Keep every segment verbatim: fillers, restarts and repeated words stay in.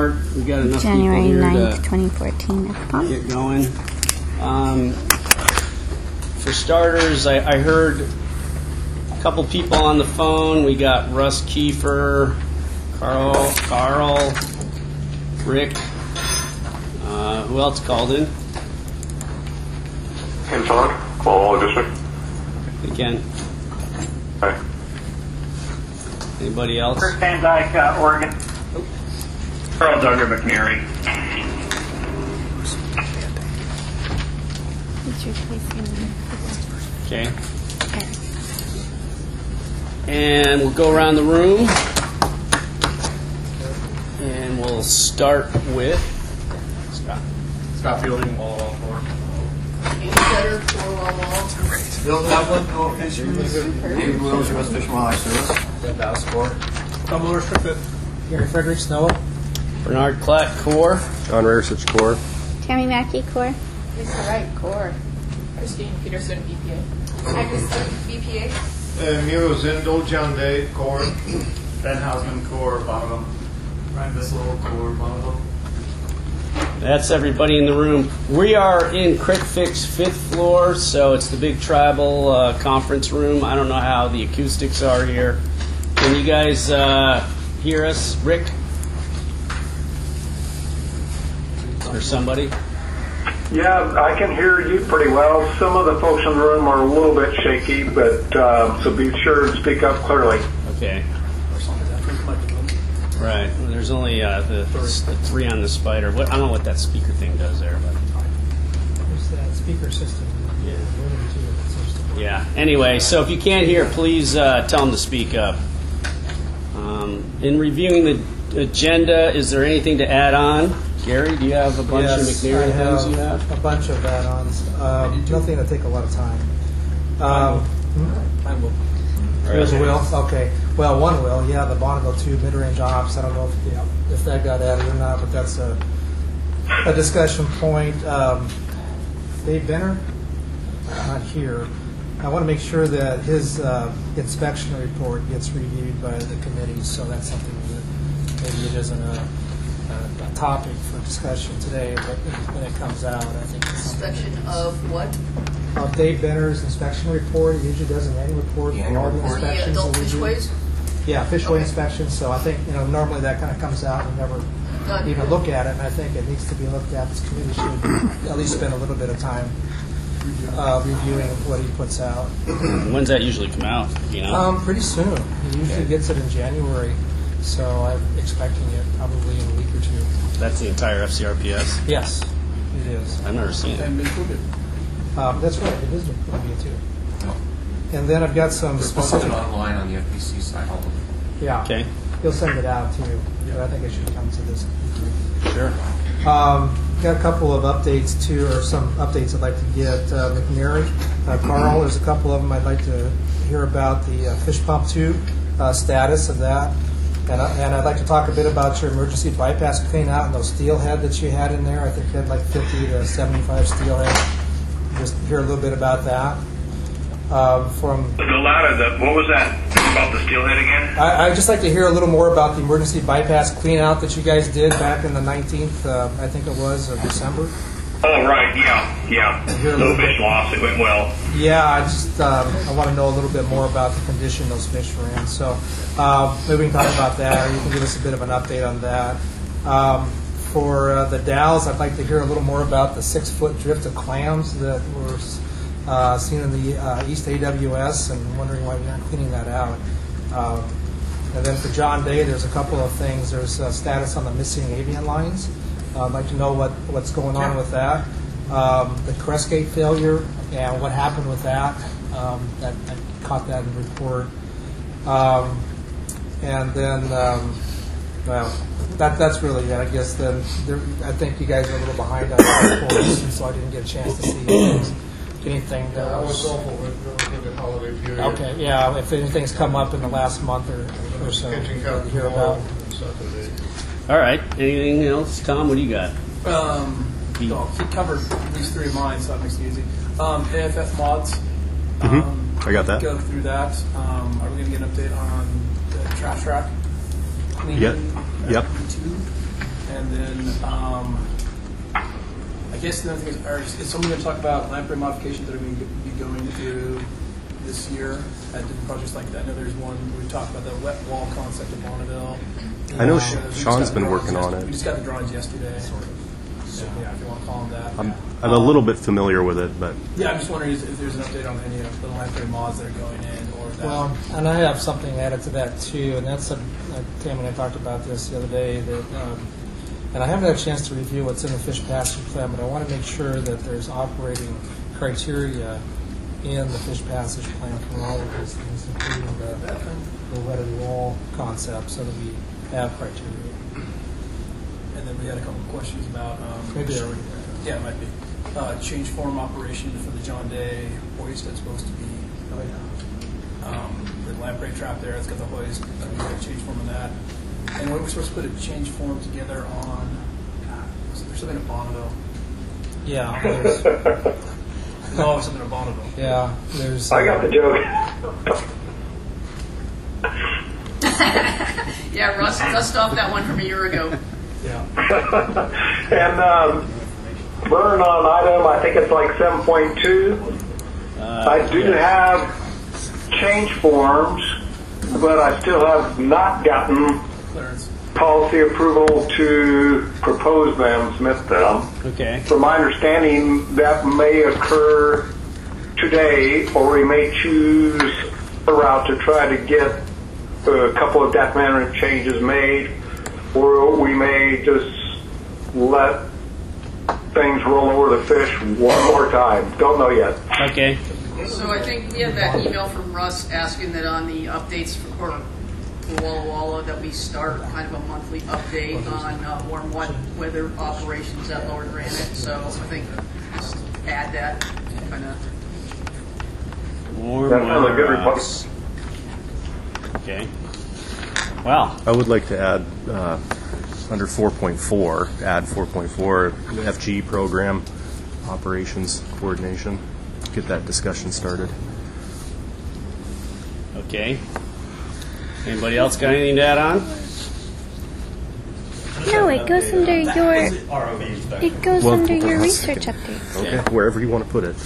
start. We got enough January people here ninth, to twenty fourteen. get going. Um, for starters, I, I heard a couple people on the phone. We got Russ Kiefer, Carl, Carl, Rick. Uh, who else called in? Ken Todd, Colorado District. Again. Hi. Anybody else? Chris Van Dyke, uh, Oregon. Carl Duggar, McNary. It's replacing. Okay. Okay. And we'll go around the room. And we'll start with Scott. Scott Fielding, wall wall four. Better for wall wall. Bill Devlin, Go Fisheries. David Williams, U S Fish and Wildlife Service. Red Bass Corps. Tom Lewis, Restricted. Gary Fredericks, NOAA. Bernard Klatt, Corps. John Rersich, Corps. Tammy Mackey, Corps. Lisa Wright, Core. Christine Peterson, B P A. Agnes B P A. Uh, Miro Zindel, John Day, Corps. Ben Hausman, Corps, Bonneville. Ryan Bissell, Corps, Bonneville. That's everybody in the room. We are in Crick Fix fifth floor, so it's the big tribal uh, conference room. I don't know how the acoustics are here. Can you guys uh, hear us? Rick? Or somebody? Yeah, I can hear you pretty well. Some of the folks in the room are a little bit shaky, but uh, so be sure to speak up clearly. Okay. Right. Well, there's only uh, the, the three on the spider. What, I don't know what that speaker thing does there, but There's that speaker system. yeah. Yeah. Anyway, so if you can't hear, please uh, tell them to speak up. Um, in reviewing the agenda, is there anything to add on? Gary, do you have a bunch Yes, of McNary I things you have? a bunch of add-ons. Um, nothing to take a lot of time. Um, I will. There's a will. Okay. Well, one will. Yeah, the Bonneville two mid-range ops. I don't know if yeah, if that got added or not, but that's a a discussion point. Um, Dave Benner, not here. I want to make sure that his uh, inspection report gets reviewed by the committee. So that's something that maybe it isn't a, a, a topic for discussion today, but when it comes out, I think it's Inspection of what? Uh, Dave Benner's inspection report. He usually does an annual report The for annual all the report. The inspections. adult that we do. fishways? Yeah, fishway Okay. inspections. So I think, you know, normally that kind of comes out and we never Done. even look at it, and I think it needs to be looked at. This committee should at least spend a little bit of time uh, reviewing what he puts out. When's that usually come out? You know? Um, pretty soon. He usually gets it in January, so I'm expecting it probably in a week or two. That's the entire F C R P S? Yes, it is. I've never seen it. Um, that's right. It is in Columbia too. And then I've got some They're specific. posted online on the F B C site. All of them. Yeah. Okay. He'll send it out too, but I think it should come to this. Sure. Um, got a couple of updates too, or some updates I'd like to get. Uh, McNary, uh, Carl, there's a couple of them I'd like to hear about the uh, fish pump two uh, status of that. And, I, and I'd like to talk a bit about your emergency bypass clean out and those steelhead that you had in there. I think you had like fifty to seventy-five steelhead. Just hear a little bit about that. Um, from The louder, the, what was that about the steelhead again? I, I'd just like to hear a little more about the emergency bypass clean out that you guys did back in the nineteenth, uh, I think it was, of December. Oh, right, yeah, yeah. Hear a No little fish bit. loss. It went well. Yeah, I just um, I want to know a little bit more about the condition those fish were in. So uh, maybe we can talk about that, or you can give us a bit of an update on that. Um, for uh, the Dalles, I'd like to hear a little more about the six-foot drift of clams that were uh, seen in the uh, East A W S, and wondering why we aren't cleaning that out. Um, and then for John Day, there's a couple of things. There's a status on the missing avian lines. Uh, I'd like to know what, what's going on with that. Um, the Crescate failure and what happened with that. Um, that I caught that in the report. Um, and then, um, well, that that's really it. I guess then there, I think you guys are a little behind on the reports, and so I didn't get a chance to see anything. anything that That was was awful with with the holiday period. okay. Yeah, if anything's come up in the last month or, or so, Catching you Captain hear Paul about. on Saturday. All right. Anything else? Tom, what do you got? Um, so he covered these three of mine, so that makes it easy. Um, A F F mods. Mhm. Um, I got that. Go through that. Um, are we going to get an update on the trash rack? Cleaning Yep. Yep. Too? And then, um, I guess the other thing is, are, is someone going to talk about lamprey modifications that are going to be going through this year at different projects like that? I know there's one, we talked about the wet wall concept of Bonneville. I know Uh, Sh- we just Sean's got the been drawings working on yesterday. it. We just got the drawings yesterday. So, yeah, if you want to call them that. I'm, I'm a little bit familiar with it, but Yeah, I'm just wondering if if there's an update on any of the lamprey mods that are going in, or that. Well, and I have something added to that too, and that's a, uh, Tammy and I talked about this the other day, that, um, and I haven't had a chance to review what's in the fish passage plan, but I want to make sure that there's operating criteria in the fish passage plan for all of these things, including the, the wetted wall concept, so that we have criteria. And then we had a couple of questions about. Um, Maybe they're already Yeah, it might be. Uh, change form operation for the John Day hoist that's supposed to be. Oh, yeah. Um, the lamprey trap there, it's got the hoist. Uh, we got a change form on that. And we're supposed to put a change form together on. God, was there something in Bonneville? Yeah, there's, No, it was something in Bonneville. yeah, there's. I got the joke. Yeah, Russ, dust off that one from a year ago. Yeah. And um, burn on item, I think it's like seven point two. Uh, I do have change forms, but I still have not gotten Clarence. policy approval to propose them, submit them. Okay. From my understanding, that may occur today, or we may choose a route to try to get a couple of documentary changes made, or we may just let things roll over the fish one more time. Don't know yet. Okay. So I think we had that email from Russ asking that on the updates for, or for Walla Walla that we start kind of a monthly update on uh, warm wet weather operations at Lower Granite. So I think just add that kind of. Warm That sounds like weather good report. ops. Okay. Wow. I would like to add uh, under four point four, add four point four F G program operations coordination. Get that discussion started. Okay. Anybody else got anything to add on? No, it goes under your. It goes Well, under hold on your a research second. updates. Okay, wherever you want to put it.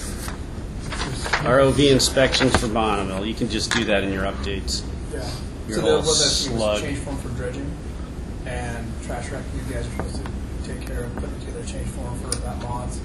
R O V inspections for Bonneville. You can just do that in your updates. Yeah. Your so whole the one that's slug. change form for dredging and trash wreck. You guys are supposed to take care of putting together a change form for that mods.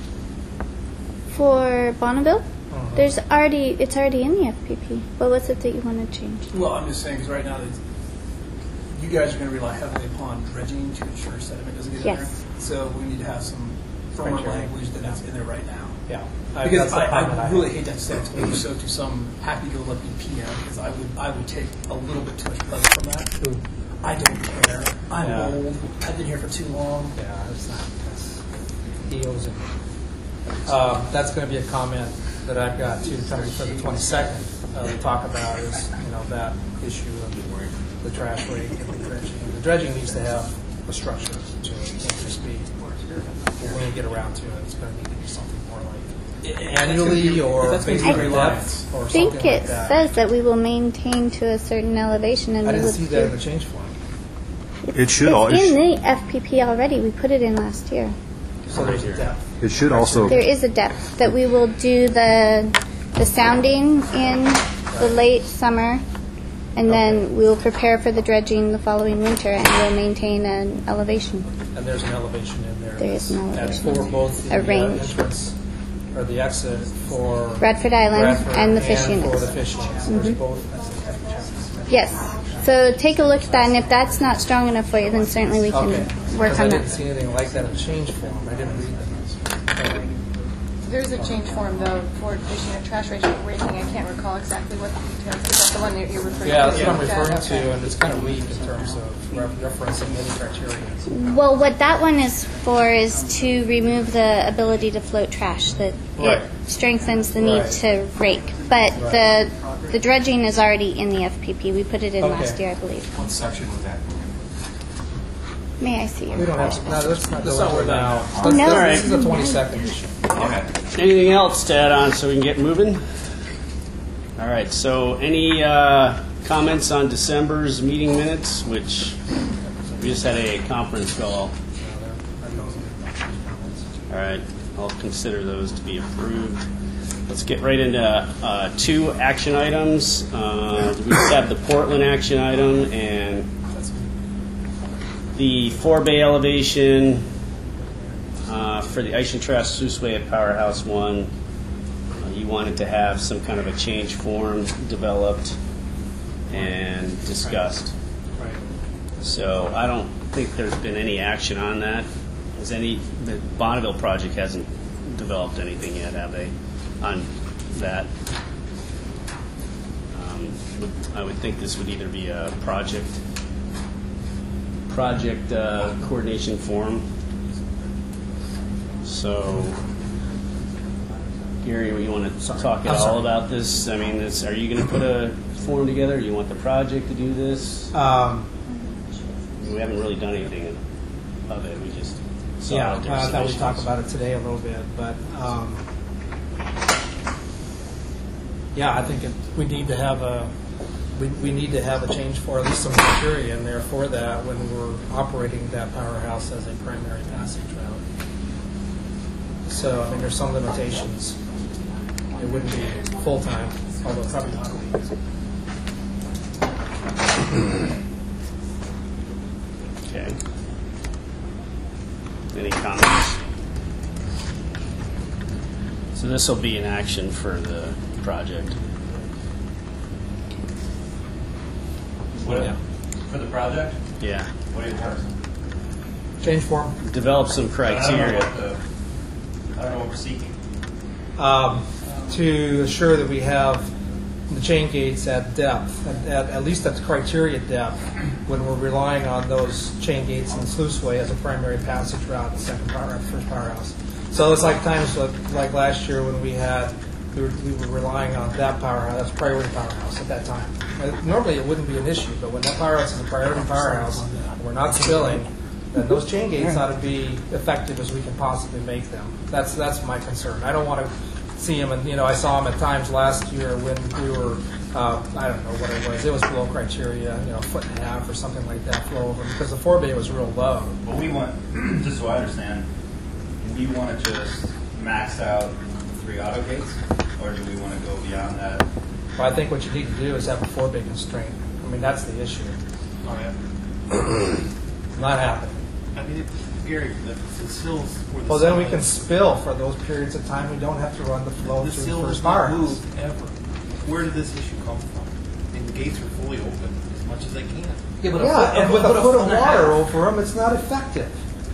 For Bonneville, Uh-huh. there's already it's already in the F P P. But what's it that you want to change? Well, I'm just saying because right now that you guys are going to rely heavily upon dredging to ensure sediment doesn't get Yes. in there. So we need to have some firmer Criteria. language than that's in there right now. Yeah. Because that's the I, comment I have. really hate to say I told you so to some happy-go-lucky P M because I would I would take a little bit too much pleasure from that. Ooh. I don't care. I'm Yeah. old. I've been here for too long. Yeah, it's not. That's, he owes it. Um, that's going to be a comment that I've got too coming for the twenty-second uh, to talk about is you know that issue of the trash rate and the dredging. The dredging needs to have a structure to it. It can't just be when we get around to it. It's going to need to be something more like annually or That's based gonna on be depth or I something think like it that. says that we will maintain to a certain elevation, and I we didn't would see that in do- the change form. It should It's al- it in sh- the F P P already. We put it in last year. So there's a depth. It should also. There is a depth that we will do the the sounding in the late summer, and then we will prepare for the dredging the following winter, and we'll maintain an elevation. And there's an elevation in there. There is an That's elevation. for both the A uh, range. entrance or the exit for Bradford Island Bradford and the fish and for units. the fish units. There's both. Yes. So take a look at that, and if that's not strong enough for you, then certainly we can Okay. work Because I on didn't that. see anything like that in change form. I didn't read that. There's a change form, though, for issuing a trash ratio rating. I can't recall exactly what the details. Is that the one that you're referring Yeah, to? that's what I'm referring Okay. to, and it's kind of weak in terms of re- referencing any criteria. Well, what that one is for is to remove the ability to float trash. That Right. it strengthens the need Right. to rake. But Right. the the dredging is already in the F P P. We put it in Okay. last year, I believe. What section was that? May I see your We don't have, no, let's not Let's go not into worry it now. about Oh, no. Let's- This is a twenty-second issue. Okay. Anything else to add on so we can get moving? All right. So, any uh, comments on December's meeting minutes, which we just had a conference call? All right, I'll consider those to be approved. Let's get right into uh, two action items. Uh, we just have the Portland action item and the four bay elevation uh, for the ice and trash sluice way at Powerhouse One. Uh, you wanted to have some kind of a change form developed and discussed. Right. So I don't think there's been any action on that. Has any the Bonneville project hasn't developed anything yet, have they? On that, um, I would think this would either be a project project uh, coordination forum. So, Gary, you want to talk at all about this? I mean, it's, are you going to put a forum together? You want the project to do this? Um, we haven't really done anything of it. We just saw yeah, that there I were some thought we'd issues. talk about it today a little bit, but um, yeah, I think it, we need to have a we, we need to have a change for at least some criteria in there for that when we're operating that powerhouse as a primary passage route. So I mean, there's some limitations. It wouldn't be full time, although probably not. Okay. Any comments? So this will be an action for the project. Yeah. For the project? Yeah. What are you doing? Change form. Develop some I don't know criteria. what the, I don't know what we're seeking. Um, to assure that we have the chain gates at depth, at, at, at least at the criteria depth, when we're relying on those chain gates in the sluiceway as a primary passage route, the second power, first powerhouse. So it's like times like, like last year when we had we were, we were relying on that powerhouse, that's priority powerhouse at that time. Uh, normally it wouldn't be an issue, but when that powerhouse is a priority powerhouse, and we're not spilling, then those chain gates ought to be effective as we can possibly make them. That's that's my concern. I don't want to see them, and you know, I saw them at times last year when we were, uh, I don't know what it was. It was below criteria, you know, a foot and a half or something like that flow over because the four bay was real low. But we want, just so I understand, do you want to just max out three auto gates, or do we want to go beyond that? But I think what you need to do is have a four bay constraint. I mean, that's the issue. Oh, yeah. Not happening. I mean, it, Gary, the, the sills were the Well, then we size. can spill for those periods of time. We don't have to run the flow The through sill the has first not powerhouse. moved ever. Where did this issue come from? And the gates are fully open as much as they can. Yeah, and with a foot of water over them, it's not effective.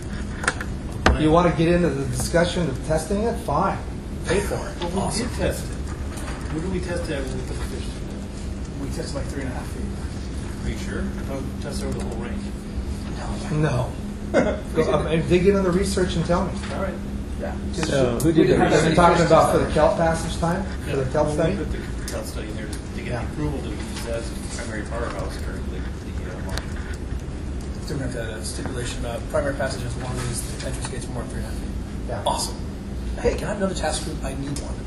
You want to get into the discussion of testing it? Fine. Pay for it. Well, we did test it. Where did we test it when we put the fish? We tested like three and a half feet. Are you sure? No, test over the whole range. No. Go, um, and dig into the research and tell me. All right. Yeah. So who did the Are you research? talking about for the kelp passage time? For the kelp Well, study? we put the kelp study in there to, to get Yeah. the approval to use that as a primary powerhouse currently. The, uh, market. So we're going to have a stipulation about primary passage as long as the entrance gates are more than three and a half feet. Yeah. Awesome. Hey, can I have another task group? I need one.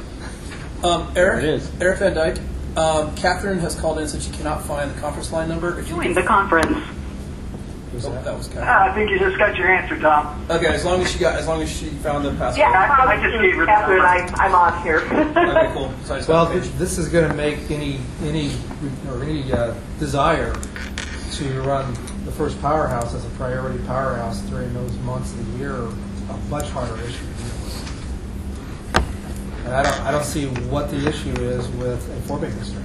Um, Eric, There it is. Eric Van Dyke. Um, Catherine has called in and said she cannot find the conference line number. If you Join the conference. Who's Oh, that? that was Uh, Catherine. I think you just got your answer, Tom. Okay, as long as she got, as long as she found the password. Yeah, I, I just gave her the After number. I, I'm on here. Okay, cool. So I just Well, got the page. this is going to make any any or any uh, desire to run the first powerhouse as a priority powerhouse during those months of the year a much harder issue to deal with. And I don't I don't see what the issue is with a four bay constraint.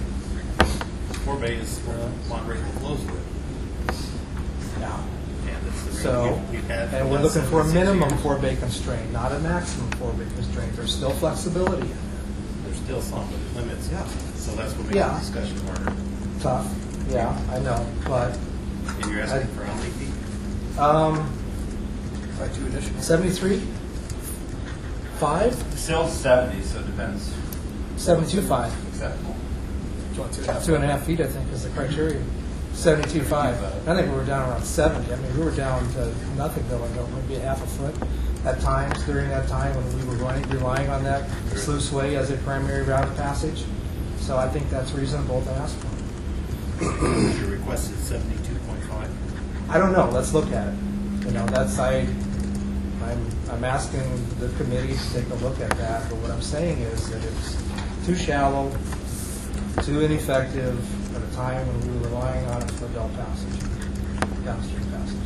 Four bay is where Monterey flows with. Yeah. And that's the So, range we've, we've had. for and the we're last looking for a seven, six minimum years. four bay constraint, not a maximum four bay constraint. There's still flexibility in there. There's still some limits. Yeah. So that's what makes Yeah. the discussion harder. Tough. Yeah, I know, but And you're asking I- for how many feet? um, Like two additional. seventy-three, five, Still seventy, so it depends. seventy-two, five. Acceptable. Do you want two and a half? Two and a half feet, I think, is the criteria. Seventy-two five. I think we were down around seventy. I mean, we were down to nothing going on, maybe a half a foot at times during that time when we were running, relying on that sluice way as a primary route of passage. So I think that's reasonable to ask for. Your request is seventy-two point five. I don't know. Let's look at it. you know, that side, I'm, I'm asking the committee to take a look at that, but what I'm saying is that it's too shallow, too ineffective at a time when we were relying on it for belt passage, downstream passage.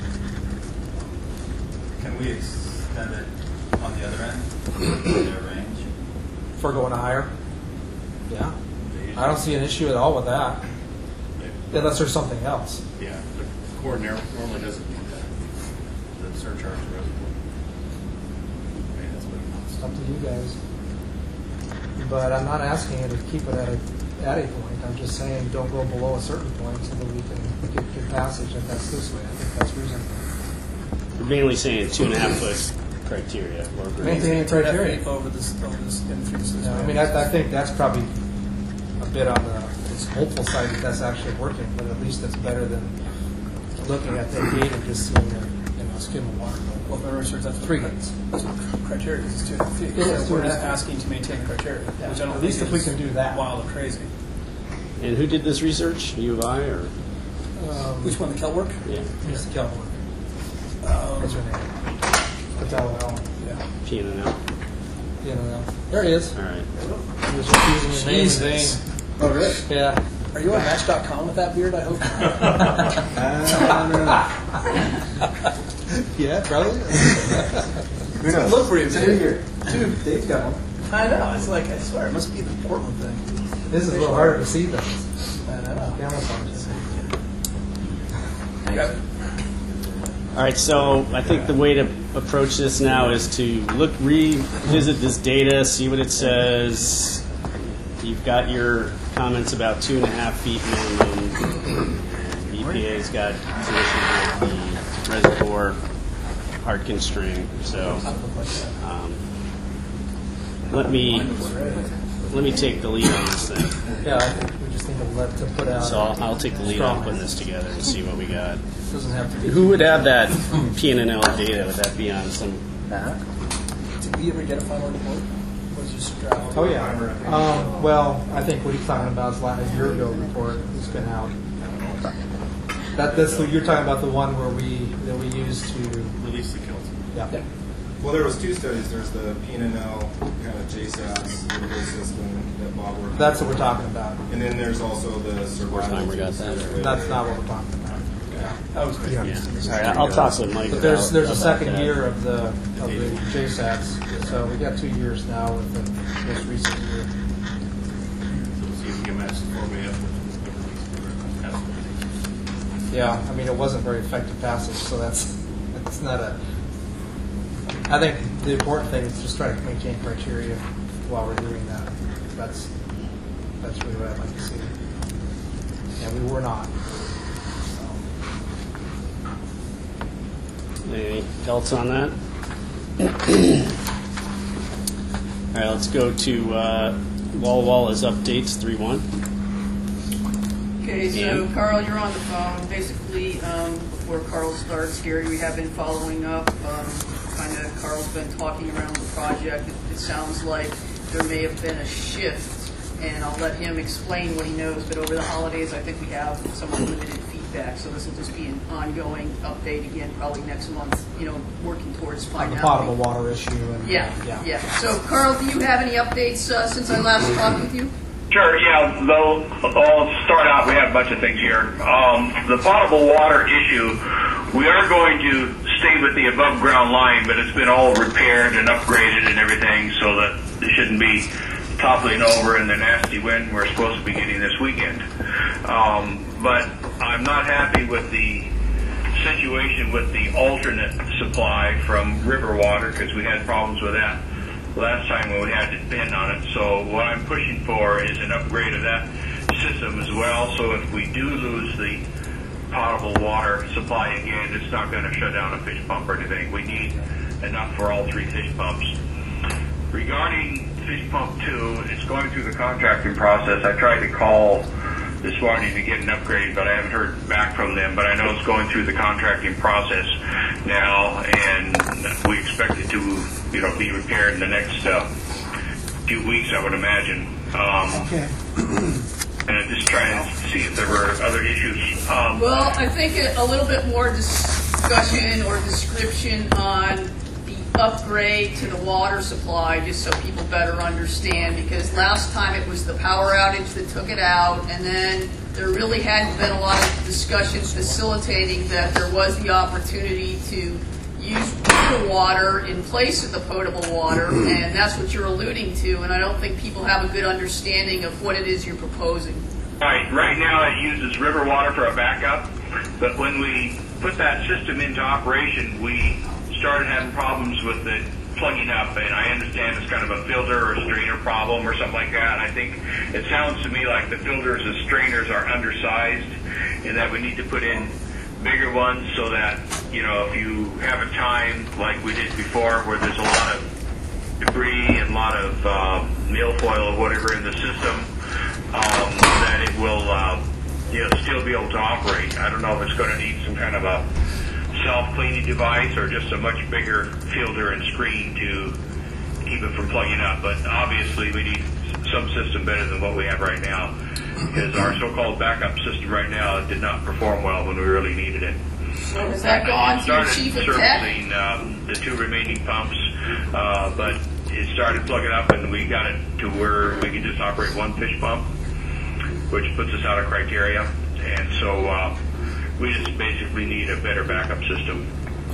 Can we extend it on the other end, their range? For going higher? Yeah. I don't see an issue at all with that, unless there's something else. Yeah, the Corps nor- normally doesn't need that, the surcharge reservoir. I mean, that's what it amounts It's to. up to you guys. But I'm not asking you to keep it at a, at a point. I'm just saying don't go below a certain point so that we can get good passage if that's this way. I think that's reasonable. We're mainly saying two and a half foot criteria. Or Maintaining criteria. Feet over this, over this, and through this. Yeah, I mean, I, I think that's probably a bit on the it's hopeful side that that's actually working, but at least it's better than looking at that gate and just seeing a you know, skim of water. Well, the research, that's Three what- gates. That's what the criteria is, two and a half feet. Yeah, it's So two we're and a just half. asking to maintain the criteria, Yeah, which I don't at least think if we is can do that. wild or crazy. And who did this research? U of I or? Um, Which one, the Kel work? Yeah, Miss Kelvin. Um, What's her name? Patel. yeah. P and L. You know, there he is. All right. He was just using his name in Jesus. vain. Oh, really? Yeah. Are you on Match dot com with that beard, I hope? Yeah, probably. Look for you, Two dude. Dude, Dave's got one. I know. It's like, I swear, it must be the Portland thing. This is a little harder to see things. I know. Camouflage. Okay. All right, so I think the way to approach this now is to look, revisit this data, see what it says. You've got your comments about two and a half feet minimum. E P A's got some issues with the reservoir hard constraint. So um, let me let me take the lead on this thing. Yeah, I think we just need to let to put out. So I'll, I'll take the lead on putting this together and see what we got. Doesn't have to be. Who would have that P and L data? Would that be on some map? Did we ever get a final report? Was it just a draft? Oh yeah. Um, well, I think what he's talking about is last a year ago report that's been out. That that's the, you're talking about the one where we that we used to Release the kills. yeah. Yeah. Well, there was two studies. There's the P and L kind of J SATS database system that Bob worked. That's what on. we're talking about. And then there's also the survival. time we got that, tools. That's not what we're talking about. Yeah. That was pretty Yeah. All right, I'll talk with Mike. But there's about- there's a about second that. year of the of the J SATs, so we got two years now with the most recent year. So we'll see if we can match the four way up with the release. Yeah, I mean it wasn't very effective passage, so that's that's not a. I think the important thing is just try to maintain criteria while we're doing that. That's that's really what I'd like to see. And we were not. Anything else on that? All right, let's go to uh, Walla Walla's updates, three one. Okay, so And? Carl, you're on the phone. Basically, um, before Carl starts here, we have been following up. Um, kind of, Carl's been talking around the project. It, it sounds like there may have been a shift, and I'll let him explain what he knows. But over the holidays, I think we have some limited feedback, so this will just be an ongoing update again, probably next month. You know, working towards On finality. the potable water issue. And, Yeah, yeah. yeah. So, Carl, do you have any updates uh, since I last talked with you? Sure, yeah, though, I'll start out, we have a bunch of things here. Um, the potable water issue, we are going to stay with the above ground line, but it's been all repaired and upgraded and everything so that it shouldn't be toppling over in the nasty wind we're supposed to be getting this weekend. Um, but I'm not happy with the situation with the alternate supply from river water because we had problems with that last time when we had to depend on it. So what I'm pushing for is an upgrade of that system as well. So if we do lose the potable water supply again, it's not going to shut down a fish pump or anything. We need enough for all three fish pumps. Regarding fish pump two, it's going through the contracting process. I tried to call this morning to get an upgrade, but I haven't heard back from them. But I know it's going through the contracting process now, and we expect it to, you know, be repaired in the next uh, few weeks, I would imagine. Um, Okay. and I'm just trying to see if there were other issues. Um, Well, I think a, a little bit more dis- discussion or description on the upgrade to the water supply, just so people better understand? Because last time it was the power outage that took it out, and then there really hadn't been a lot of discussions facilitating that there was the opportunity to use river water in place of the potable water, and that's what you're alluding to, and I don't think people have a good understanding of what it is you're proposing. Right. Right now it uses river water for a backup, but when we put that system into operation, we started having problems with it plugging up, and I understand it's kind of a filter or strainer problem or something like that. I think it sounds to me like the filters and strainers are undersized, and that we need to put in bigger ones so that, you know, if you have a time like we did before where there's a lot of debris and a lot of uh, milfoil or whatever in the system, um, that it will, uh, you know, still be able to operate. I don't know if it's going to need some kind of a self-cleaning device or just a much bigger filter and screen to keep it from plugging up. But obviously we need some system better than what we have right now, because our so-called backup system right now did not perform well when we really needed it. So has that gone to your started chief of tech? servicing um, the two remaining pumps, uh, but it started plugging up, and we got it to where we could just operate one fish pump, which puts us out of criteria. And so uh, we just basically need a better backup system.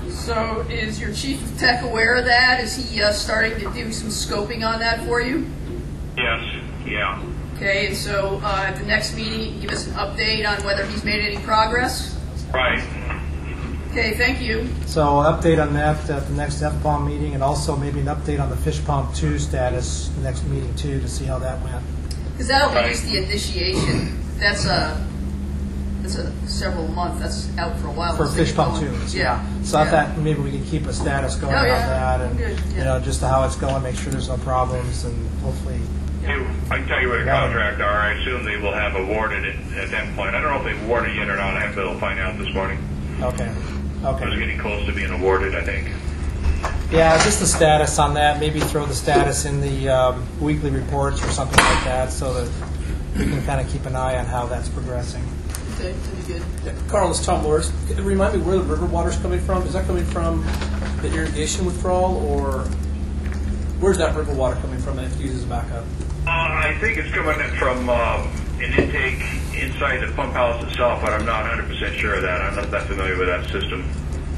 So is your chief of tech aware of that? Is he uh, starting to do some scoping on that for you? Yes, yeah. Okay, and so uh, at the next meeting, give us an update on whether he's made any progress? Right. Okay, thank you. So update on that at the next F POM meeting, and also maybe an update on the Fish Pump two status the next meeting too, to see how that went. Because that'll be just the initiation. That's a that's a several month. That's out for a while. For Let's Fish get Pump going. two. Yeah. So I yeah. thought maybe we could keep a status going Oh, on yeah. that, and Good, yeah. you know, just how it's going, make sure there's no problems, and hopefully. Hey, I can tell you what the contract are. I assume they will have awarded it at that point. I don't know if they've awarded yet or not. I haven't been able to find out this morning. Okay. Okay. It was getting close to being awarded, I think. Yeah, just the status on that. Maybe throw the status in the um, weekly reports or something like that, so that we can kind of keep an eye on how that's progressing. Okay, pretty good. Yeah, Carl, it's Tom Lewis. Remind me where the river water's coming from. Is that coming from the irrigation withdrawal, or where's that river water coming from that it uses backup? Uh, I think it's coming in from um, an intake inside the pump house itself, but I'm not one hundred percent sure of that. I'm not that familiar with that system.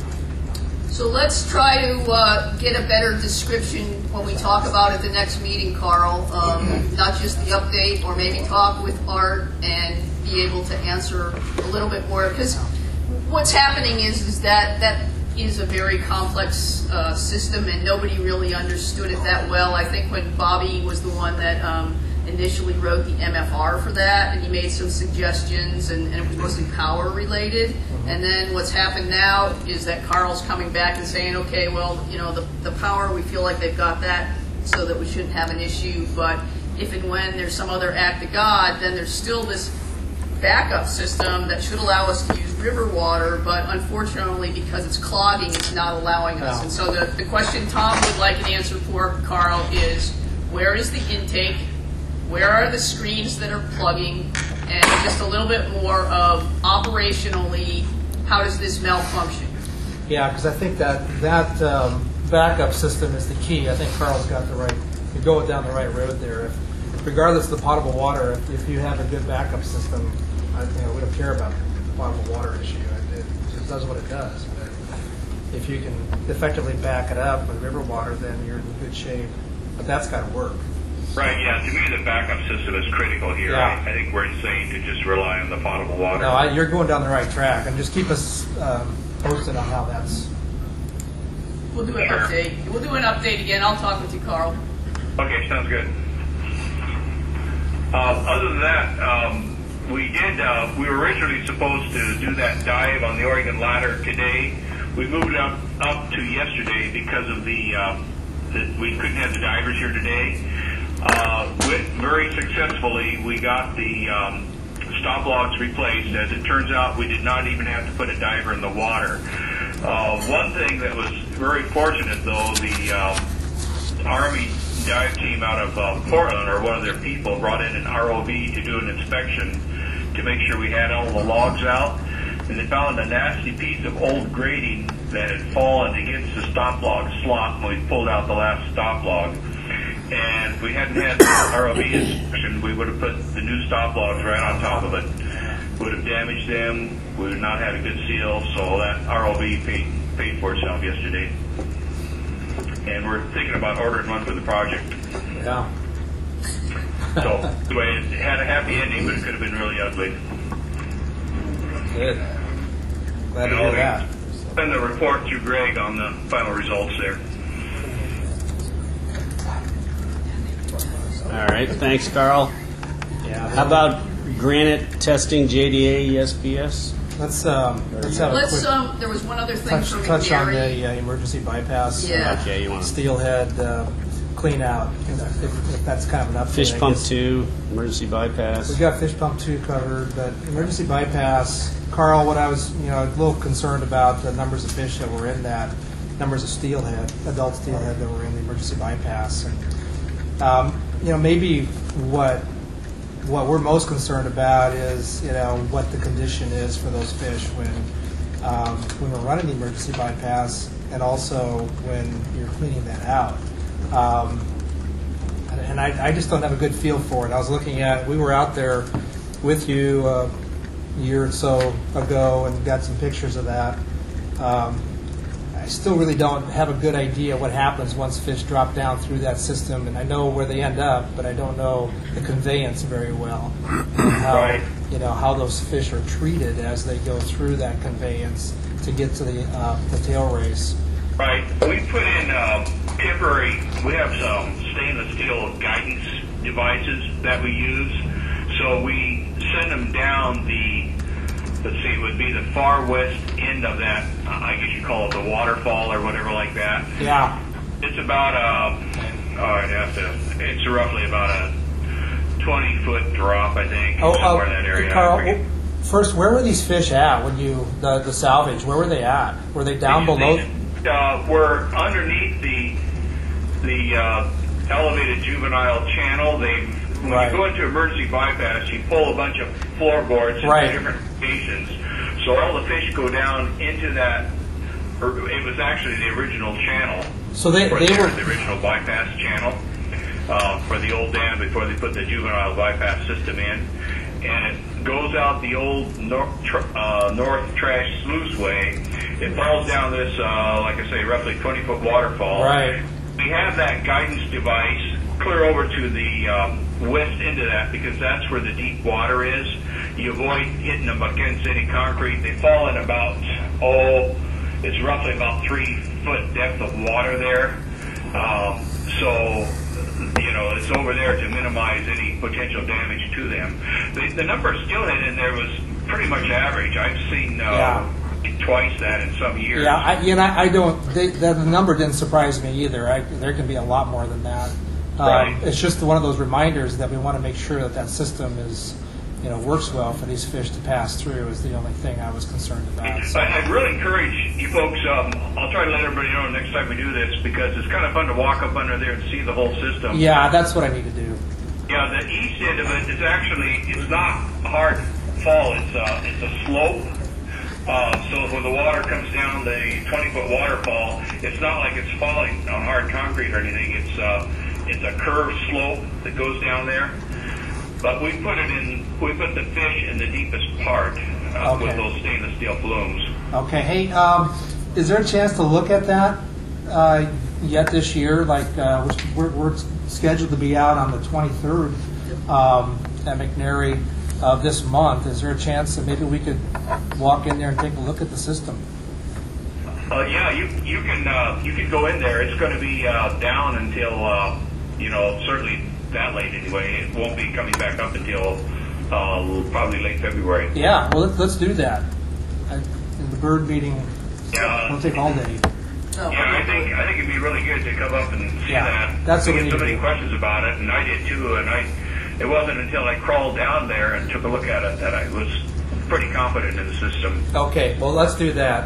So let's try to uh, get a better description when we talk about it the next meeting, Carl. Um, not just the update, or maybe talk with Art and be able to answer a little bit more. Because what's happening is is that that is a very complex uh, system, and nobody really understood it that well. I think when Bobby was the one that um, initially wrote the M F R for that, and he made some suggestions, and, and it wasn't power related. And then what's happened now is that Carl's coming back and saying, okay, well, you know, the, the power, we feel like they've got that so that we shouldn't have an issue, but if and when there's some other act of God, then there's still this backup system that should allow us to use river water, but unfortunately, because it's clogging, it's not allowing us. No. And so the, the question Tom would like an answer for, Carl, is where is the intake? Where are the screens that are plugging? And just a little bit more of operationally, how does this malfunction? Yeah, because I think that that um, backup system is the key. I think Carl's got the right, you're going down the right road there. If, regardless of the potable water, if, if you have a good backup system, I you know, we don't care about the potable water issue. It, it just does what it does. But if you can effectively back it up with river water, then you're in good shape. But that's got to work. Right, yeah. To me, the backup system is critical here. Yeah. I, I think we're insane to just rely on the potable water. No, I, you're going down the right track, and just keep us um, posted on how that's. We'll do an Sure. update. We'll do an update again. I'll talk with you, Carl. Okay, sounds good. Uh, other than that, um, we did. Uh, we were originally supposed to do that dive on the Oregon Ladder today. We moved it up up to yesterday because of the, um, the we couldn't have the divers here today. Uh, with very successfully, we got the um, stop logs replaced. As it turns out, we did not even have to put a diver in the water. Uh, one thing that was very fortunate, though, the um, Army dive team out of uh, Portland, or one of their people, brought in an R O V to do an inspection to make sure we had all the logs out. and they found a nasty piece of old grating that had fallen against the stop log slot when we pulled out the last stop log. And if we hadn't had the R O V inspection, we would have put the new stop logs right on top of it. Would have damaged them. We would not have a good seal. So that R O V paid, paid for itself yesterday. And we're thinking about ordering one for the project. Yeah. So anyway, it had a happy ending, but it could have been really ugly. Good. Glad to You know, hear that. Send the report to Greg on the final results there. All right, thanks, Carl. Yeah. How about granite testing, J D A, E S B S? Let's um, let's have a Let's, quick um, there was one other thing touch, for touch on McNary. the uh, emergency bypass. Yeah. Okay, you want to Steelhead uh, clean out. If, if that's kind of an update. fish I pump guess. two, emergency bypass. We've got fish pump two covered, but emergency bypass. Carl, what I was you know a little concerned about the numbers of fish that were in that, numbers of steelhead, adult steelhead that were in the emergency bypass, and um, you know maybe what what we're most concerned about is you know what the condition is for those fish when um, when we're running the emergency bypass, and also when you're cleaning that out. Um, and I, I just don't have a good feel for it. I was looking at, we were out there with you uh, a year or so ago and got some pictures of that. Um, I still really don't have a good idea what happens once fish drop down through that system, and I know where they end up, but I don't know the conveyance very well. How, Right. You know, how those fish are treated as they go through that conveyance to get to the, uh, the tail race. Right. We put in uh, temporary, we have some stainless steel guidance devices that we use. So we send them down the, let's see, it would be the far west end of that, uh, I guess you call it the waterfall or whatever like that. Yeah. It's about a, oh, I'd have to, it's roughly about a twenty foot drop, I think, Oh, somewhere uh, in that area. I Carl, forget. first, where were these fish at when you the, the salvage? Where were they at? Were they down below? Uh, we're underneath the the uh, elevated juvenile channel. They when Right. you go into emergency bypass, you pull a bunch of floorboards in Right. different locations. So all the fish go down into that. Or it was actually the original channel. So they- for they the, were- the original bypass channel uh, for the old dam before they put the juvenile bypass system in, and it goes out the old north, tr- uh, north trash sluiceway. It falls down this, uh, like I say, roughly twenty foot waterfall. Right. We have that guidance device clear over to the um, west end of that because that's where the deep water is. You avoid hitting them against any concrete. They fall in about, oh, it's roughly about three foot depth of water there. Um, so, you know, it's over there to minimize any potential damage to them. The, the number of steelhead in there was pretty much average. I've seen uh, Yeah. twice that in some years. Yeah, I, you know, I don't. They, the number didn't surprise me either. I, there can be a lot more than that. Um, Right. It's just one of those reminders that we want to make sure that that system is, you know, works well for these fish to pass through. Is the only thing I was concerned about. So. I, I'd really encourage you folks, um, I'll try to let everybody know next time we do this because it's kind of fun to walk up under there and see the whole system. Yeah, that's what I need to do. Yeah, the east end of it is actually, it's not a hard fall, it's a, it's a slope. Uh, so when the water comes down the twenty foot waterfall, it's not like it's falling on hard concrete or anything. It's, uh, it's a curved slope that goes down there. But we put it in, we put the fish in the deepest part uh, Okay. with those stainless steel flumes. Okay. Hey, um, is there a chance to look at that uh, yet this year? Like uh, we're, we're scheduled to be out on the twenty-third um, at McNary uh, this month. Is there a chance that maybe we could walk in there and take a look at the system? Uh, yeah, you you can uh, you can go in there. It's going to be uh, down until uh, you know certainly that late anyway. It won't be coming back up until uh, probably late February. Yeah. Well, let's, let's do that. I, the bird meeting Yeah. will take all day. Yeah, I think I think it'd be really good to come up and see Yeah, that. that's what we we get so need to many do. questions about it, and I did too. And I, it wasn't until I crawled down there and took a look at it that I was pretty confident in the system. Okay. Well, let's do that.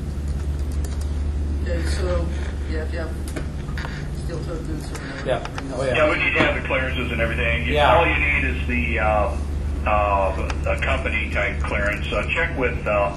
Okay, so you have to have steel toe boots or whatever. Yeah. Oh, yeah. Yeah, we need to have the clearances and everything. Yeah. All you need is the uh, uh, a company type clearance. Uh, check with uh,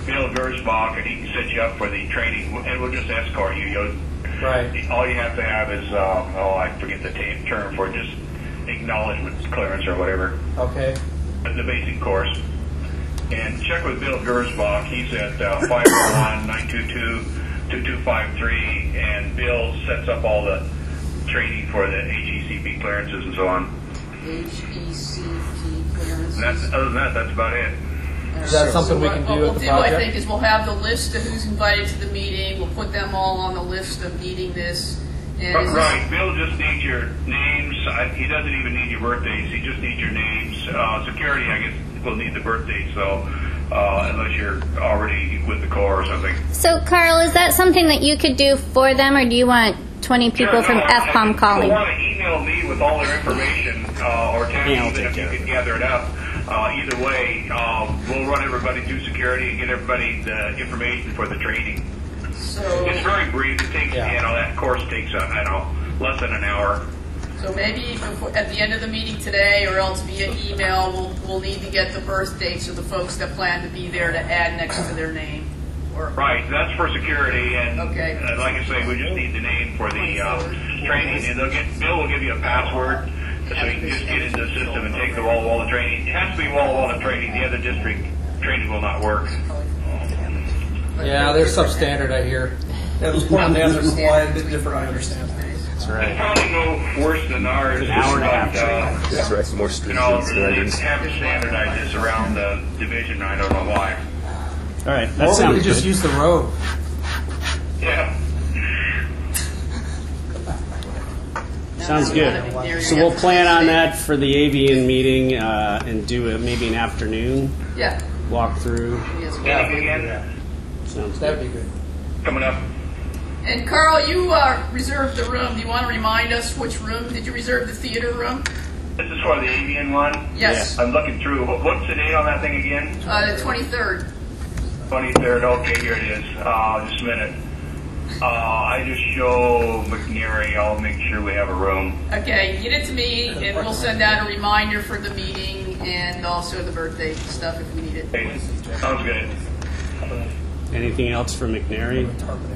Bill Gersbach, and he can set you up for the training, and we'll just escort you. You'll, Right. all you have to have is, uh, oh, I forget the t- term for just acknowledgement clearance or whatever. Okay. The basic course. And check with Bill Gersbach. He's at uh, five oh one, nine two two, two two five three, and Bill sets up all the training for the H E C P clearances and so on. H E C P clearance. And that's, other than that, that's about it. Is that something we can what do we'll at the do, I project? think, is we'll have the list of who's invited to the meeting. We'll put them all on the list of needing this. And But, right, Bill just needs your names. I, he doesn't even need your birthdays. He just needs your names. Uh, security, I guess, will need the birthdays, so uh, unless you're already with the Corps or something. So, Carl, is that something that you could do for them, or do you want twenty people Sure, from no, F POM if calling? you want to email me with all their information, uh, or tell Yeah, me I'll that take if you care of can it. gather it up. Uh, either way, uh, we'll run everybody through security and get everybody the information for the training. So, It's very brief. It takes, Yeah. you know, that course takes, uh, I don't know, less than an hour. so maybe before, at the end of the meeting today, or else via email, we'll, we'll need to get the birth dates of the folks that plan to be there to add next to their name. Or, Right, that's for security, and Okay. uh, like I say, we just need the name for the uh, training, and they'll get Bill will give you a password, so you can just get into the system and take the wall wall training. It has to be wall wall training. The other district training will not work. Yeah, they're substandard, I hear. Yeah, those programs are quite a bit different, I understand. That's It's right. probably no worse than ours. An hour and a half but, uh, That's right, more You know, stringent they standards. haven't standardized this around the division. I don't know why. All right, that Or we sounds could just good. use the road. Yeah. Sounds good. So we'll plan on that for the avian meeting uh, and do a, maybe an afternoon Yeah. walkthrough. Yes. Meeting again Sounds That'd good. be good. coming up. And Carl, you uh, reserved the room. Do you want to remind us which room? Did you reserve the theater room? This is for the avian one. Yes. I'm looking through. What- What's the date on that thing again? Uh, the twenty-third. twenty-third. Okay, here it is. Uh, just a minute. Uh, I just show McNary. I'll make sure we have a room. Okay, get it to me, and we'll send out a reminder for the meeting and also the birthday stuff if we need it. Okay. Sounds good. Anything else for McNary?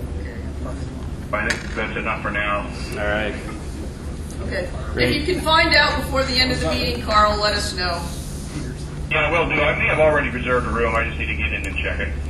I think that's enough for now. All right. Okay. Great. If you can find out before the end of the meeting, Carl, let us know. Yeah, I will do. I may have already reserved a room. I just need to get in and check it.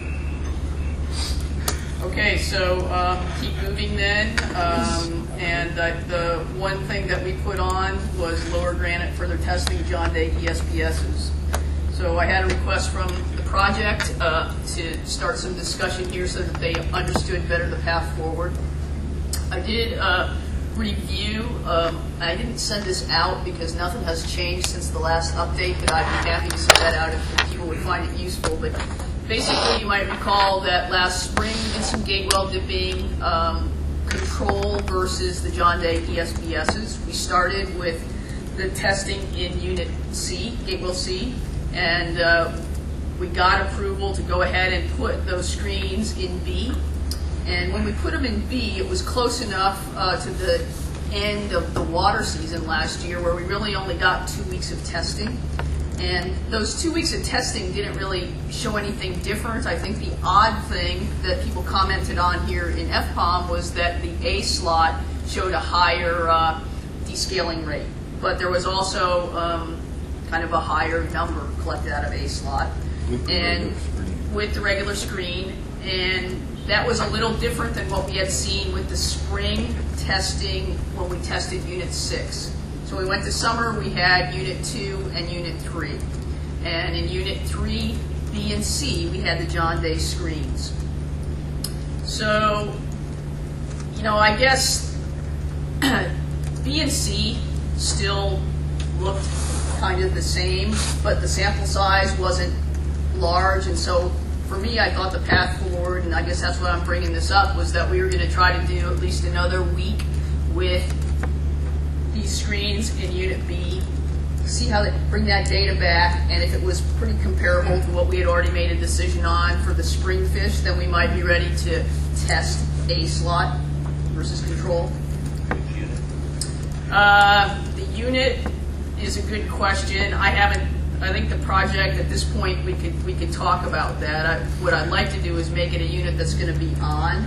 Okay, so um, keep moving then. Um, and uh, the one thing that we put on was Lower Granite further testing John Day E S P Ss. So I had a request from the project uh, to start some discussion here so that they understood better the path forward. I did uh, review, um, I didn't send this out because nothing has changed since the last update, but I'd be happy to send that out if people would find it useful. But basically, you might recall that last spring we did some gate well dipping, um, control versus the John Day E S P Ss. We started with the testing in Unit C, gate well C, and uh, we got approval to go ahead and put those screens in B. And when we put them in B, it was close enough uh, to the end of the water season last year where we really only got two weeks of testing. And those two weeks of testing didn't really show anything different. I think the odd thing that people commented on here in F POM was that the A slot showed a higher uh, descaling rate. But there was also um, kind of a higher number collected out of A slot. And with the regular screen. And that was a little different than what we had seen with the spring testing when we tested Unit six. So we went to summer, we had Unit two and Unit three. And in Unit three, B, and C, we had the John Day screens. So, you know, I guess B and C still looked kind of the same, but the sample size wasn't large, and so for me, I thought the path forward, and I guess that's why I'm bringing this up, was that we were going to try to do at least another week with these screens in Unit B, see how they bring that data back, and if it was pretty comparable to what we had already made a decision on for the spring fish, then we might be ready to test A slot versus control. Uh, the unit is a good question. I haven't I think the project at this point we could we could talk about that. I, what I'd like to do is make it a unit that's going to be on,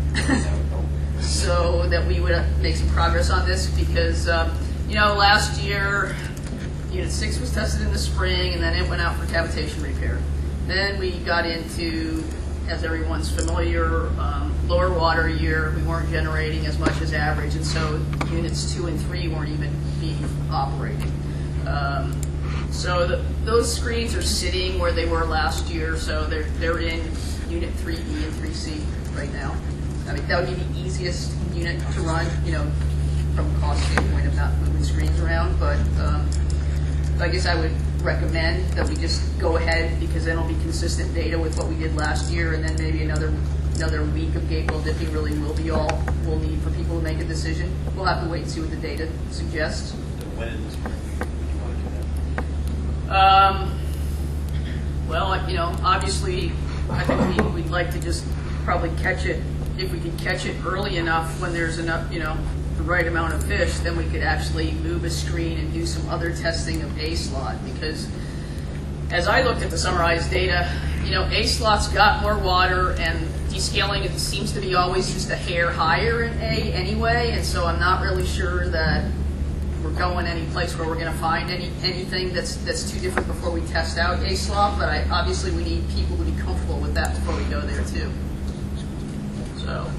so that we would make some progress on this. Because um, you know, last year Unit six was tested in the spring, and then it went out for cavitation repair. Then we got into, as everyone's familiar, um, lower water year. We weren't generating as much as average, and so units two and three weren't even being operated. Um, so the, those screens are sitting where they were last year, so they're they're in unit three B and three C right now. I mean, that would be the easiest unit to run, you know, from a cost standpoint of not moving screens around. But um, I guess I would recommend that we just go ahead, because then it'll be consistent data with what we did last year, and then maybe another another week of Gatewell dipping really will be all we'll need for people to make a decision. We'll have to wait and see what the data suggests. When in the spring you want to do that? Um, well, you know, obviously, I think we, we'd like to just probably catch it, if we could catch it early enough when there's enough, you know, the right amount of fish, then we could actually move a screen and do some other testing of A slot. Because as I looked at the summarized data, you know, A slot's got more water, and descaling it seems to be always just a hair higher in A anyway, and so I'm not really sure that we're going any place where we're going to find any anything that's that's too different before we test out A slot. But I, obviously we need people to be comfortable with that before we go there too. So,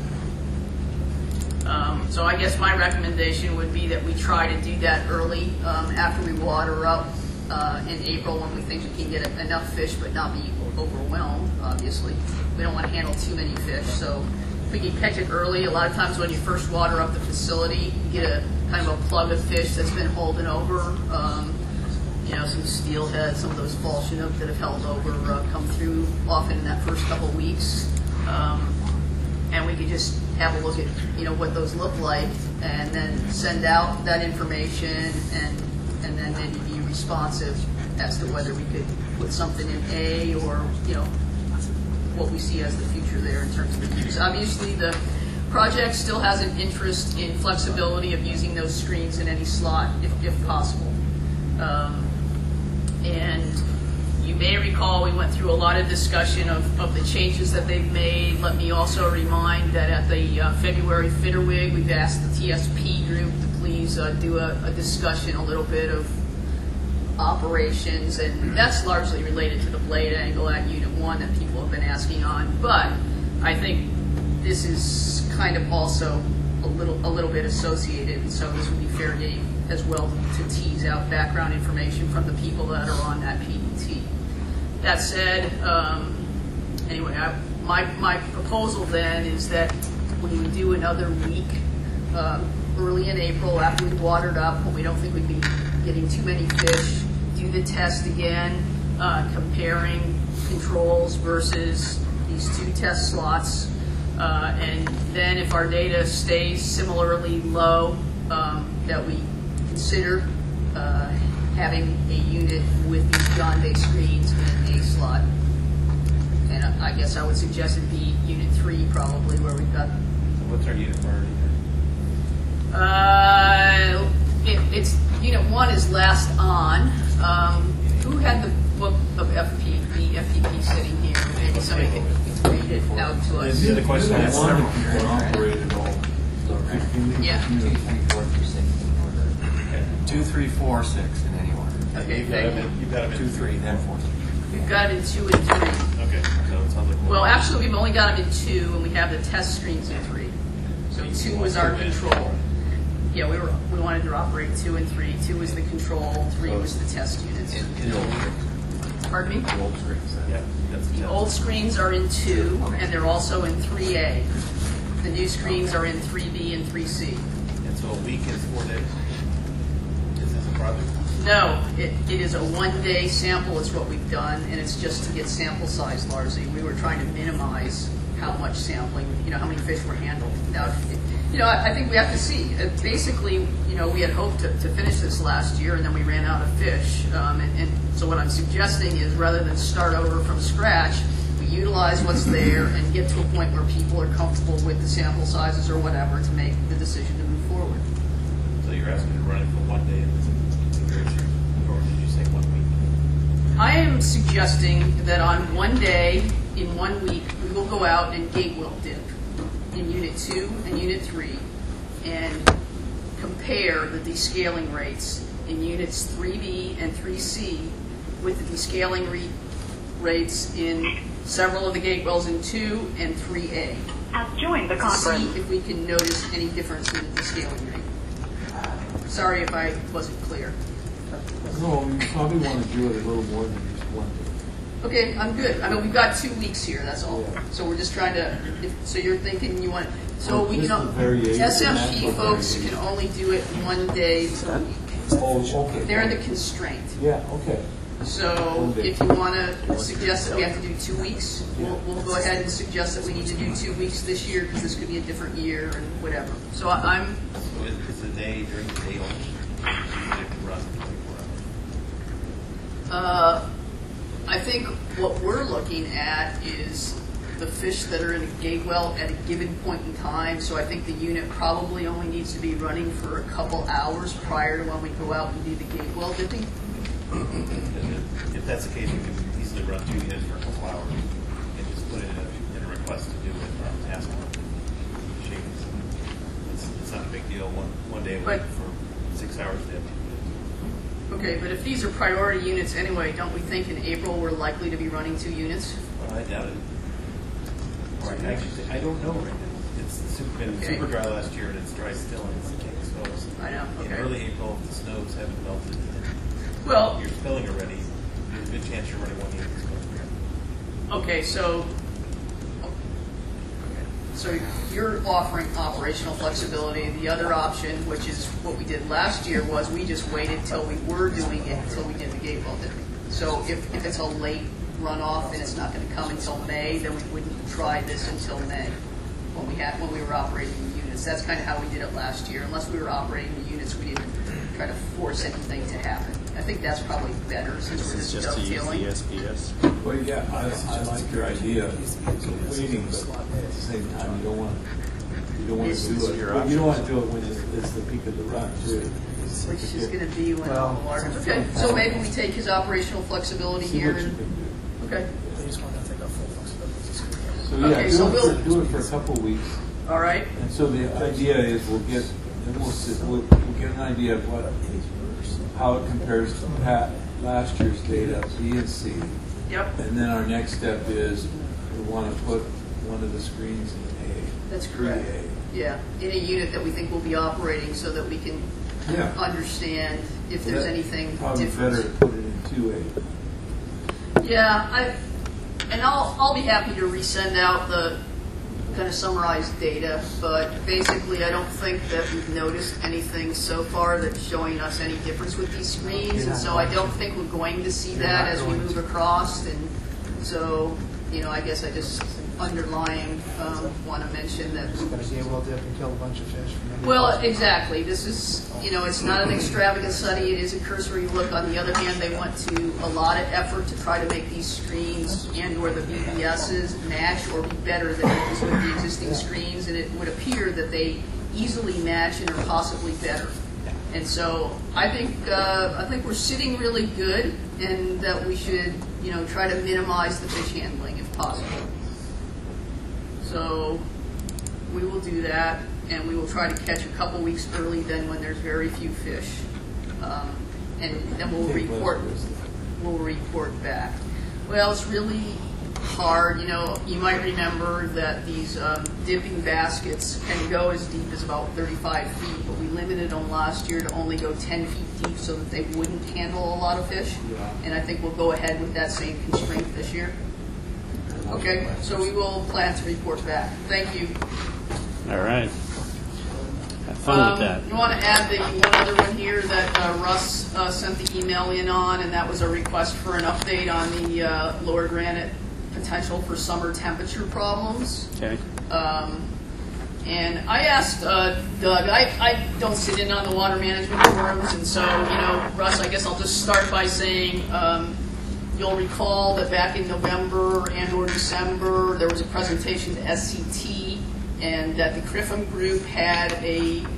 um, so I guess my recommendation would be that we try to do that early, um, after we water up uh, in April, when we think we can get enough fish but not be overwhelmed. Obviously, we don't want to handle too many fish, so if we can catch it early. A lot of times when you first water up the facility, you get a kind of a plug of fish that's been holding over. Um, you know, some steelhead, some of those fall chinook that have held over uh, come through often in that first couple of weeks. Um, and we could just have a look at, you know, what those look like, and then send out that information, and and then maybe be responsive as to whether we could put something in A, or, you know, what we see as the future there in terms of the use. Obviously, the project still has an interest in flexibility of using those screens in any slot, if, if possible. Um, and you may recall we went through a lot of discussion of, of the changes that they've made. Let me also remind that at the uh, February FitterWig, we've asked the T S P group to please uh, do a, a discussion, a little bit of operations, and that's largely related to the blade angle at Unit one that people have been asking on. But I think this is kind of also a little a little bit associated, and so this would be fair game as well to tease out background information from the people that are on that P D T. That said, um, anyway, I, my my proposal then is that when we do another week, uh, early in April, after we've watered up, when we don't think we'd be getting too many fish, do the test again, uh, comparing controls versus these two test slots. Uh, and then if our data stays similarly low, um, that we consider uh, having a unit with these John Day screens in an A slot. And I, I guess I would suggest it be Unit three probably, where we've got... So what's our unit priority there? Uh, it, it's Unit one is last on. Um, who had the book of F P P, F P P sitting here? Maybe somebody could read it out to us. The question is, operated all. Yeah. Two, three, four, six in any order. Okay, you've got thank them in- you. you've got them in Two, three, then four. We've got it in two and three. Okay, so it sounds like. Well, actually, we've only got them in two, and we have the test screens in three. So two was our control. Yeah, we were we wanted to operate two and three. Two was the control, three was the test units. Pardon me? The old screens. Yeah, that's the The old screens are in two, and they're also in three A. The new screens are in three B and three C. And so a week is four days? Is this a project? No, it, it is a one-day sample is what we've done, and it's just to get sample size largely. We were trying to minimize how much sampling, you know, how many fish were handled. Now, it, you know, I, I think we have to see. Uh, basically, you know, we had hoped to, to finish this last year, and then we ran out of fish. Um, and, and so what I'm suggesting is, rather than start over from scratch, we utilize what's there and get to a point where people are comfortable with the sample sizes or whatever to make the decision to move forward. So you're asking to run it for one day in this configuration, or did you say one week? I am suggesting that on one day, in one week, we will go out and gate well dip in Unit two and Unit three and compare the descaling rates in Units three B and three C with the descaling re rates in several of the gate wells in two and three A. Has joined the To conference. see if we can notice any difference in the descaling rate. Sorry if I wasn't clear. No, you probably want to do it a little more than just one day. Okay, I'm good. I mean, we've got two weeks here, that's all. So we're just trying to, if, so you're thinking you want, so we, you Just know, the variation, S M P natural folks variation. can only do it one day per week. Oh, okay. They're the constraint. Yeah, okay. So One day. if you want to suggest that we have to do two weeks, we'll, we'll go ahead and suggest that we need to do two weeks this year because this could be a different year and whatever. So I- I'm, So is, is the day during the day only? It can run twenty-four hours. Uh, I think what we're looking at is the fish that are in a gate well at a given point in time. So I think the unit probably only needs to be running for a couple hours prior to when we go out and do the gate well dipping. And if, if that's the case, we can easily run two units for a couple hours and just put it in a, in a request to do it, um, ask them. It's, it's not a big deal. One one day a week But- for six hours they have two units. Okay, but if these are priority units anyway, don't we think in April we're likely to be running two units? Well, I doubt it. Or actually, I don't know right now. It's super, been Okay. super dry last year and it's dry still and it's king snows. I know, In okay. early April, if the snows haven't melted and Well- you're spilling already, there's a good chance you're running one unit. Okay, so, so you're offering operational flexibility. The other option, which is what we did last year, was we just waited till we were doing it until we did the gate well dipping. So if, if it's a late runoff and it's not going to come until May, then we wouldn't try this until May when we had when we were operating the units. That's kind of how we did it last year. Unless we were operating the units, we didn't try to force anything to happen. I think that's probably better since we're just dovetailing. S P S. Well, yeah, I, I like your idea of waiting, but at the same time, you don't want, you don't want This to is do it. your Well, you don't want to option. do it when it's, it's the peak of the run, too. Which is going to be when all the Well- water. Okay, so maybe we take his operational flexibility See here what you and, can do. okay, They just want to take out full flexibility. So, yeah, Okay, do so it we'll- for, do it for a couple of weeks. all right. And so the idea is we'll get, then we'll, sit, we'll, we'll get an idea of what, how it compares to Pat, last year's data, B and C. Yep, And then our next step is we want to put one of the screens in A. that's three correct. A. Yeah, in a unit that we think will be operating so that we can Yeah. understand if there's That- anything Probably different. better to put it in two A. Yeah, I, and I'll, I'll be happy to resend out the kind of summarized data, but basically I don't think that we've noticed anything so far that's showing us any difference with these screens, and so I don't think we're going to see that as we move across, and so, you know, I guess I just underlying um, want to mention that Just got a gate well dip and kill a bunch of fish. Maybe well, exactly. This is, you know, it's not an extravagant study. It is a cursory look. On the other hand, they went to a lot of effort to try to make these screens and/or the V B Ss match or be better than it is with the existing screens, and it would appear that they easily match and are possibly better. And so, I think uh, I think we're sitting really good, and that we should, you know, try to minimize the fish handling if possible. So we will do that, and we will try to catch a couple weeks early then when there's very few fish. Um, and then we'll report, we'll report back. Well, it's really hard. You know, you might remember that these um, dipping baskets can go as deep as about thirty-five feet, but we limited them last year to only go ten feet deep so that they wouldn't handle a lot of fish. And I think we'll go ahead with that same constraint this year. Okay, so we will plan to report back. Thank you. All right. Have fun Um, with that. You want to add the one other one here that uh, Russ uh, sent the email in on, and that was a request for an update on the uh, Lower Granite potential for summer temperature problems. Okay. Um, and I asked uh, Doug, I, I don't sit in on the water management forums, and so, you know, Russ, I guess I'll just start by saying, um, you'll recall that back in November and or December, there was a presentation to S C T, and that the Criffin Group had a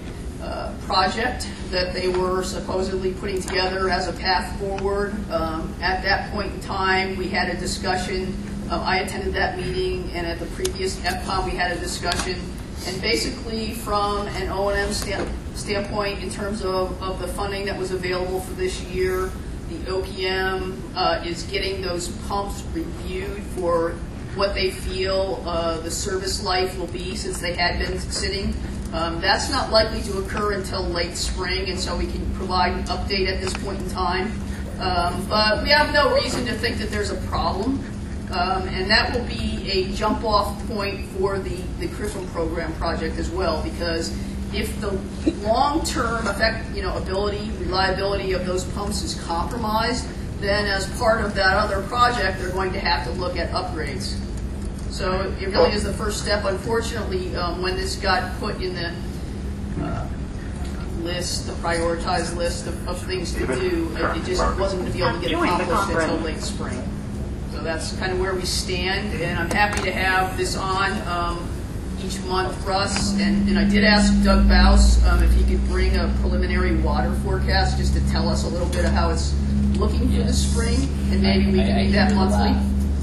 uh, project that they were supposedly putting together as a path forward. Um, at that point in time, we had a discussion. Uh, I attended that meeting, and at the previous F COM, we had a discussion. And basically, from an O and M stand, standpoint, in terms of, of the funding that was available for this year, the O P M uh, is getting those pumps reviewed for what they feel uh, the service life will be since they had been sitting. Um, that's not likely to occur until late spring, and so we can provide an update at this point in time. Um, but we have no reason to think that there's a problem. Um, and that will be a jump-off point for the, the curriculum program project as well, because if the long-term effect, you know, ability, reliability of those pumps is compromised, then as part of that other project, they're going to have to look at upgrades. So it really is the first step. Unfortunately, um, when this got put in the uh, list, the prioritized list of, of things to do, it, it just wasn't going to be able to get accomplished until late spring. So that's kind of where we stand, and I'm happy to have this on um, each month, Russ. And, and I did ask Doug Baus um, if he could bring a preliminary water forecast just to tell us a little bit of how it's looking for the spring, and maybe we can do that monthly.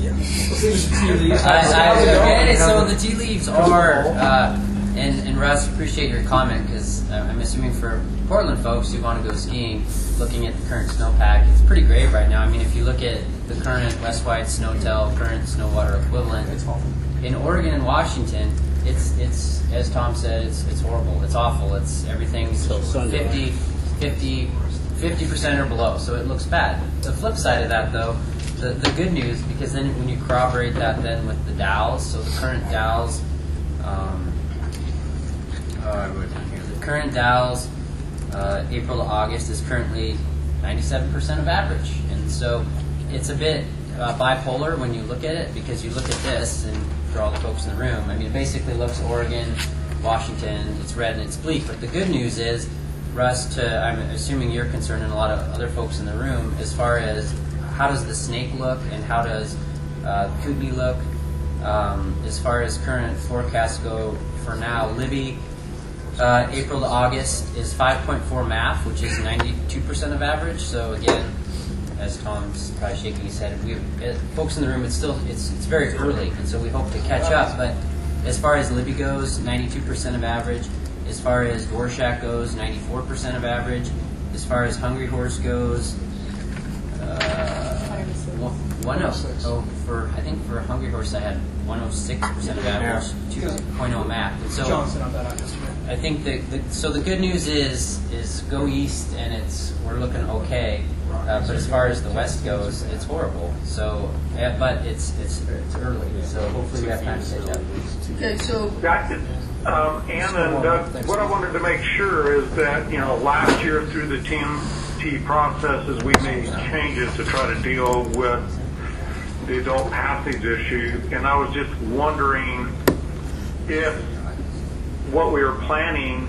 I, I, okay, so the tea leaves are, uh, and, and Russ, appreciate your comment, because uh, I'm assuming for Portland folks who want to go skiing, looking at the current snowpack, it's pretty great right now. I mean, if you look at the current West-Wide Snowtel, current snow water equivalent, in Oregon and Washington, it's, it's as Tom said, it's, it's horrible. It's awful. It's everything's fifty, fifty, fifty percent or below, so it looks bad. The flip side of that, though, the, the good news, because then when you corroborate that then with the D A Ls, so the current D A Ls, um, uh, the current D A Ls, uh, April to August is currently ninety-seven percent of average, and so it's a bit uh, bipolar when you look at it, because you look at this, and for all the folks in the room, I mean, it basically looks Oregon, Washington, it's red and it's bleak, but the good news is, Russ, to, I'm assuming you're concerned, and a lot of other folks in the room, as far as how does the snake look and how does uh, Kootenai look, um, as far as current forecasts go for now, Libby, uh, April to August is five point four M A F, which is ninety-two percent of average, so again, as Tom's probably shaking his head, we, uh, folks in the room, it's still, it's, it's very early, and so we hope to catch up, but as far as Libby goes, ninety-two percent of average. As far as Dvorak goes, ninety-four percent of average. As far as Hungry Horse goes, uh, one oh, oh, for I think for Hungry Horse I had one oh six percent of average, two point oh M A F. And so Johnson on that yesterday. I think the, the so the good news is is go east and it's we're looking okay. Uh, but as far as the west goes, it's horrible. So, yeah, but it's it's it's early. So hopefully we have time to catch up. Okay, so. Um, Ann and Doug, what I wanted to make sure is that, you know, last year through the T M T processes, we made changes to try to deal with the adult passage issue, and I was just wondering if what we were planning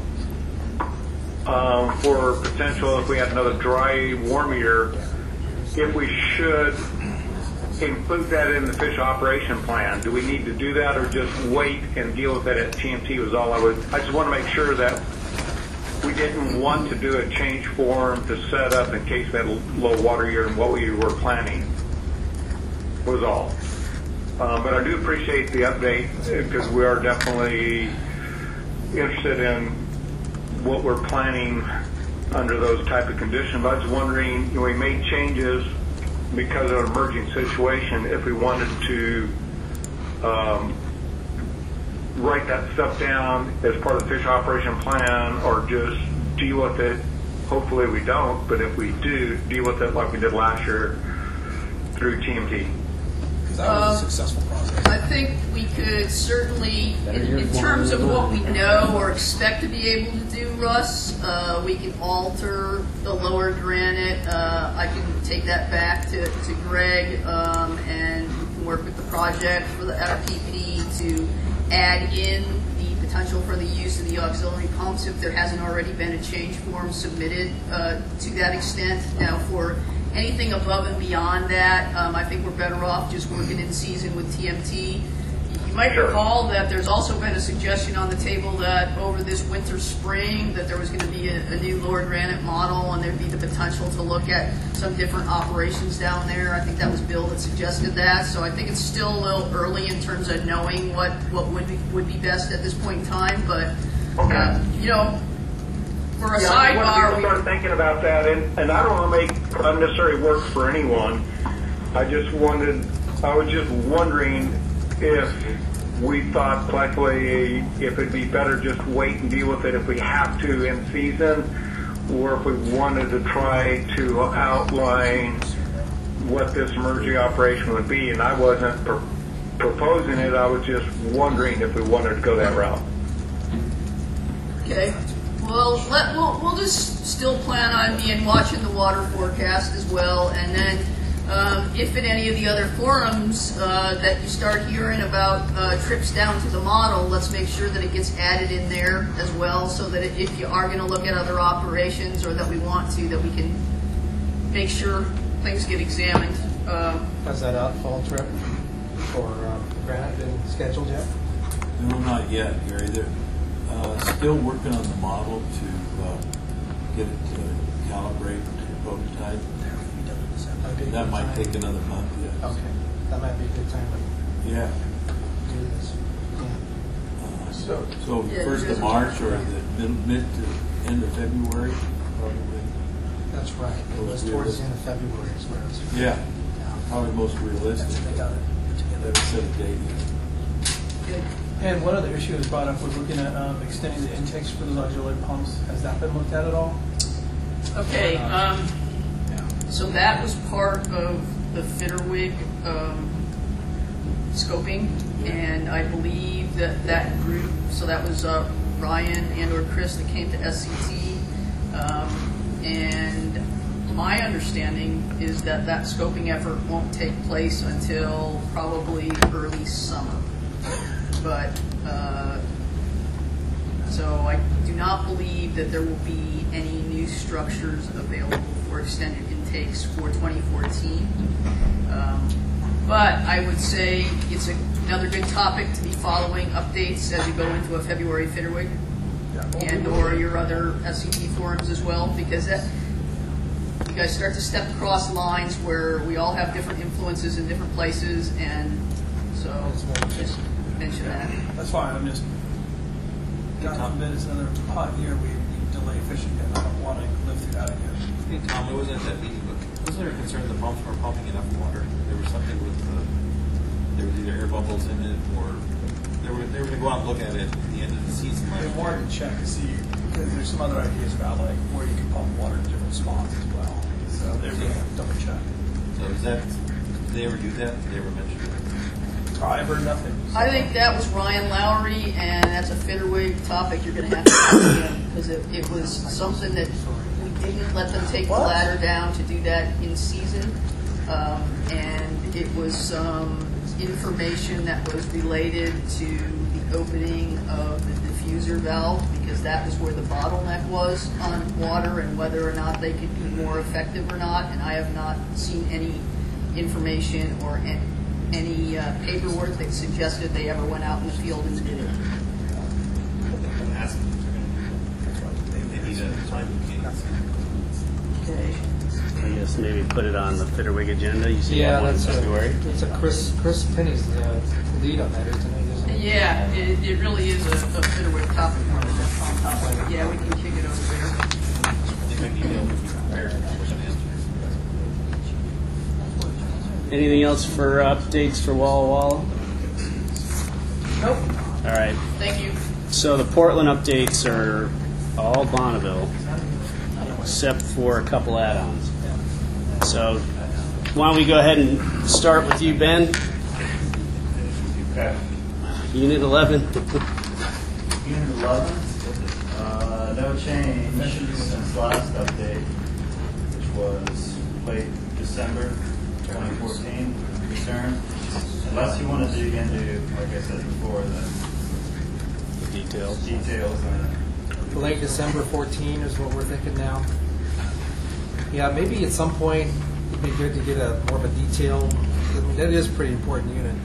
um, for potential, if we had another dry, warm year, if we should include that in the fish operation plan. Do we need to do that, or just wait and deal with that at T M T? Was all I would. I just want to make sure that we didn't want to do a change form to set up in case we had a low water year and what we were planning. Was all. Um, but I do appreciate the update, because we are definitely interested in what we're planning under those type of conditions. I was wondering, you know, we made changes because of an emerging situation, if we wanted to um, write that stuff down as part of the fish operation plan, or just deal with it. Hopefully we don't, but if we do, deal with it like we did last year through T M T. That was Um, a successful process. I think we could certainly, in, in terms of what we know or expect to be able to do, Russ, uh, we can alter the lower granite. Uh, I can take that back to, to Greg um, and work with the project for the F P P to add in the potential for the use of the auxiliary pumps if there hasn't already been a change form submitted uh, to that extent. Now, for anything above and beyond that, um, I think we're better off just working in season with T M T. You might Sure. recall that there's also been a suggestion on the table that over this winter, spring, that there was going to be a, a new Lord Granite model, and there'd be the potential to look at some different operations down there. I think that was Bill that suggested that. So I think it's still a little early in terms of knowing what, what would be, would be best at this point in time. But Okay. uh, you know, for a Yeah, I want sidebar, to we, start thinking about that, and, and I don't want to make unnecessary work for anyone. I just wanted, I was just wondering if we thought collectively if it'd be better just wait and deal with it if we have to in season, or if we wanted to try to outline what this emergency operation would be. And I wasn't pr- proposing it, I was just wondering if we wanted to go that route. okay. Well, let, we'll, we'll just still plan on being watching the water forecast as well, and then um, if in any of the other forums uh, that you start hearing about uh, trips down to the model, let's make sure that it gets added in there as well, so that if you are going to look at other operations or that we want to, that we can make sure things get examined. Um, Has that outfall trip for uh, Granite been scheduled yet? No, not yet, Gary. They're uh, still working on the model to uh, get it to calibrate to prototype. Okay. That might take another month, yes. Okay, that might be a good time to Yeah. do this. Uh, so, so Yeah, first you of guys- March or the mid, mid to end of February, probably. That's right. It was towards the end of February as well. Yeah, probably most realistic. They got it together. Never set a date yet. And one other issue that was brought up was looking at um, extending the intakes for those auxiliary pumps. Has that been looked at at all? okay. Um, so that was part of the Fitterwig um, scoping, and I believe that that group, so that was uh, Ryan and or Chris that came to S C T, um, and my understanding is that that scoping effort won't take place until probably early summer. But, uh, so I do not believe that there will be any new structures available for extended intakes for twenty fourteen. Um, but I would say it's a, another good topic to be following updates as you go into a February Fitterwig and or your other S C T forums as well, because that, you guys start to step across lines where we all have different influences in different places, and so just mention that. That's fine. I'm just, God forbid it's another hot year, we we delay fishing again. I don't want to live through that again. Hey, Tom, it wasn't at that meeting, but wasn't there a concern the pumps weren't pumping enough water? There was something with the, there was either air bubbles in it, or they were, they were going to go out and look at it at the end of the season last We year. wanted to check to see, because there's some other ideas about like where you can pump water in different spots as well. So they were going to double check. So is that, did they ever do that? Did they ever mention it? I've heard nothing. I think that was Ryan Lowry, and that's a Fitterwig topic you're going to have to talk to, because it, it was something that we didn't let them take the ladder down to do that in season, um, and it was some information that was related to the opening of the diffuser valve, because that was where the bottleneck was on water, and whether or not they could be more effective or not. And I have not seen any information or any any uh, paperwork that suggested they ever went out in the field and did it. Ask them if they're going to do it. They, they need a time cadence. Okay. I guess maybe put it on the Fitterwig agenda. You see Yeah, that one in that's February. a, it's a Chris Chris Penny's the uh, lead on that, isn't it? Isn't it? Yeah, it, it really is a, a Fitterwig topic. Yeah, we can kick it over there. I think an email would be prepared for some answers. Anything else for updates for Walla Walla? Nope. All right. Thank you. So the Portland updates are all Bonneville, except for a couple add-ons. So why don't we go ahead and start with you, Ben? Okay. Unit eleven. Unit eleven, uh, no change since last update, which was late December twenty fourteen. Concern, unless you want to dig into, like I said before, the details. Details on Late December fourteen is what we're thinking now. Yeah, maybe at some point it'd be good to get a more of a detailed. I mean, that is a pretty important unit. I mean,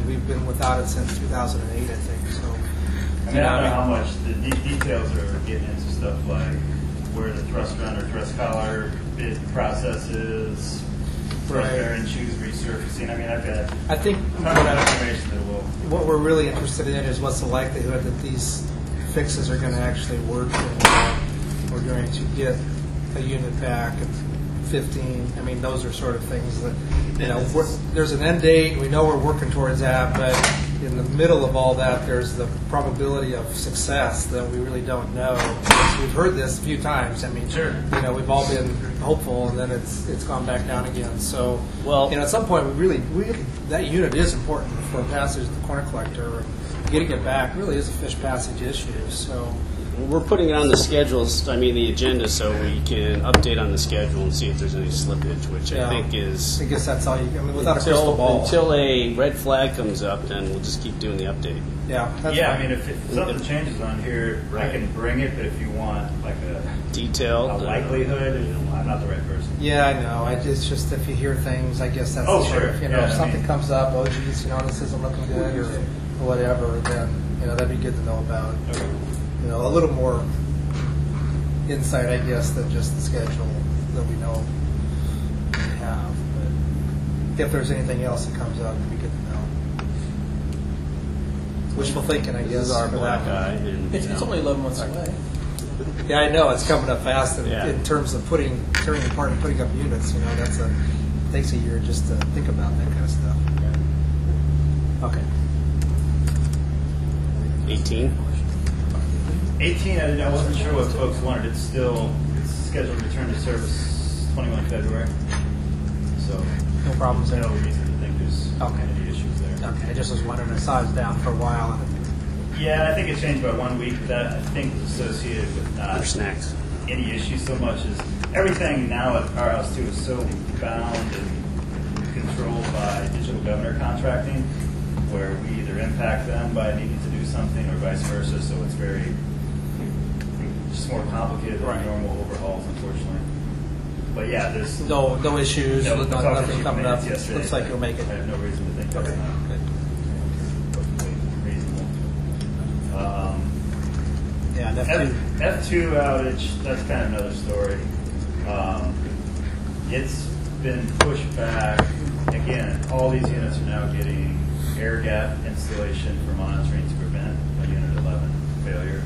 and we've been without it since two thousand eight, I think. So, I mean, I don't know how much the de- details are getting into stuff like where the thrust run or thrust collar bit process is, thrust Right. bearing shoes resurfacing. I mean, I've got I think a ton of information that will. what we're really interested in is what's the likelihood that these fixes are going to actually work, and uh, we're going to get a unit back at fifteen. I mean, those are sort of things that, you know, we're, there's an end date, we know we're working towards that, but in the middle of all that, there's the probability of success that we really don't know. Because we've heard this a few times. I mean, Sure. you know, we've all been hopeful, and then it's it's gone back down again. So, Well- you know, at some point, we really, we, that unit is important for passage of the corner collector. Getting it back really is a fish passage issue. So, We're putting it on the schedules, I mean, the agenda, so we can update on the schedule and see if there's any slippage, which Yeah. I think is... I guess that's all you. I mean, without a until, crystal ball. Until a red flag comes up, then we'll just keep doing the update. Yeah. That's Yeah, I fine. mean, if, if something changes on here, Right. I can bring it. But if you want like a, Detailed. a uh, likelihood, I'm not the right person. Yeah, I know. I, it's just if you hear things, I guess that's Oh, the sort sure. of, you know, Yeah, if I something mean- comes up, oh geez, you know, this isn't looking good or whatever, then, you know, that'd be good to know about. Okay. You know, a little more insight, I guess, than just the schedule that we know we have. But if there's anything else that comes up, it'd be good to know. Wishful thinking, I This guess. is our for black that one. eye. And, It's, you it's know, only eleven months away. Yeah, I know it's coming up fast in, Yeah. in terms of putting tearing apart and putting up units. You know, that's a takes a year just to think about that kind of stuff. Okay. eighteen. eighteen, I, didn't, I wasn't sure what folks wanted. It's still it's scheduled to return to service twenty-first February. So No problems there. no reason to think there's Okay. any issues there. Okay, I just was wondering. I saw it was down for a while. Yeah, I think it changed by one week, but that I think is associated with not For snacks. any issue so much as everything now at our house too is so bound and controlled by digital governor contracting, where we either impact them by needing to do something or vice versa. So it's very just more complicated than Right. normal overhauls, unfortunately. But yeah, there's No, no issues. no, no, we talked to nothing Chief coming up. Maintenance yesterday. Looks like you'll make it. I have no reason to think that's Okay, not good. perfectly reasonable. Um, Yeah, and F F, two. F two outage, that's kind of another story. Um, it's been pushed back. Again, all these units are now getting air gap installation for monitoring to prevent a Unit eleven failure,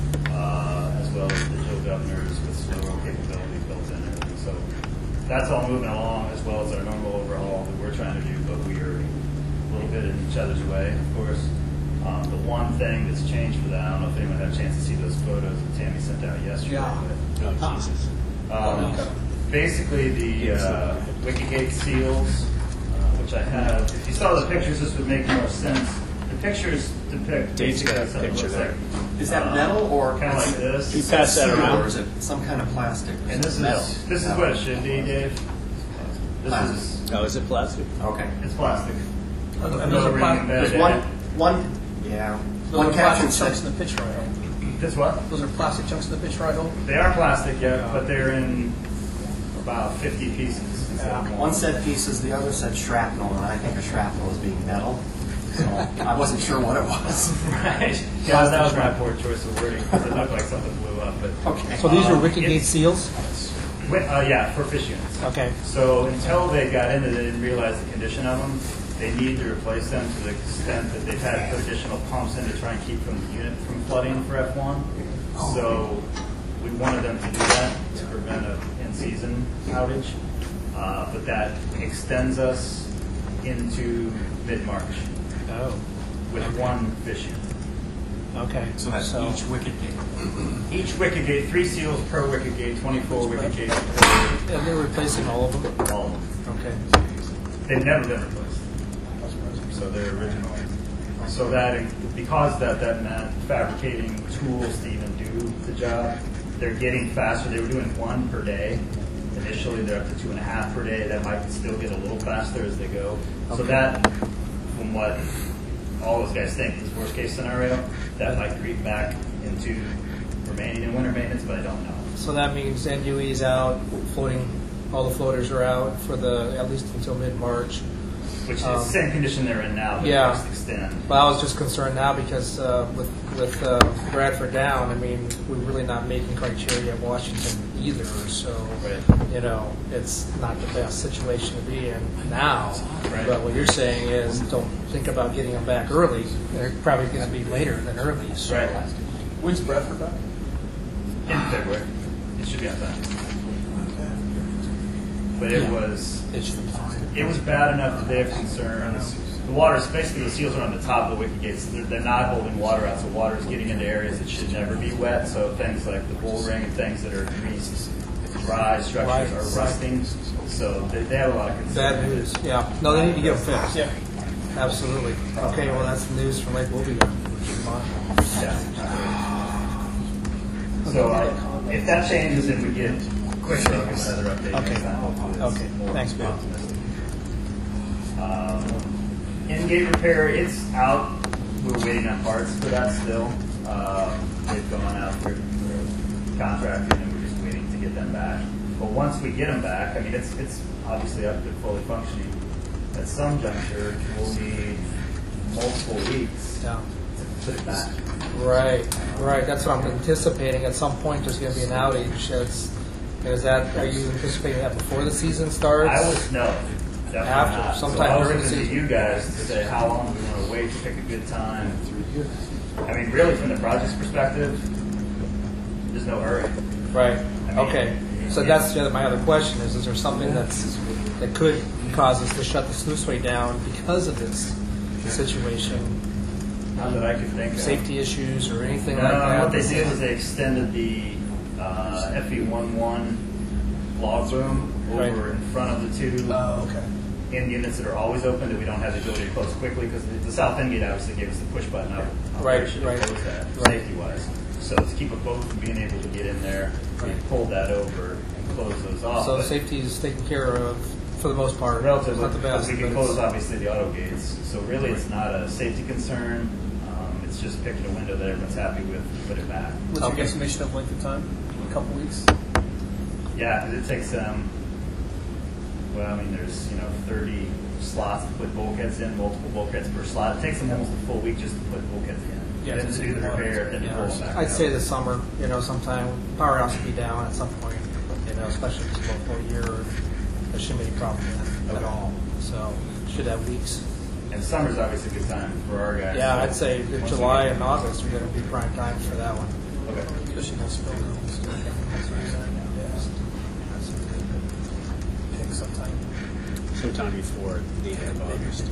uh, as well as digital governors with slower capability built in and everything. So that's all moving along, as well as our normal overhaul that we're trying to do, but we are a little bit in each other's way, of course. Um, the one thing that's changed for that, I don't know if anyone had a chance to see those photos that Tammy sent out yesterday. Yeah. but, Oh, Jesus. um, basically, the uh, Wikigate seals, uh, which I have. If you saw the pictures, this would make more sense. The pictures depict Dave's basically got a something that picture looks there. like Is that uh, metal or kind of like this? You pass that around. Or is it some kind of plastic? And this metal? is this is what it should be, Dave. This Plastic. is Oh, is it plastic? Okay. it's plastic. And Another those are ring pla- embedded There's in one, it. one, yeah. those One are caption plastic chunks in said, the pitch ride. This what? Those are plastic chunks in the pitch ride. They are plastic, yeah, but they're in about fifty pieces. instead of one. one said pieces, the other said shrapnel, and I think a shrapnel is being metal. So I wasn't sure what it was. Right. Yeah, that was my poor choice of wording because it looked like something blew up. But Okay. So these are Um, Wikigate it's- seals. Wi- uh, yeah, for fish units. Okay. So until they got into it, they didn't realize the condition of them. They need to replace them to the extent that they've had to put additional pumps in to try and keep from the unit from flooding for F one. So we wanted them to do that to prevent an in-season outage. Uh, but that extends us into mid-March Oh. with one fish unit. Okay. So that's So- each wicket gate. Each wicket gate, three seals per wicket gate, twenty-four wicket gates. And they're replacing all of them. All of them. Okay. They've never been replaced. So they're original. So that, because that, that meant fabricating tools to even do the job, they're getting faster. They were doing one per day. Initially, they're up to two and a half per day. That might still get a little faster as they go. So Okay. that, from what all those guys think, is worst case scenario, that might creep back into remaining in winter maintenance, but I don't know. So that means N U E's out, floating, all the floaters are out for the, at least until mid-March. which is Um, the same condition they're in now, but yeah. just extend. But I was just concerned now because uh, with with uh, Bradford down, I mean, we're really not making criteria at Washington either. So, you know, it's not the best situation to be in now. Right. But what you're saying is, don't think about getting them back early. They're probably going to be later than early. So. Right. When's Bradford back? In February. It should be on time. But it Yeah. was It should be fine. it was bad enough that they have concerns. The water's basically the seals are on the top of the wicket gates. They're, they're not holding water out, so water is getting into areas that should never be wet. So things like the bull ring and things that are greased, dry structures Right. are rusting. So they, they have a lot of concerns. Bad news. Yeah. No, they need to get them fixed. Yeah. Absolutely. Okay. Well, that's the news from Lake Willoughby. Yeah. So uh, if that changes, if we get quicker, I'll give another update Okay. next time. Hopefully it's Okay. more Thanks, Ben. optimistic. Um, in-gate repair, it's out. We're waiting on parts for that still. Um, they've gone out for, for contracting, and we're just waiting to get them back. But once we get them back, I mean, it's it's obviously up to fully functioning. At some juncture, we'll need multiple weeks Yeah. to put it back. Right, right. That's what I'm anticipating. At some point, there's going to be an outage. That's, is that? Are you anticipating that before the season starts? I would no. Definitely After, not. sometime so I was during the looking to season. you guys to say how long do we want to wait to pick a good time. I mean, really, from the project's perspective, there's no hurry. Right. I mean, Okay. So that's the other, my other question is: Is there something that's that could cause us to shut the sluiceway down because of this situation? Not that I could think of. Safety issues or anything No, like that? what they did was they extended the uh, F E eleven log room over Right. in front of the two Oh, okay. end units that are always open that we don't have the ability to close quickly because the, the south end gate obviously gave us the push button up Right, operation to right, close that right. safety wise. So to keep a boat from being able to get in there, we Right. pulled that over and closed those off. So the But safety is taken care of for the most part. relatively, Not the best. because we can but it's- close obviously the auto gates. So really, it's not a safety concern. Um, it's just picking a window that everyone's happy with, put it back. What's Okay. your estimation of length of time? A couple weeks? Yeah, 'cause it takes them. Well, I mean, there's you know thirty slots to put bulkheads in, multiple bulkheads per slot. It takes them almost a full week just to put bulkheads in. Yeah, then just to do the do the repair, then to Yeah. pull them back. I'd out. say the summer, you know, sometime power house will be down at some point, you know, especially if it's about for a year. There shouldn't be any problem with it at Okay. all. So should have weeks. And summer's obviously a good time for our guys. Yeah, so I'd say that once we July get- and August are going to be prime times for that one. Okay. Especially no snow. Pick sometime. Sometime before the end of August.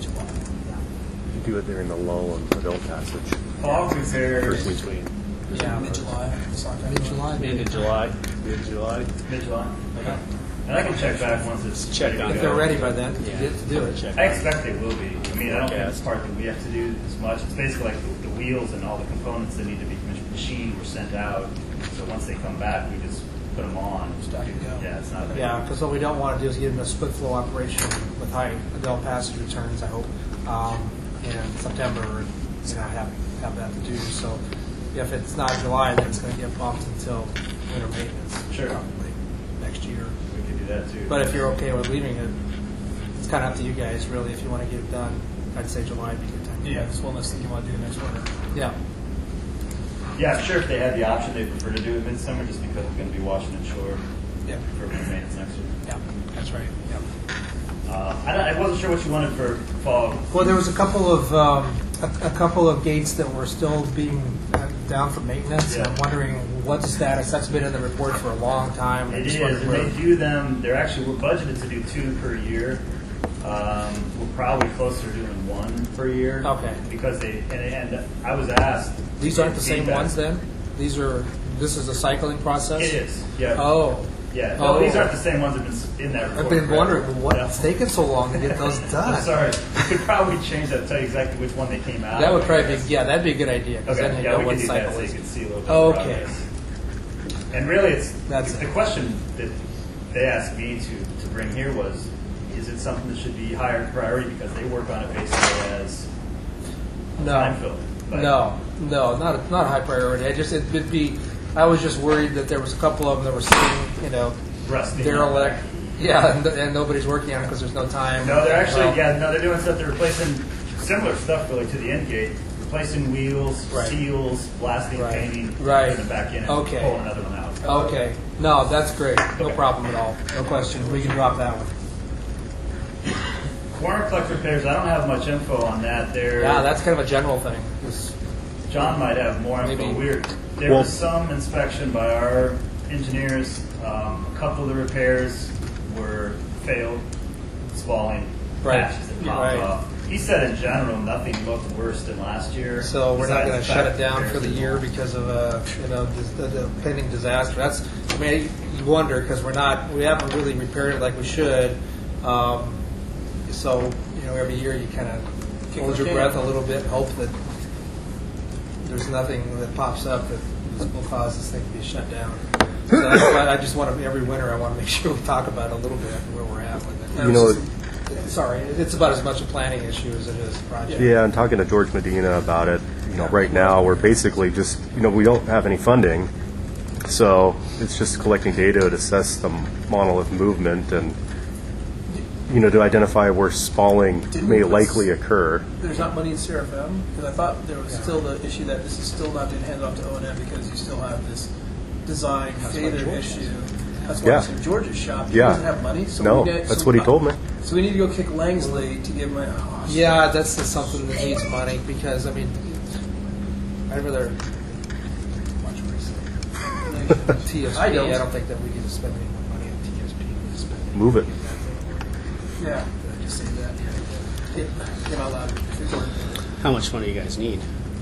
You do it during the lull of adult passage. Fog repair, First between. Yeah, Mid-July. mid-July. End of July, mid-July. mid-July. Okay. And I can check back once it's Check ready on to If go. they're ready by then, Yeah. get to do it. Check. I expect they will be. I mean, I don't think it's Forecast. part that we have to do as much. It's basically like the, the wheels and all the components that need to be mach- machined were sent out. So once they come back, we just put them on. Start to go. Yeah, it's not. that Yeah, because what we don't want to do is get into a split flow operation with high adult passage returns, I hope, um, in September, and, you know, have, have that to do. So if it's not July, then it's going to get bumped until winter maintenance. Sure. Probably next year. We could do that too. But if you're okay with leaving it, it's kind of up to you guys, really. If you want to get it done, I'd say July would be a good time. Yeah, this one less thing you want to do next winter. Yeah. Yeah, I'm sure if they had the option, they'd prefer to do it midsummer just because we're going to be washing inshore Yeah. for maintenance next year. Yeah. That's right. Yeah. Uh, I, don't- I wasn't sure what you wanted for fall. Well, there was a couple of um, a, a couple of gates that were still being uh, down for maintenance. Yeah. I'm wondering what the status. That's been in the report for a long time. It Just is, wondering and where- they do them. They're actually we're budgeted to do two per year. Um, we're probably closer to doing one per year. Okay. Because they and, and I was asked. These aren't the same feedback. ones then. These are. This is a cycling process. It is. Yeah. Oh. Yeah. No, Oh. these aren't the same ones that have been in that report. I've been forever. wondering what's Yeah. taking so long to get those done. I'm sorry. We could probably change that. Tell you exactly which one they came out. That would of, probably I be guess. yeah, that'd be a good idea because Okay. then you Yeah, know we what can do that cycle so you is. can see a little bit. of Okay. progress. And really, it's That's the it. question that they asked me to, to bring here was, is it something that should be higher priority because they work on it basically as No. time fill? But- No, no, not a, not a high priority. I just it would be. I was just worried that there was a couple of them that were sitting, you know, Rusty. derelict, Yeah, and, and nobody's working on it because there's no time. No, they're actually, Well, yeah, no, they're doing stuff. They're replacing similar stuff really to the end gate, replacing wheels, Right. seals, blasting, Right. painting, Right. putting it back in, and Okay. pulling another one out. Okay. No, that's great. No problem at all. No question. We can drop that one. Warrant clutch repairs, I don't have much info on that. There, Yeah, that's kind of a general thing. Just- John might have more info. Maybe. We're, there Well- was some inspection by our engineers. Um, a couple of the repairs were failed, spalling, Right. patches that popped Right. off. He said in general nothing looked worse than last year. So we're not besides going the to shut fact it down that for the there's- year because of a you know dis- the, the pending disaster. That's I mean you wonder because we're not we haven't really repaired it like we should. Um, so you know every year you kind of hold your breath a little bit and hope that there's nothing that pops up that will cause this thing to be shut down. So that's why I just want to every winter I want to make sure we talk about it a little bit where we're at with it. You know, Sorry, it's about as much a planning issue as it is a project. Yeah, I'm talking to George Medina about it. You know, right now we're basically just, you know, we don't have any funding, so it's just collecting data to assess the monolith movement and, you know, to identify where spalling Didn't may we put- likely occur. There's not money in C R F M, because I thought there was still the issue that this is still not being handed off to O and M because you still have this design failure issue. That's why Yeah. it's in George's shop. He Yeah. doesn't have money. So No, we need, that's so what he we- told me. So we need to go kick Langsley to give him a. Oh, Yeah, that's the something that needs money because I mean, I'd rather watch what I say. T S P. I I don't. don't. think that we need to spend any more money on T S P. We need to spend Move it. Yeah, I just say that. Get, get out loud. How much money do you guys need?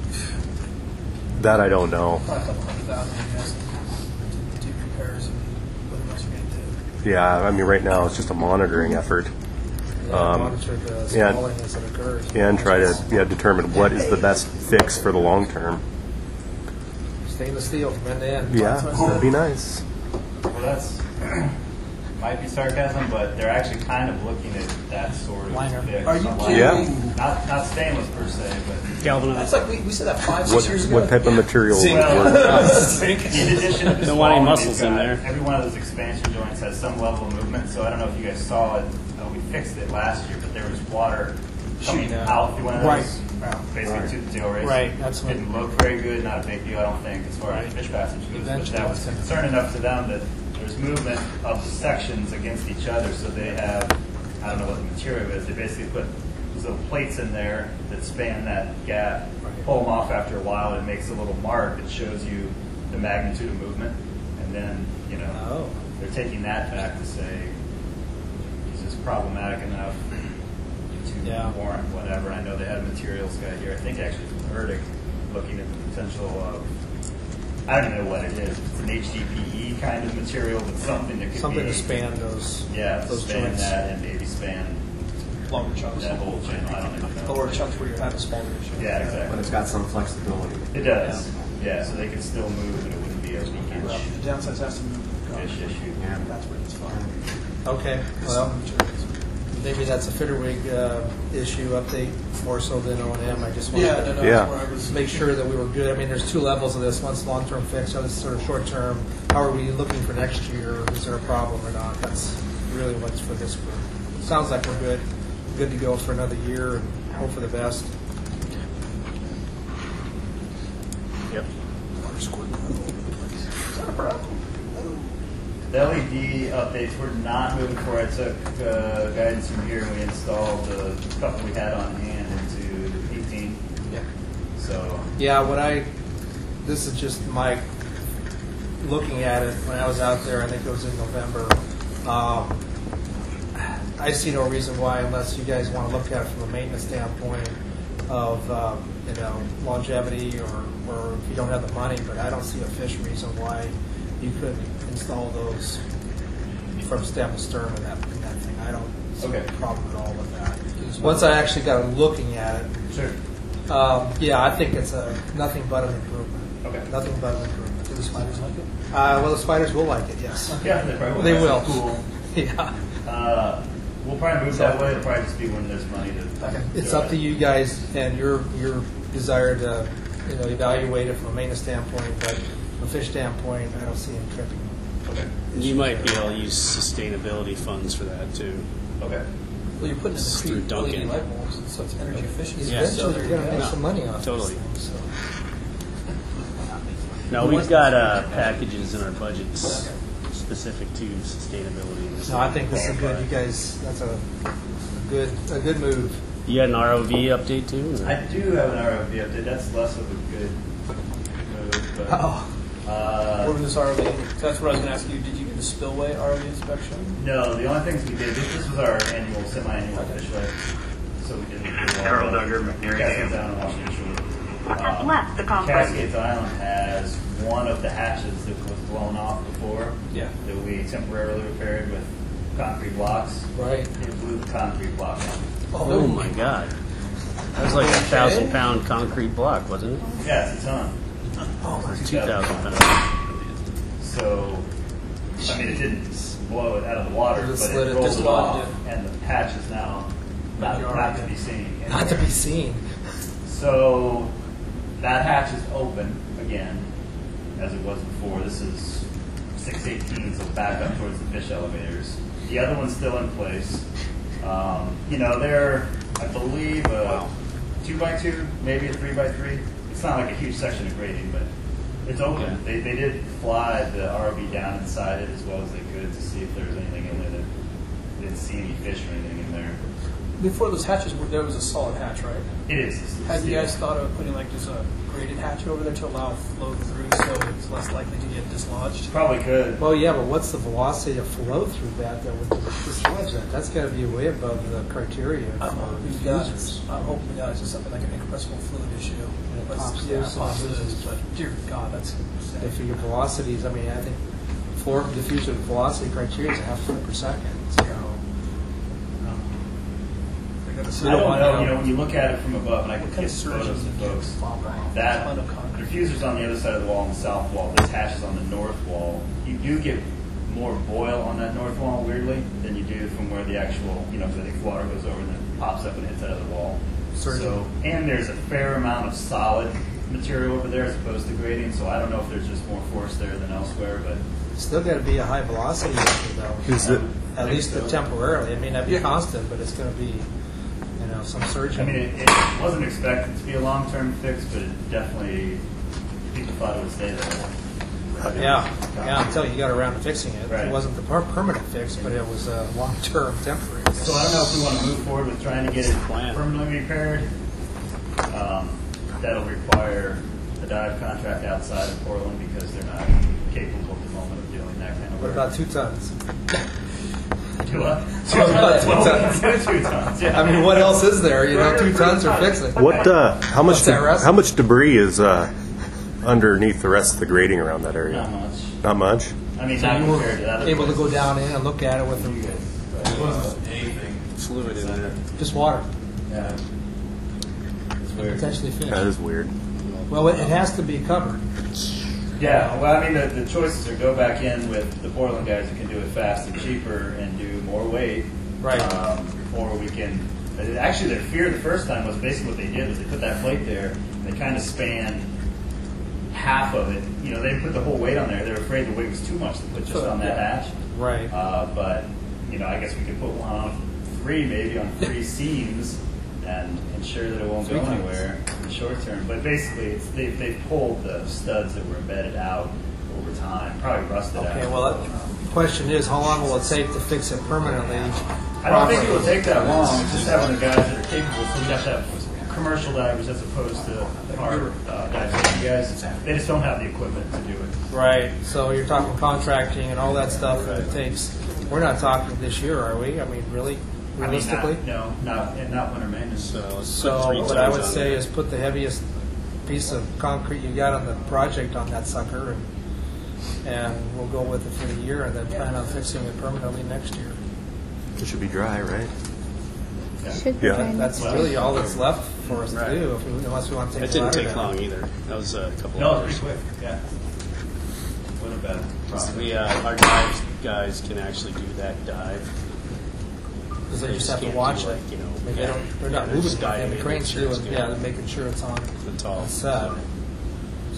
That I don't know. Probably a couple hundred thousand, I guess, to do repairs and whatever else we're going to do. Yeah, I mean, right now it's just a monitoring effort. Um, monitor the and, spalling as it occurs. and try to yeah, determine what is the best fix for the long term. Stainless steel from end to end. Yeah, That's what I that'd be said. nice. Well, that's might be sarcasm, but they're actually kind of looking at that sort of Liner. fix. Are you Liner. kidding Yeah. me? Not not stainless per se, but Galvanized. That's like we, we said that five, six What, years ago. what type of material would Well, work? in addition to the Don't want any spalling, muscles they've in got- there. Every one of those expansion joints has some level of movement. So I don't know if you guys saw it. Uh, we fixed it last year, but there was water coming Shooting out. out through one of Right. those. uh, Basically, Right. to the tail race. Right, that's what- Didn't look very good. Not a big deal, I don't think, as far as fish passage goes. But Eventually that was it's gonna- concern enough to them that there's movement of the sections against each other. So they have, I don't know what the material is. They basically put those little plates in there that span that gap. Pull them off after a while, and it makes a little mark that shows you the magnitude of movement. And then, you know, Oh. they're taking that back to say, is this problematic enough to Yeah. warrant whatever? I know they had a materials guy here, I think actually from Erdic, looking at the potential of, I don't even know what it is. It's an H D P E kind of material, but something that could Something be, to span those. yeah, those span joints. that and maybe span longer chunks. that whole channel. I don't even know. Lower chunks where you have a smaller issue. Yeah, But exactly. it's got some flexibility. It does. Yeah, so they could still move, and it wouldn't be a Well, leakage the downside's has to move. fish issue. That's where it's fine. Okay. Well, maybe that's a Fitterwig uh, issue update more so than O and M. I just wanted Yeah, to no, no, Yeah. that's where I was. make sure that we were good. I mean, there's two levels of this. One's long-term fix, other's sort of short-term. How are we looking for next year? Is there a problem or not? That's really what's for this group. Sounds like we're good, good to go for another year and hope for the best. Yep. The L E D updates, we're not moving forward. I took uh, guidance from here and we installed the couple we had on hand into eighteen. Yeah. So, Yeah, what I, this is just my, looking at it, when I was out there, I think it was in November, um, I see no reason why, unless you guys want to look at it from a maintenance standpoint of, um, you know, longevity or, or if you don't have the money, but I don't see a fish reason why you couldn't install those from stem to stern in that, in that thing. I don't see Okay. a problem at all with that. Once I actually got looking at it, sure. um, yeah, I think it's a nothing but an improvement. Okay. Nothing but an improvement. Do the spiders like it? Uh, well, the spiders will like it, yes. Yeah, they probably will. They will. That's Cool. Yeah. Uh, we'll probably move that way. It'll probably just be when there's money to. Okay. It's up to you guys and your your desire to, you know, evaluate it from a maintenance standpoint, but from a fish standpoint, I don't see any tripping. Okay. You might be able to use sustainability funds for that too. Okay. Well, you're putting in It's the through L E D Duncan. light bulbs, so it's energy efficient. Yeah. Eventually, you're going to make No, some money off totally. these things. So. No, we've got uh, packages in our budgets specific to sustainability. No, I think this is good. You guys, that's a good a good move. You got an R O V update too? or- I do have an R O V update. That's less of a good move. But, Oh. uh, What was this R O V? That's what I was going to ask you. Did you do the spillway R O V inspection? No, the only things we did, this, this was our annual, semi-annual fishway. So we did the Carl Duggar, McNair Cascades Dam. Island, Washington Shore. Just Um, left the conference. Cascades Island has one of the hatches that was blown off before. Yeah. That we temporarily repaired with concrete blocks. Right. It blew the concrete block out. Oh my God. That was like a thousand pound concrete block, wasn't it? Yeah, it's a ton. Oh my Or two thousand pounds. So, I mean, it didn't blow it out of the water, Just but let it it rolled it dislodge off, and the patch is now not, not to be seen. Not to be seen. So, that hatch is open again, as it was before. This is six eighteen, so back up towards the fish elevators. The other one's still in place. Um, you know, they're, I believe, a two by two, maybe a three by three. It's not like a huge section of grading, but it's open. Yeah. They, they did fly the R O V down inside it as well as they could to see if there was anything in there that they didn't see any fish or anything in there. Before those hatches, were there was a solid hatch, right? It is. Have you guys thought of putting like just a graded hatch over there to allow flow through, so it's less likely to get dislodged? Probably could. Well, yeah, but what's the velocity of flow through that that would dislodge that? That's got to be way above the criteria I'm for hoping God, diffusers. I'm hoping God it's just something like an incompressible fluid issue. it But, pops yeah, loose and possibly, loses. but dear God, that's insane. If you get velocities, I mean, I think floor diffuser velocity criteria is a half foot per second. So, I don't know, you know, when you look at it from above, and I can What kind get of photos surgeons of would get folks, flop off? that Ton of concrete. diffuser's on the other side of the wall, on the south wall, this hatch is on the north wall. You do get more boil on that north wall, weirdly, than you do from where the actual, you know, because I think water goes over and then pops up and hits out of the wall. Surgeon. So, and there's a fair amount of solid material over there as opposed to grading, so I don't know if there's just more force there than elsewhere, but still got to be a high velocity issue, though. Is it- At least so. temporarily. It may not be Yeah. constant, but it's going to be, you know, some I surgeon. mean, it, it wasn't expected to be a long-term fix, but it definitely, people thought it would stay there. Yeah, yeah, until you got around to fixing it. Right. It wasn't the per- permanent fix, but it was a long-term temporary fix. So I don't know if we want to move forward with trying to get it Plan. permanently repaired. Um, that'll require a dive contract outside of Portland because they're not capable at the moment of doing that kind of What work. about two tons? Do what? What about two tons? Two tons, yeah. I mean, what else is there? You know, two tons are fixing. What? Uh, how much? What's that, de- Russ? how much debris is uh, underneath the rest of the grading around that area? Not much. Not much. I mean, So not you were compared to that. able to go down in and look at it with the, Anything. Fluid in there. just water, Yeah. It's weird. potentially fish. That is weird. Well, it, it has to be covered. Yeah, well, I mean, the, the choices are go back in with the Portland guys who can do it fast and cheaper and do more weight. Right. Um, or we can, actually their fear the first time was basically what they did was they put that plate there, and they kind of spanned half of it. You know, they didn't put the whole weight on there. They were afraid the weight was too much to put just on that hatch. Right. Uh, but, you know, I guess we could put one on three, maybe on three seams and ensure that it won't Three go times. anywhere in the short term. But basically, it's, they, they've pulled the studs that were embedded out over time, probably rusted out. Okay, well, the question is, how long will it take to fix it permanently? I don't think it will take that long. It's just having the guys that are capable. So you have to have commercial divers as opposed to our uh, dive safety guys. They just don't have the equipment to do it. Right, so you're talking contracting and all that stuff that it takes. We're not talking this year, are we? I mean, really, I mean, realistically? not, no, not, and not winter maintenance. So, let's put So three what I tons would on say there. is put the heaviest piece of concrete you got on the project on that sucker, and and we'll go with it for the year, and then plan on fixing it permanently next year. It should be dry, right? Should be Yeah. dry That's next really year. all that's left for us to Right. do, if we, unless we want to take It the didn't ladder take down. long either. That was a couple No, hours. pretty quick. Yeah. What about process? We, uh, our dive guys can actually do that dive. Because they just have to can't watch do, it. like, you know, I mean, they don't, they're yeah, not they're moving just anything. diving The in, crane's make sure it's doing, good. yeah, they're making sure it's on That's all. set.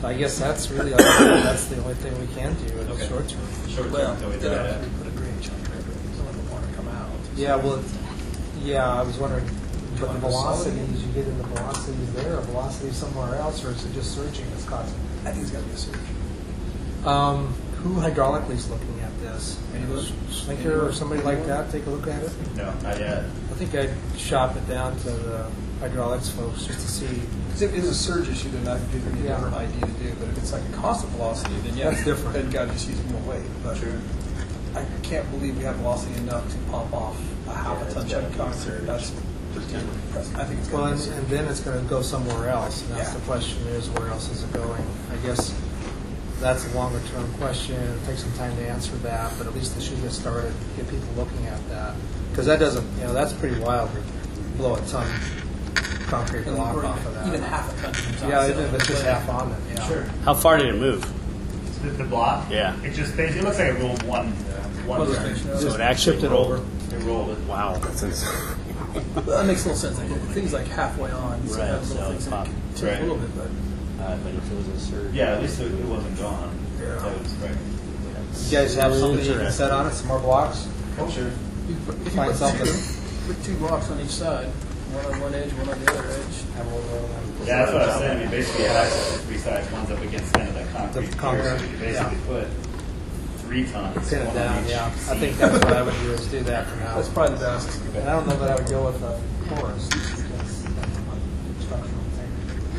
So I guess that's really, that's the only thing we can do in the Okay. short term. Short term Well, until we do then that. we put a drainage on there, but don't let the water come out. Yeah, well, yeah, I was wondering, but the want to go solid? velocities, you get into velocities there, or velocities somewhere else, or is it just surging that's causing? I think it's got to be a surge. Um, who hydraulically is looking at this? Linker or somebody like that, take a look at it? No, not yet. I think I'd shop it down to the hydraulics folks just to see. Because if it's a surge issue, then that would give me a Yeah. different idea to do. But if it's like a constant velocity, then yeah, That's different. Then God just use more weight. But Sure. I can't believe we have velocity enough to pump off a half Yeah, a ton it's gotta of be concrete. surge. That's pretty impressive. I think it's Well, going and, to be a and surge. then it's going to go somewhere else. And that's Yeah. the question is, where else is it going? I guess that's a longer term question. It'll take some time to answer that, but at least it should get started, get people looking at that. Because that doesn't, you know, that's pretty wild to blow a ton concrete And block or off of that. even half a ton comes out. Yeah, So even if it's just half on it. Yeah. Sure. How far did it move? The, the block? Yeah. It just basically, it looks like it rolled one, one Well, turn. it's- So it actually Tipped it rolled. over. It rolled it. Wow. That's insane. That makes a little sense. Like, things like halfway on, so Right, have little so things that pop. can tip Right. a little bit, but Uh, but if it was a surge. Yeah, at least it, it wasn't gone. Yeah. That was right. You guys have something you can set on it, some more blocks? Oh, sure. you put, if you Find put something. two, put two blocks on each side, one on one edge, one on the other edge. Have a little, um, Yeah, that's what I was saying. I mean, basically, you have access to three sides. One's up against kind of that concrete The pier, so concrete, you could basically put three tons. Pin it one on down, each yeah. I seat. think that's what I would do, is do that for now. That's probably the best. And I don't know that I would go with the chorus, because that's a structural thing.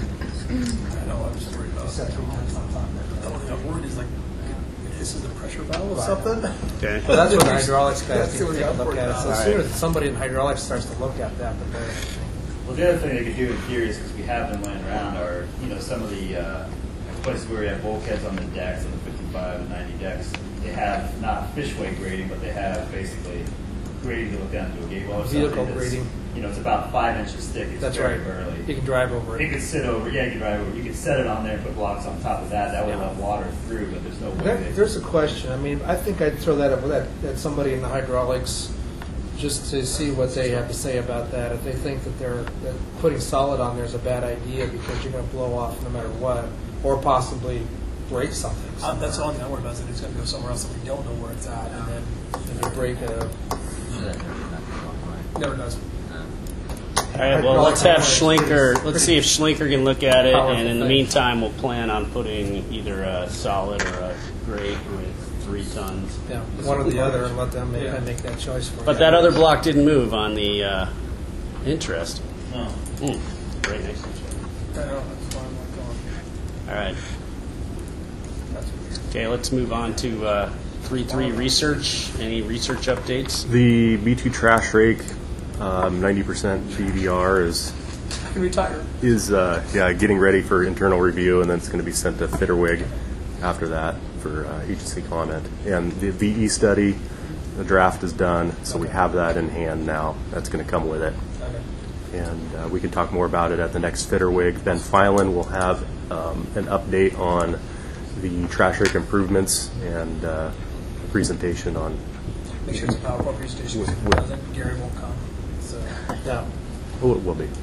I know, I'm just worried about Set three tons on top The of only thing I'm worried is like, if this is the pressure valve or Right. something. Okay. it. Well, that's what the hydraulics guys That's need the to only take a I'm look worried at it. So about. as soon as somebody in hydraulics starts to look at that, the better. Well, the other thing they could do in theory is, because we have them laying around, are, you know, some of the uh, places where we have bulkheads on the decks, on the fifty-five and ninety decks, they have not fishway grading, but they have basically grading to look down into a gate wall or something. Vehicle that's, grading. You know, it's about five inches thick. It's That's very right. burly. You can drive over You it. could sit over, yeah, you could drive over. You could set it on there and put blocks on top of that. That would let water through, but there's no way. There, they- there's a question. I mean, I think I'd throw that up at, at somebody in the hydraulics just to see what they have to say about that. If they think that they're that putting solid on there is a bad idea because you're going to blow off no matter what, or possibly break something. Uh, that's all I'm worried about, is that it's going to go somewhere else that we don't know where it's at, and then If you break a never does. All right, well, let's have Schlinker, let's see if Schlinker can look at it, Powerful and in the thing. meantime, we'll plan on putting either a solid or a grate with three tons. yeah, one or the other, and let them make, Yeah. make that choice for you. But that other block didn't move on the, uh, interesting. No. Hmm, right next to each other. I know, that's why I'm not going. All right, That's weird. okay, let's move on to uh, three three research. Any research updates? The B two trash rake, um, ninety percent B D R is I can retire. is uh, yeah getting ready for internal review, and then it's going to be sent to Fitterwig after that for uh, agency comment. And the V E study, the draft is done, so we have that in hand now. That's going to come with it, Okay. and uh, we can talk more about it at the next Fitterwig. Ben Filan will have um, an update on the trash rake improvements and uh, a presentation on. Make sure it's a PowerPoint presentation. With- If it with- doesn't, Gary won't come. So, yeah. Oh, it will be.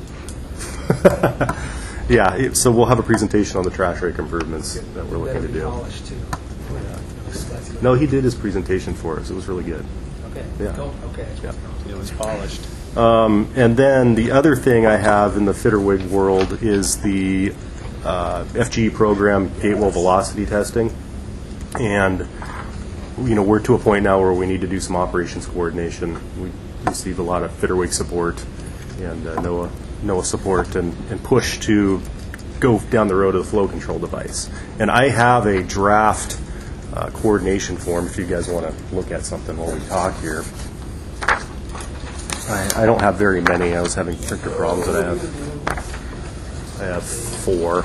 Yeah, it- so we'll have a presentation on the trash rake improvements that we're looking Better to be do. polished too. No, he did his presentation for us. It was really good. Okay. Yeah. Cool. Okay. Yeah. It was polished. Um, and then the other thing I have in the Fitterwig world is the uh, F G E program, gatewell velocity testing. And, you know, we're to a point now where we need to do some operations coordination. We receive a lot of Fitterwig support and uh, NOAA, NOAA support and, and push to go down the road of the flow control device. And I have a draft uh, coordination form if you guys want to look at something while we talk here. I, I don't have very many. I was having printer problems, and I have I have four.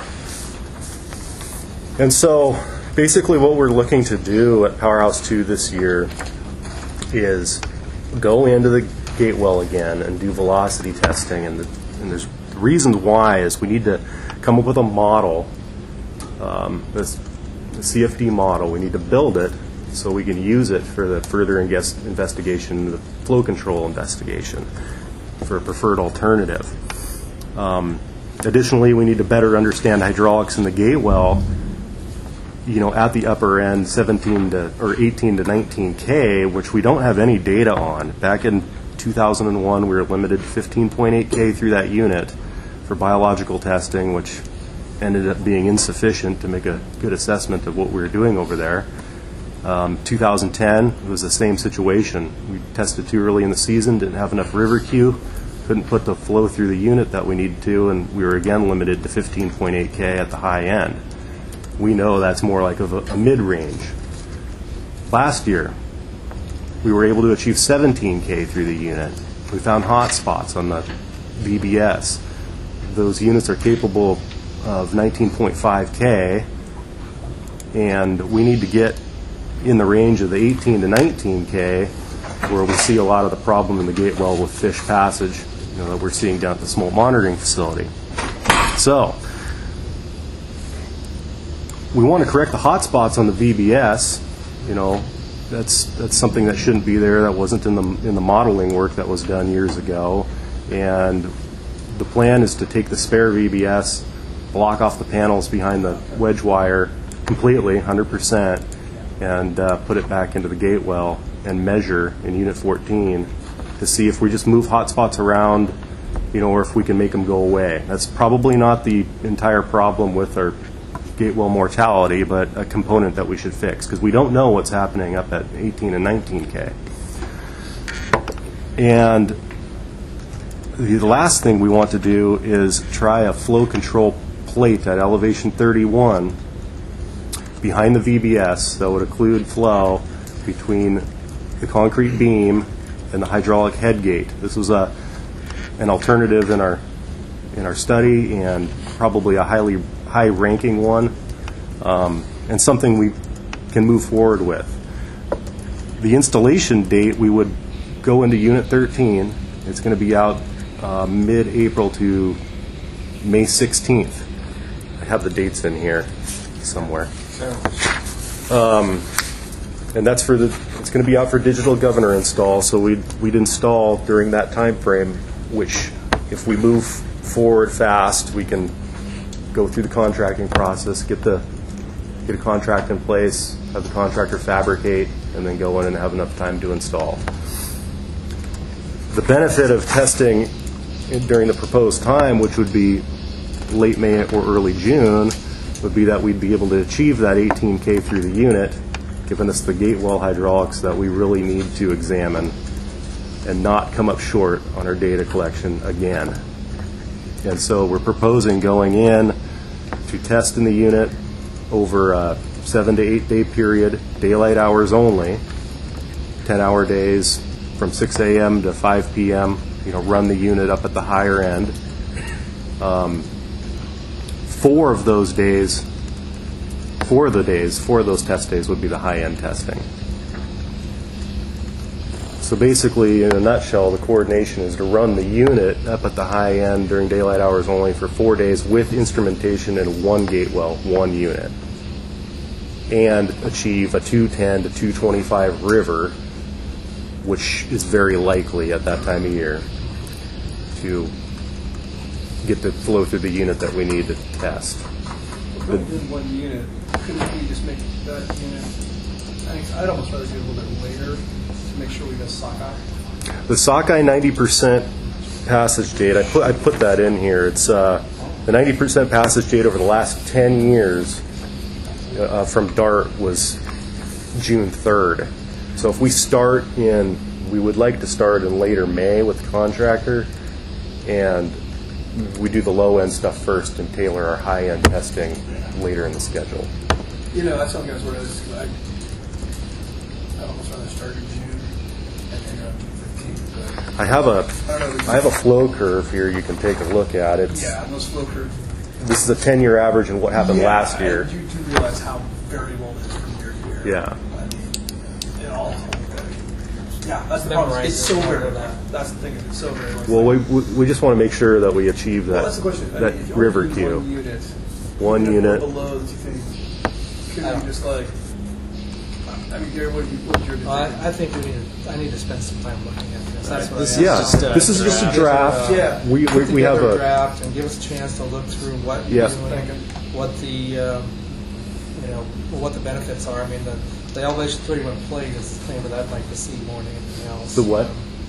And so, basically, what we're looking to do at Powerhouse two this year is go into the gate well again and do velocity testing. And, the, and there's reasons why is we need to come up with a model, um, this the C F D model. We need to build it so we can use it for the further inges- investigation, the flow control investigation, for a preferred alternative. Um, additionally, we need to better understand hydraulics in the gate well, you know, at the upper end, seventeen to or eighteen to nineteen K, which we don't have any data on. Back in two thousand one, we were limited to fifteen point eight K through that unit for biological testing, which ended up being insufficient to make a good assessment of what we were doing over there. Um, two thousand ten, it was the same situation. We tested too early in the season, didn't have enough river queue, couldn't put the flow through the unit that we needed to, and we were again limited to fifteen point eight K at the high end. We know that's more like of a, a mid-range. Last year, we were able to achieve seventeen K through the unit. We found hot spots on the V B S. Those units are capable of nineteen point five K, and we need to get in the range of the eighteen to nineteen K, where we see a lot of the problem in the gate well with fish passage, you know, that we're seeing down at the smolt monitoring facility. So, we want to correct the hot spots on the V B S. You know, that's that's something that shouldn't be there. That wasn't in the in the modeling work that was done years ago. And the plan is to take the spare V B S, block off the panels behind the wedge wire completely, one hundred percent, and uh, put it back into the gate well and measure in Unit fourteen to see if we just move hot spots around, you know, or if we can make them go away. That's probably not the entire problem with our gate well mortality, but a component that we should fix, because we don't know what's happening up at eighteen and nineteen K. And the last thing we want to do is try a flow control plate at elevation thirty-one behind the V B S that would occlude flow between the concrete beam and the hydraulic head gate. This was a an alternative in our in our study, and probably a highly high ranking one, um, and something we can move forward with. The installation date, we would go into Unit thirteen. It's going to be out uh, mid-April to May sixteenth. I have the dates in here somewhere. Um, and that's for the, it's going to be out for digital governor install, so we'd, we'd install during that time frame, which if we move forward fast, we can go through the contracting process, get the get a contract in place, have the contractor fabricate, and then go in and have enough time to install. The benefit of testing during the proposed time, which would be late May or early June, would be that we'd be able to achieve that eighteen K through the unit, giving us the gate well hydraulics that we really need to examine and not come up short on our data collection again. And so we're proposing going in to test in the unit over a seven to eight day period, daylight hours only, ten hour days from six A M to five P M, you know, run the unit up at the higher end. Um, four of those days, four of the days, four of those test days would be the high end testing. So basically, in a nutshell, the coordination is to run the unit up at the high end during daylight hours only for four days with instrumentation in one gate well, one unit, and achieve a two ten to two twenty-five river, which is very likely at that time of year to get the flow through the unit that we need to test. We're going to do one unit. Couldn't we just make that unit, I think I'd almost rather do it a little bit later, make sure we got sockeye. The sockeye ninety percent passage date, I put I put that in here. It's uh, the ninety percent passage date over the last ten years uh, from DART was June third. So if we start in, we would like to start in later May with the contractor, and we do the low end stuff first and tailor our high end testing later in the schedule. You know, that's something I was worried about. I almost rather start in June. I have a I have a flow curve here you can take a look at. It's, yeah, those flow curves. This is a ten-year average and what happened yeah, last year. You do realize how variable it is from year to year. Yeah. I mean, it all. Yeah, that's the problem. It's so variable. That's the thing. It's so variable. Well, we, we we just want to make sure that we achieve that well, that's the question. that I mean, river queue. One unit. One unit. Below that you think could be just like. I mean, Gary, what do you, what's your Well, I, I think we need to, I need to spend some time looking at this. That's what This I is Yeah, just a this is just a draft. draft. Yeah. We, we, Put we have together a, draft and give us a chance to look through what Yeah. you're doing, what the, um, you know, what the benefits are. I mean, the, the elevation thirty-one plate is the thing that I'd like to see more than anything else. the what?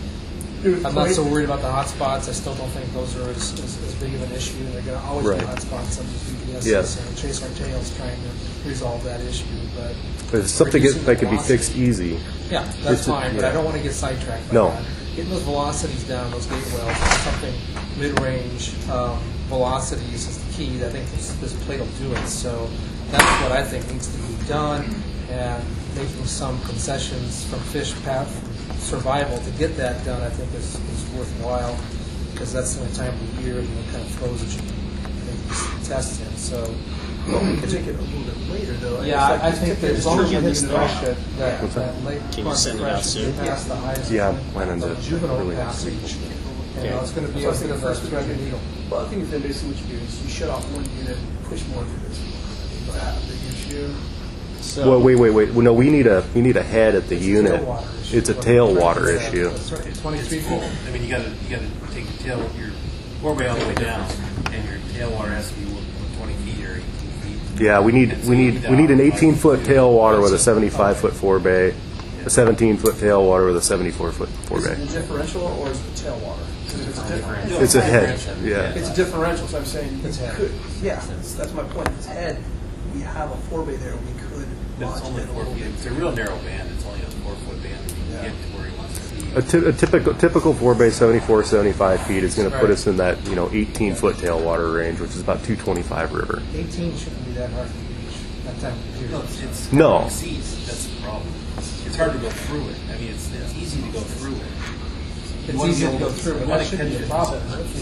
I'm not so worried about the hot spots. I still don't think those are as, as, as big of an issue. They're going to always Right. be hot spots on these V P Ss. Yes. And Chase our tails trying to resolve that issue. But But it's something reducing that could be velocity- fixed easy. Yeah, that's It's a- fine, but yeah. I don't want to get sidetracked by No. that. Getting those velocities down, those gate wells, something mid-range um, velocities is the key. I think this, this plate will do it. So that's what I think needs to be done, and making some concessions from fish path survival to get that done, I think is, is worthwhile, because that's the only time of the year and the kind of flows that you can make these tests in. So. Well, we could take it a little bit later, though. Yeah, I, I think that as long as you hit the threshold, that, What's that that? lake Can you front send it out threshold, soon? you pass the highest Yeah, I'm point planning to of juvenile really next passage. week. And you know, it's going to be So I a was bit thinking of a first we thread could- needle. Well, I think then basically what you do is you shut off one unit, push more through this. Is that the issue? So, Well, wait, wait, wait. Well, no, we need a we need a head at the It's a unit. tailwater issue. It's a tailwater issue. That's right, twenty-three It's full. feet. I mean, you gotta, you gotta take your tail, your four-way all the way down, and your tailwater has to be what, twenty feet or eighteen feet. Yeah, we need we need we need an eighteen foot tailwater with a seventy-five foot forebay, a seventeen foot tailwater with a seventy-four foot Is it forebay. the differential or is it the tailwater? Because if it's a differential. It's a head. Yeah. It's a differential, so I'm saying It's you head. could, yeah, that's, that's my point. It's head. We have a four bay there, we could But it's modulate only a four little feet. bit. It's a real narrow band. It's only a four-foot band. You can get to where he wants to be. A, ty- a typical typical forebay seventy-four, seventy-five feet is going to put Right. us in that you know eighteen foot tailwater range, which is about two twenty-five river. eighteen shouldn't be that hard to reach that time of year. No, it's, it's No. it exceeds. That's the problem. It's hard to go through it. I mean, it's, it's easy to go through it. It's You wanna easy to go- go through, you but wanna that shouldn't be a catch it. problem.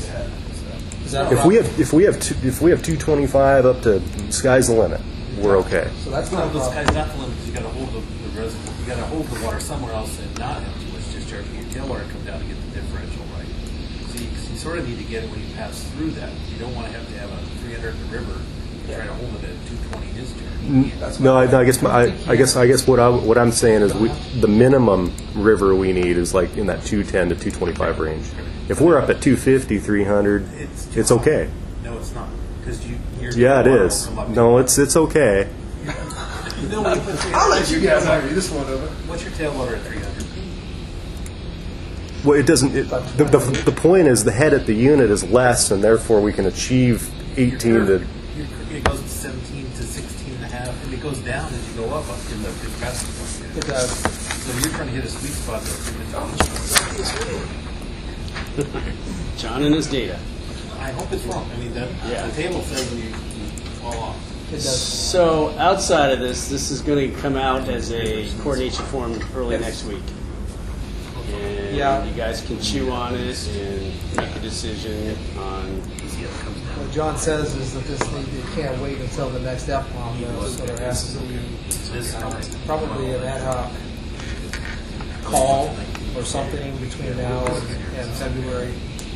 Is that a If we problem? have if we have two, if we have two twenty-five up to sky's the limit, we're okay. So that's No, not a this problem. guy's not the limit. You got to hold the, the reservoir. You got to hold the water somewhere else and not have too much discharge. Your tailwater come down to get the differential right. So you, you sort of need to get it when you pass through that. You don't want to have to have a three hundred in the river and try to hold it at two twenty discharge. No, I, no, I guess my, I, I guess I guess what I what I'm saying is we the minimum river we need is like in that two ten to two twenty-five range. If we're up at two fifty, three hundred, It's, it's okay. No, it's not because you. Your Yeah, it tailwater will is. come up No, to- it's it's okay. You know when you put I'll let you guys argue this one over. What's your tailwater at three hundred? Well, it doesn't. It, the, the the point is the head at the unit is less, and therefore we can achieve eighteen Your to. curve, your curve, it goes to seventeen to sixteen and a half, and it goes down as you go up up in the capacity point. It does. So you're trying to hit a sweet spot there. John and his data. I hope it's wrong. I mean, that, Yeah. the table says you, you fall off. It does. So outside of this, this is going to come out as a coordination form early next week. And Yeah. you guys can chew on it and make a decision on. What John says is that this need, you can't wait until the next F POM, though, so there has to be uh, probably an ad hoc call or something between now and, and February.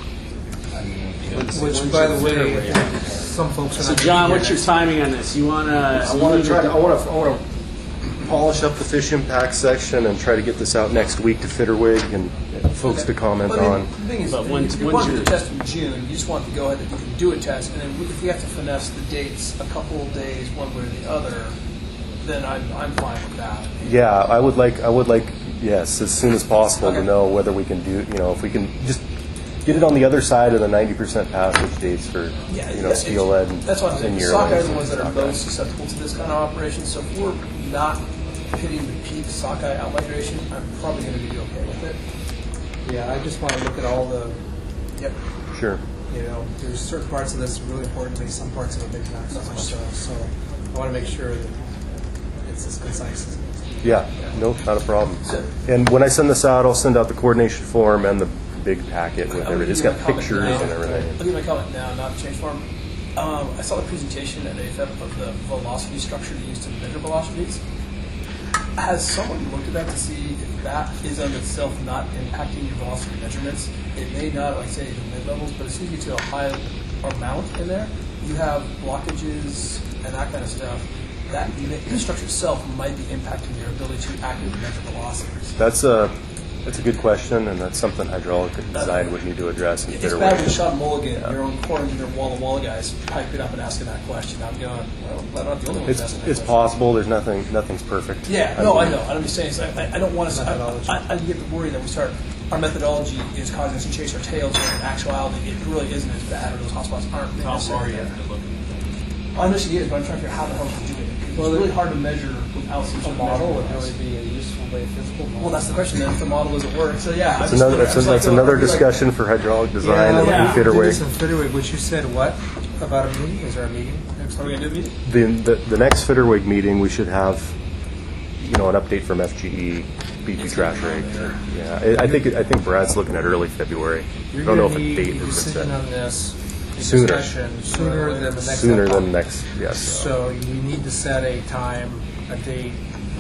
Which, by the way, some folks are So not. John, gonna what's be your here timing on this? You want to? I want to try. To, I want to. I want to polish up the fish impact section and try to get this out next week to Fitterwig and folks to comment But I mean, on. the thing is, But when- if you when's want to do your- the test in June, you just want to go ahead and you can do a test, and then we- if we have to finesse the dates a couple of days, one way or the other, then I'm, I'm fine with that. Yeah, I would like. I would like. Yes, as soon as possible to Okay. know whether we can do. You know, if we can just get it on the other side of the ninety percent passage dates for Yeah, you know yeah, steelhead and, That's what I'm and saying. yearlings Sockeye are the and ones that are sockeye. most susceptible to this kind of operation. So if we're not hitting the peak sockeye out migration, I'm probably going to be okay with it. Yeah, I just want to look at all the, Yep. Sure. you know, there's certain parts of this really important to me, some parts of it maybe not so much so. So I want to make sure that it's as concise as it is. Yeah. Nope. Not a problem. And when I send this out, I'll send out the coordination form and the big packet with I'm everything. gonna It's give got my comment pictures now. and everything. I'll give my comment now, not change form. Um, I saw the presentation at A F E P of the velocity structure used to measure velocities. Has someone looked at that to see if that is of itself not impacting your velocity measurements? It may not, like say, the mid levels, but as soon as you get to a high amount in there, you have blockages and that kind of stuff. that the infrastructure itself might be impacting your ability to accurately measure velocities. That's a that's a good question, and that's something hydraulic design would need to address in It's fitter bad way. when Sean Mulligan, your own core engineer, Walla Walla guys, piping up and asking that question. I'm going, well, I'm not the only one who's It's asking that it's question. possible. There's nothing nothing's perfect. Yeah, no, I know. I'm just saying, so I, I don't want to. I, I, I get worried that we start. Our methodology is causing us to chase our tails, when in actuality, it really isn't as bad, or those hotspots aren't How necessarily far you bad. have to look at Well, I know she is, but I'm trying to figure out how the hell she's doing it. Well, It's really hard to measure without some A sort of model would measurement. really be a useful way, physical model. Well, that's the question. Then, if the model doesn't work, so yeah, I'm That's just another I'm that's, just that's like, another I'll be like- discussion for hydraulic design yeah, and yeah. fitter Do way. this in Fitterwig, which you said what about a meeting? Is there a meeting next Are we going to do a meeting? The, the the next Fitterwig meeting, we should have, you know, an update from F G E B P trash rate. Yeah, I I think I think Brad's looking at early February. You're I don't know if gonna a need date a has been decision set. on this a Sooner. discussion sooner than the next Sooner update. than next, yes. So we need to set a time, a date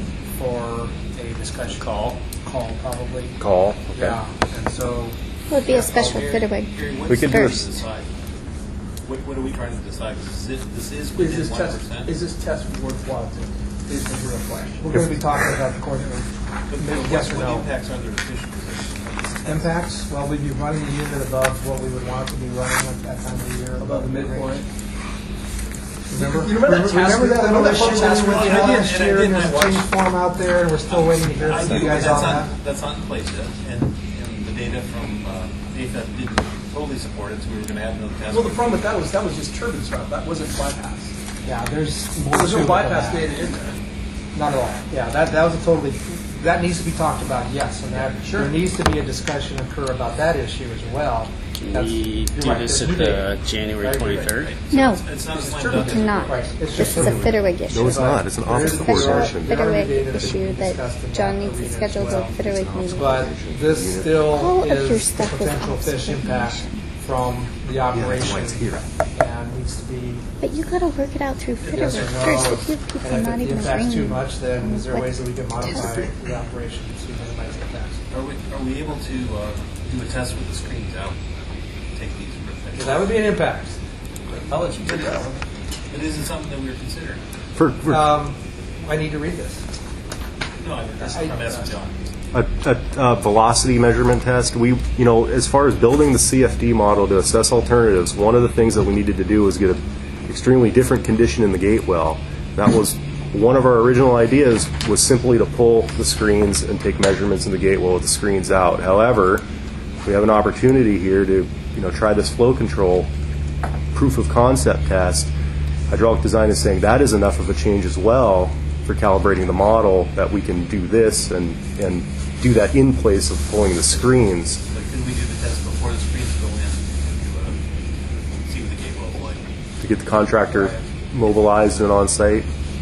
for a discussion. Call. Call, probably. Call. Okay. Yeah, and so It would be a special Gary, Fitterwig Gary, what We is could do trying first. to decide? What, what are we trying to decide? Is this, this is Is within this one test? percent? Is this test worthwhile to? Is the real question? we're going to be talking about the coordinate. Yes or What no? impacts are there to fish position? Impacts, well, we'd be running the unit above what we would want it to be running at that time of the year. Above the midpoint. Remember? You remember that task- Remember that remember little that issue task with we the had? last And I year, did and there's a watch- change form out there, and we're still waiting to hear I from do, you but guys that's on not, that? that's not in place yet, and, and the data from uh, A F A P didn't totally support it, so we were going to add another test. Well, the problem with that was that was just turbine stuff. That wasn't bypass. Yeah, there's more There's to no it than bypass that. data in there. Not at all. Yeah, that, that was a totally, that needs to be talked about, yes, and that, Sure. there needs to be a discussion occur about that issue as well. Can That's- we you're do right, this there's at new the data. January Right, right, twenty-third? right. No, It's not a slam turbine. dunk. we cannot. Right, it's This just is a a- Fitterwig issue. No, it's not. It's an There is office a Special coordination. There are Fitterwig data that issue we that discussed in John that needs to meeting schedule as the well. Fitterwig meeting. But this still All of your is the stuff is potential fish obsolete impact from the that's why operation it's here. and needs to be, But you got to work it out through yes Fitterwig or no. first. If you have people And if not the even impact's too agreeing. much, then is there What? ways that we can modify the operation to minimize the impacts? Are we, are we able to uh, do a test with the screens out? Take these for the Yeah, that would be an impact. I'll let you take that one. It isn't something that we were considering. For, for Um, I need to read this. No, I- that's I'm asking John. a, a, a velocity measurement test, we, you know, as far as building the C F D model to assess alternatives, one of the things that we needed to do was get an extremely different condition in the gate well. That was one of our original ideas, was simply to pull the screens and take measurements in the gate well with the screens out. However, we have an opportunity here to, you know, try this flow control proof of concept test. Hydraulic design is saying that is enough of a change as well for calibrating the model that we can do this and, and do that in place of pulling the screens. But could we do the test before the screens go in to uh, see what the gate will look like? To get the contractor mobilized and on site?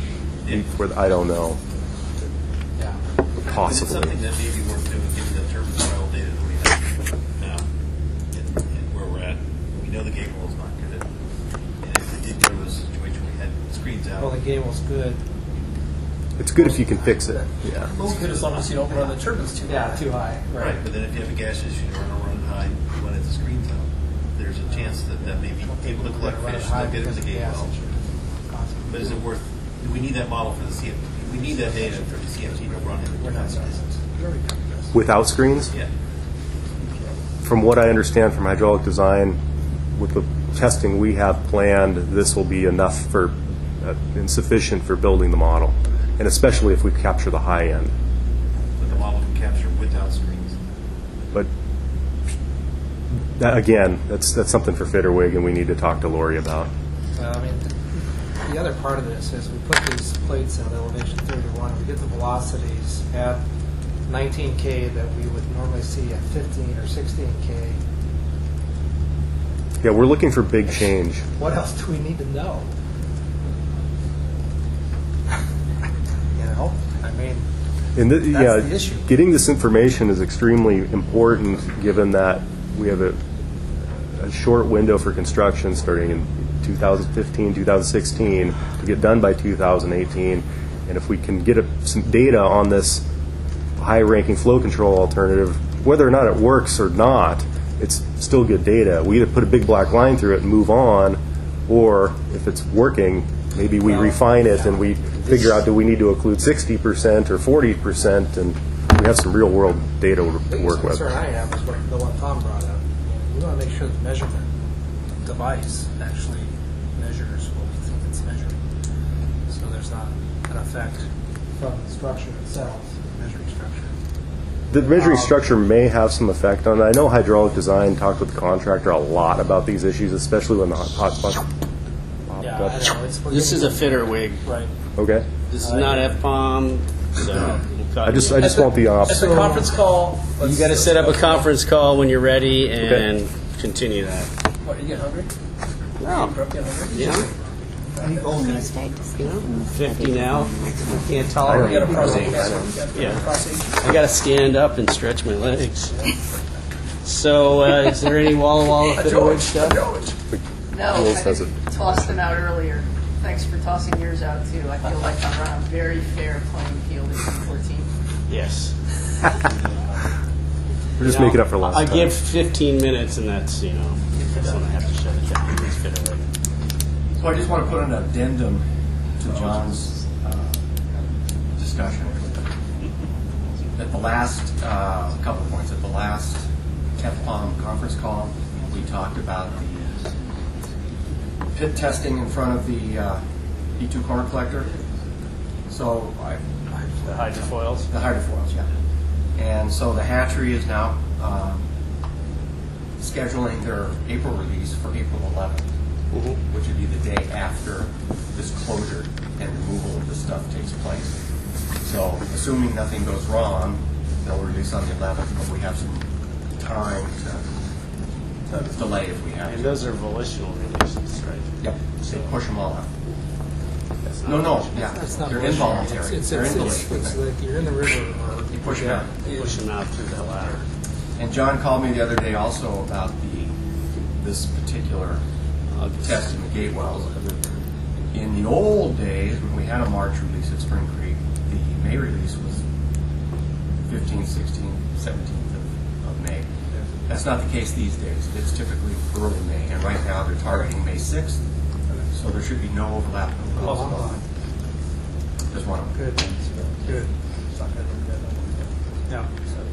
For the- I don't know. Yeah. But it's Possibly. something that may be worth doing given the turbine oil data that we have now and, and where we're at. We know the gate roll is not good. And if we did go to a situation where we had screens out. Well, the game was good. It's good if you can fix it. Yeah. It's good as long as you don't run the turbines too Yeah, high. too high. Right, but then if you have a gas issue or a run high when it's the screens out, there's a chance that that may be able to collect Run it fish high and get it because to the of gate gas well. insurance. But is it worth, do we need that model for the C F T? We need that data for the C F T to run it. We're not saying it. Without screens? Yeah. From what I understand from hydraulic design, with the testing we have planned, this will be enough for, uh, and sufficient for building the model, and especially if we capture the high end. But the model can capture without screens. But that, again, that's that's something for Fitterwig, and we need to talk to Lori about. Well, I mean, the, the other part of this is we put these plates at elevation thirty-one, we get the velocities at nineteen K that we would normally see at fifteen or sixteen K. Yeah, we're looking for big change. What else do we need to know? You know, I mean, And the, That's yeah, the issue. getting this information is extremely important, given that we have a, a short window for construction starting in two thousand fifteen, two thousand sixteen to get done by two thousand eighteen. And if we can get a, some data on this high-ranking flow control alternative, whether or not it works or not, it's still good data. We either put a big black line through it and move on, or if it's working, maybe we Well, refine it and we figure out, do we need to include sixty percent or forty percent, and we have some real-world data to The work with. concern I have is what the one Tom brought up. We want to make sure the measurement device actually measures what we think it's measuring, so there's not an effect from the structure itself, the measuring structure. The measuring Um, structure may have some effect on it. I know Hydraulic Design talked with the contractor a lot about these issues, especially when the hot hot button popped Yeah, I up. know. It's, we're This is getting- a fitter wig. Right. Okay. This is not F POM, so I just I just want the At opposite. the conference call, you let's- got to set up a conference call when you're ready and continue that. What, you get hungry? No. You get hungry? You know, you know, fifty now. Can't You tolerate got a it. prostate cancer. You got a Yeah. prostate. I got to stand up and stretch my legs. So, uh, is there any Walla Walla fitter wig stuff? No, I Wills has just it. tossed them out earlier. Thanks for tossing yours out too. I feel like I'm on a very fair playing field in fourteen. Yes. We're just You know, making up for last I time. give fifteen minutes, and that's, you know, that's when I have to shut it down. It's fitter wig. So I just want to put an addendum to John's uh, discussion. At the last, uh, a couple of points, at the last F POM conference call, we talked about the pit testing in front of the uh, E two corner collector. So I, The hydrofoils? the hydrofoils, yeah. And so the hatchery is now um, scheduling their April release for April eleventh, which would be the day after this closure and removal of this stuff takes place. So assuming nothing goes wrong, they'll release on the eleventh, but we have some time to, to delay if we have And to. those are volitional releases, right? Yep, they push them all out. That's No, not no, volitional. yeah, It's not they're volitional. involuntary. It's, They're it's, it's, it's, involuntary. it's like you're in the river or You push them out. Push them out through the ladder. And John called me the other day also about the this particular uh, test in the gate wells. In the old days, when we had a March release at Spring Creek, the May release was fifteenth, sixteenth, seventeenth of, of May. That's not the case these days. It's typically early May, and right now they're targeting May sixth, so there should be no overlap. Oh, Just one of them. good. Good. Yeah.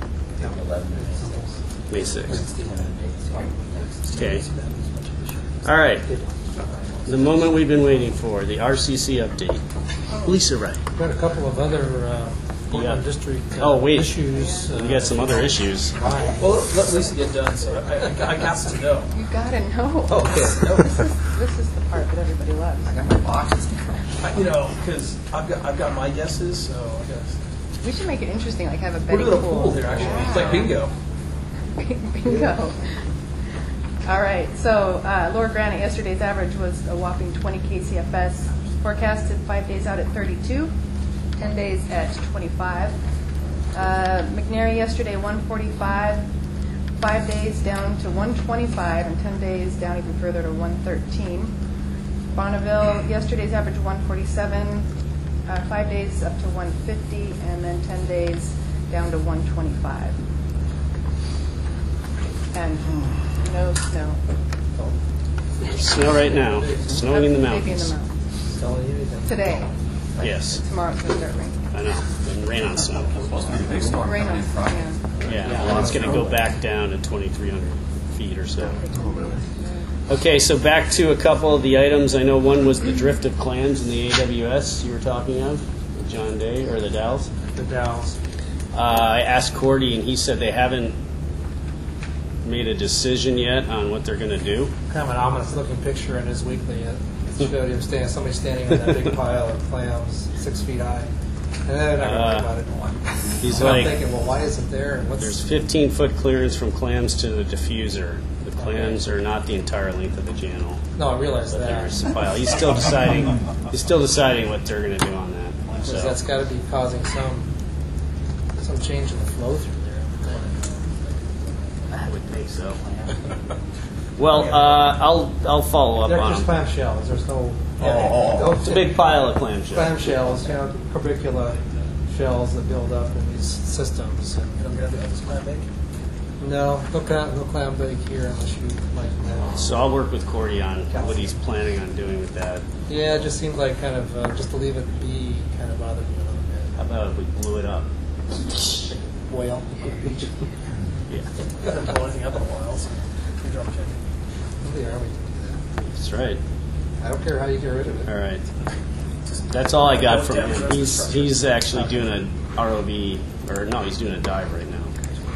May sixth. Okay. All right. The moment we've been waiting for, the R C C update. Lisa Wright. We've got a couple of other uh, Portland Yeah. District uh, Oh, wait. issues. Uh, We got some other issues. Fine. Well, let Lisa get done, so I, I, I got to know. You gotta know. Oh, okay. This is, this is the part that everybody loves. I got my boxes. I- You know, because I've got, I've got my guesses, so I guess. We should make it interesting, like have a We're betting doing a pool. pool here, actually. It's like bingo. Bingo. All right, so uh, Lower Granite, yesterday's average was a whopping twenty K C F S. Forecasted five days out at thirty-two, ten days at twenty-five. Uh, McNary yesterday, one forty-five, five days down to one twenty-five, and ten days down even further to one thirteen. Bonneville, yesterday's average one forty-seven, uh, five days up to one fifty, and then ten days down to one twenty-five. And no snow. Snow right now. Snowing in the Maybe in mountains. the mountains. Telling you anything. Today. Yes. Tomorrow it's going to start raining. I know. And rain on snow. Supposed to be a big storm Rain coming on, in Friday. yeah. Yeah, well, it's going to go back down to twenty-three hundred feet or so. Okay, so back to a couple of the items. I know one was the drift of clams in the A W S you were talking of, the John Day, or the Dalles. The Dalles. Uh, I asked Cordy, and he said they haven't made a decision yet on what they're going to do. Kind of an ominous looking picture in his weekly. It showed him standing, somebody standing on that big pile of clams, six feet high. And then I Uh, heard about it. He's And like, I'm thinking, well, why isn't there? And what's there's fifteen foot clearance from clams to the diffuser. The clams are not the entire length of the channel. No, I realize But that. there's a pile. He's still deciding. He's still deciding what they're going to do on that. Because So. that's got to be causing some some change in the flow through there. I would think so. Well, uh, I'll I'll follow up They're on just them. clam shells. There's no. Oh, it's a big pile of clam shells. Clam shells, you know, corbicula shells that build up in these systems. And, You don't get this clam bake? no, no clam, no clam bake here unless you like that. So I'll work with Cordy on what he's planning on doing with that. Yeah, it just seems like kind of uh, just to leave it be kind of bothered me a little bit. How about if we blew it up? Whale. Yeah. Haven't blown anything up in a while, so we drum check. The Army. That's right. I don't care how you get rid of it. All right. That's all I got from him. He's he's actually doing a R O V, or no, he's doing a dive right now.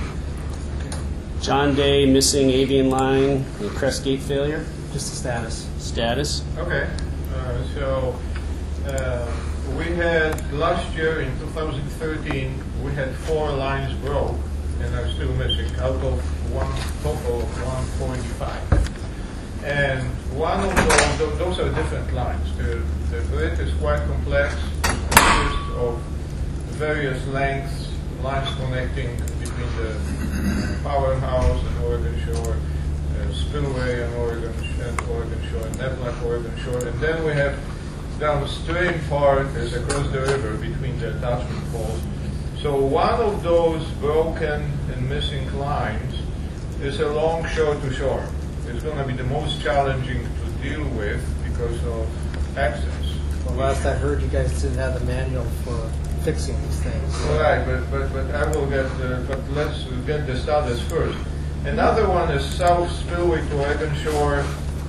John Day missing avian line and crest gate failure. Just the status. Status. Okay. Uh, so uh, we had last year in two thousand thirteen we had four lines broke and are still missing out of one total of one forty-five. And one of those, tho- those are different lines. The, the grid is quite complex. It consists of various lengths, lines connecting between the powerhouse and Oregon Shore, uh, Spillway and Oregon and Oregon Shore, and Neflac Oregon Shore, and then we have downstream part is across the river between the attachment poles. So one of those broken and missing lines is along shore to shore. It's going to be the most challenging to deal with because of access. Well, last I heard, you guys didn't have the manual for fixing these things. Right, but, but, but I will get, uh, but let's get the status first. Another one is South Spillway to Oregon Shore.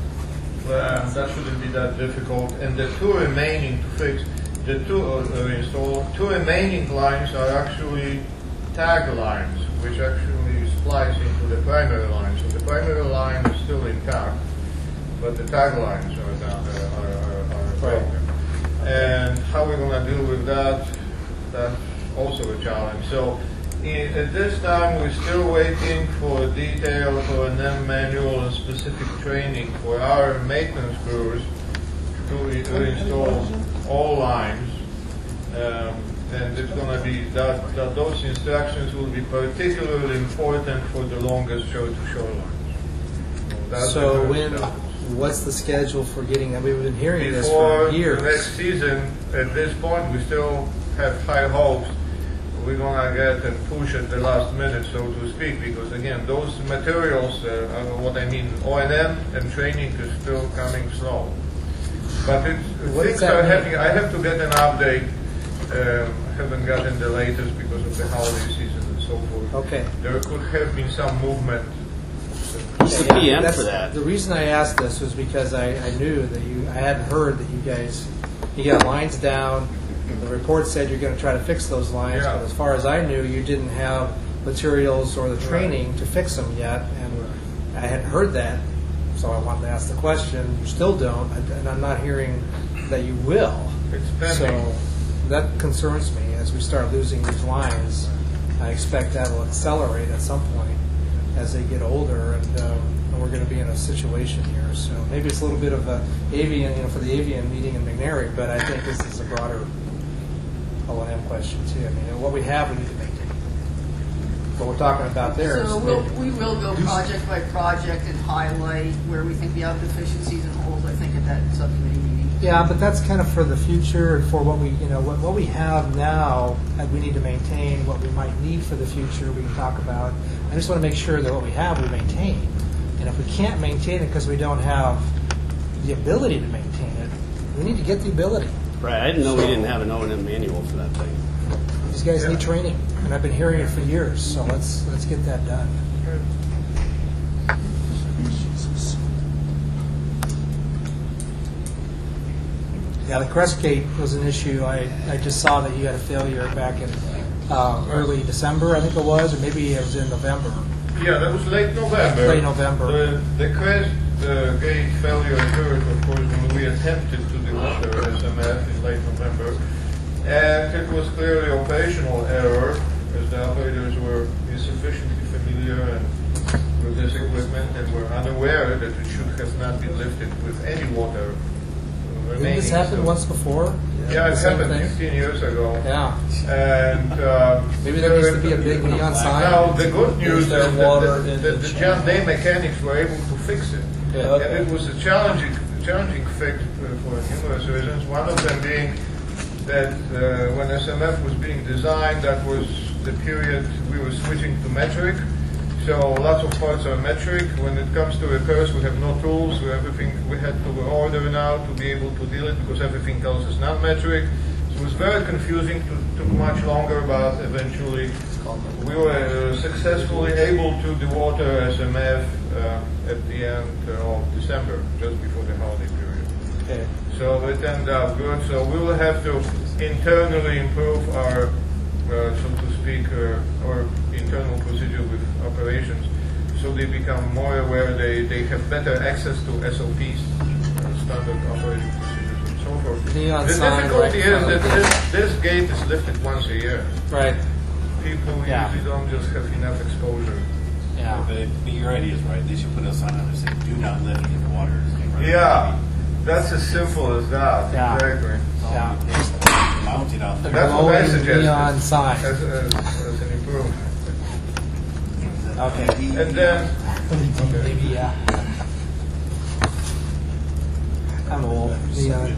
Uh, that shouldn't be that difficult. And the two remaining to fix, the two uh, install, two remaining lines are actually tag lines, which actually splice into the primary line. So the primary line is still intact, but the tag lines are down, uh, are, are, are broken. And how we're going to deal with that, that's also a challenge. So in, at this time, we're still waiting for detailed O and M manual and specific training for our maintenance crews to, to install all lines. Um, and it's going to be that, that those instructions will be particularly important for the longest shore-to-shore lines. That's So the when, status. what's the schedule for getting, and we've been hearing this Before for years. the next season, at this point, we still have high hopes. We're going to get and push at the last minute, so to speak, because again, those materials, uh, are what I mean, O and M and training is still coming slow. But it's, What does things that are mean? happening. I have to get an update. Um, I haven't gotten the latest because of the holiday season and so forth. Okay. There could have been some movement. Who's the P M That's- for that? The reason I asked this was because I, I knew that you, I hadn't heard that you guys, you got lines down. The report said you're going to try to fix those lines, Yeah. but as far as I knew, you didn't have materials or the training to fix them yet, and I hadn't heard that, so I wanted to ask the question. You still don't, and and I'm not hearing that you will. It's pending. So that concerns me as we start losing these lines. I expect that will accelerate at some point as they get older, and, um, and we're going to be in a situation here. So maybe it's a little bit of a avian, you know, for the avian meeting in McNary, but I think this is a broader O and M question too. I mean, what we have, we need to maintain. What we're talking about there is So we'll, we will go project by project and highlight where we think we have deficiencies and holes, I think, at that subcommittee meeting. yeah, but that's kind of for the future and for what we, you know, what, what we have now, and we need to maintain. What we might need for the future, we can talk about. I just want to make sure that what we have, we maintain. And if we can't maintain it because we don't have the ability to maintain it, we need to get the ability. Right, I didn't know we didn't have an O and M manual for that thing. These guys need training, and I've been hearing it for years. So let's let's get that done. Yeah, the crest gate was an issue. I, I just saw that you had a failure back in uh, early December, I think it was, or maybe it was in November. Yeah, that was late November. Late November. The, the crest uh, gate failure occurred, of course, when we attempted to deliver S M F in late November. And it was clearly operational error, as the operators were insufficiently familiar and with this equipment and were unaware that it should have not been lifted with any water remaining. Didn't this happen So- once before? Yeah, it Same happened thing? fifteen years ago. Yeah. And um, Maybe there needs to be a big neon sign. Now the good news is There's that water the, in the, the the John Day mechanics were able to fix it, Yeah, okay. and it was a challenging, challenging fix uh, for numerous reasons. One of them being that uh, when S M F was being designed, that was the period we were switching to metric. So lots of parts are metric. When it comes to repairs, we have no tools. We everything we had to order now to be able to deal it because everything else is non-metric. So It was very confusing, to, took much longer, but eventually we were uh, successfully able to dewater S M F uh, at the end of December, just before the holiday period. Okay. So it ended up good. So we will have to internally improve our, uh, so to speak, uh, our internal procedure with operations, so they become more aware, they, they have better access to S O Ps, uh, standard operating procedures, and so forth. Neon The sign difficulty right is in that front of this, this gate is lifted once a year. Right. People Yeah. usually don't just have enough exposure. Yeah. But, but your idea is right. They should put a sign on there saying, "Do not lift in the water." Yeah, that's as simple as that. Yeah. Exactly. Yeah. Mount it out there. That's what I Glowing suggest neon sign. as, as, as an improvement. Okay. And then, Maybe, yeah. I'm old. Neon.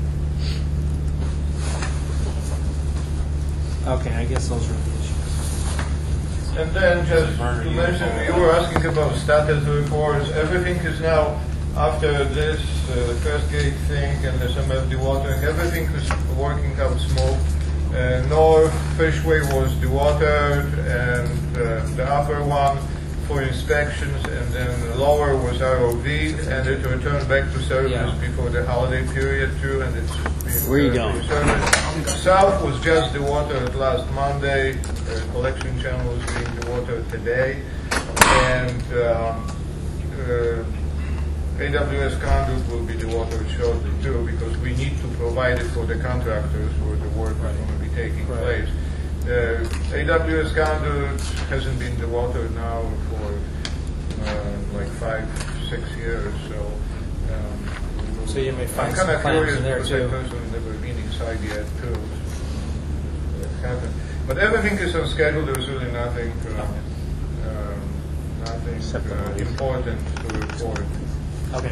Okay, I guess those are the issues. and then just to mention, you were asking about status reports. Everything is now, after this uh, first gate thing and S M F dewatering, everything is working out smooth. Uh, North Fishway was dewatered, and uh, the upper one for inspections, and then lower was R O V, and it returned back to service Yeah. before the holiday period too, and it's been Where you returned going? to service. South was just dewatered last Monday. Uh, collection channel is being dewatered today, and um, uh, A W S conduit will be dewatered shortly too, because we need to provide it for the contractors where the work is going to be taking Right. place. Uh, A W S conduit hasn't been dewatered now for uh, like five, six years, so. Um, So you may find I'm some kind of clams curious in there, because too. I personally never been inside yet too. It happened. But everything is on schedule. There's really nothing, uh, um, nothing uh, important to report. Okay.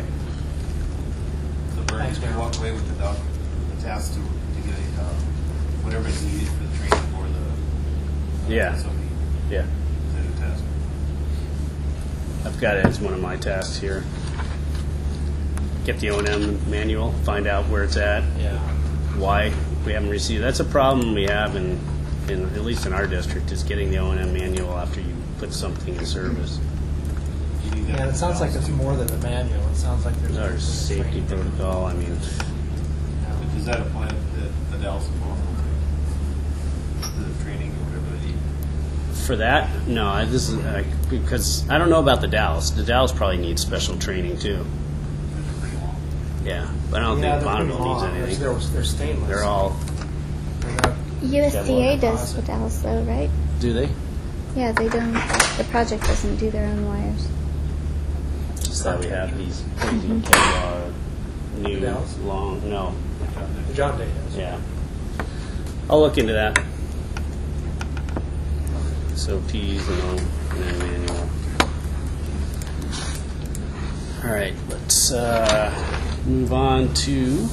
So Bert, Thanks, you can Mayor. walk away with the doc, the task to, to get uh, whatever is needed for the training for the uh, Yeah. S O P. Yeah. Is that a task? I've got it as one of my tasks here. Get the O and M manual, find out where it's at, Yeah. why we haven't received. That's a problem we have in, in at least in our district, is getting the O and M manual after you put something in service. You need that Yeah, it sounds like it's more than the manual. It sounds like there's Our safety protocol, I mean, But does that apply to the, the Dallas involved? The training or whatever they need? for that, no, I, this is, uh, because I don't know about the Dallas. The Dallas probably needs special training too. Yeah, but I don't Yeah, think they're pretty Bonneville needs long. anything. They're, they're stainless. They're all, They're not- U S D A does with Dallas though, right? do they? Yeah, they don't, the project doesn't do their own wires. Just that we have these crazy Kevlar, new, Dallas? long, no, John Day does. yeah. I'll look into that. So P's and all, and then manual. All right, let's uh, move on to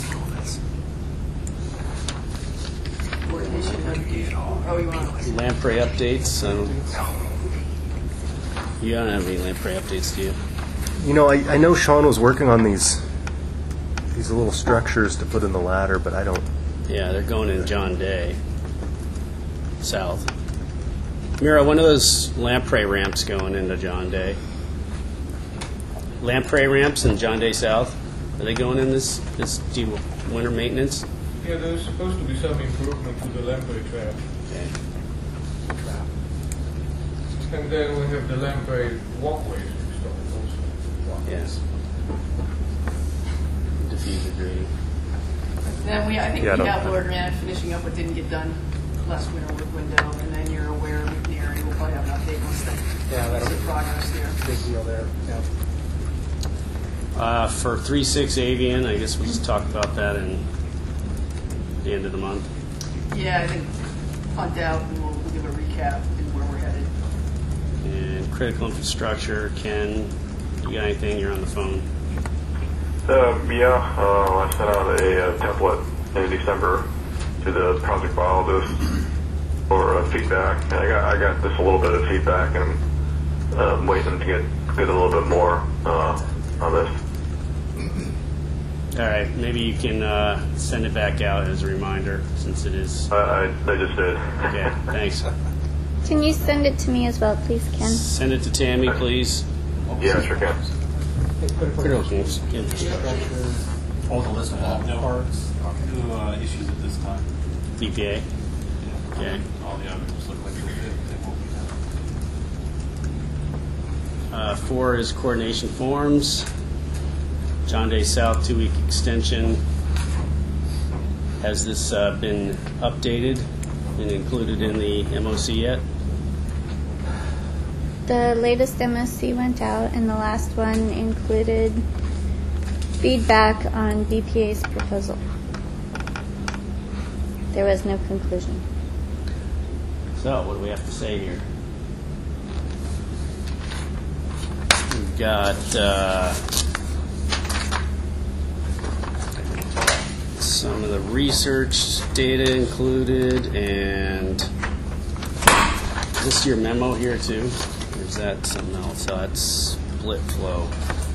Oh, you want? lamprey updates. Um, you don't have any lamprey updates, do you? You know, I, I know Sean was working on these these little structures to put in the ladder, but I don't. Yeah, they're going in John Day, south. Mira, when are those lamprey ramps going into John Day? Lamprey ramps in John Day South? Are they going in this this de- winter maintenance? Yeah, there's supposed to be some improvement to the lamprey trap. Okay. And then we have the lamprey walkways installed also. Yes. Diffuser grading. Then we, I think Yeah, I we don't- have Lord Man finishing up what didn't get done last winter with window, and then you're aware of McNary. We'll probably have an update once then. Yeah, that'll See be progress there. big deal there. Yeah. Uh, for three six Avian, I guess we'll just talk about that in the end of the month. Yeah, I think hunt out and we'll, we'll give a recap and where we're headed. And critical infrastructure, Ken, you got anything? You're on the phone. Uh, yeah, uh, I sent out a, uh template in December to the project biologist for uh, feedback, and I got I got just a little bit of feedback, and I'm uh, waiting to get get a little bit more uh, on this. All right, maybe you can uh, send it back out as a reminder, since it is. I, I, I just did. Okay, thanks. Can you send it to me as well, please, Ken? Send it to Tammy, please. Yeah, sure can. Critical infrastructure. Oh, the list of all No. Parts. No uh, issues at this time. D P A. Okay. All the others look like they they won't be done. Uh, four is coordination forms. John Day South two-week extension. Has this uh, been updated and included in the M O C yet? The latest M O C went out, and the last one included feedback on B P A's proposal. There was no conclusion. So, what do we have to say here? We've got uh, some of the research data included, and is this your memo here too? Or is that something else? Oh, that's split flow.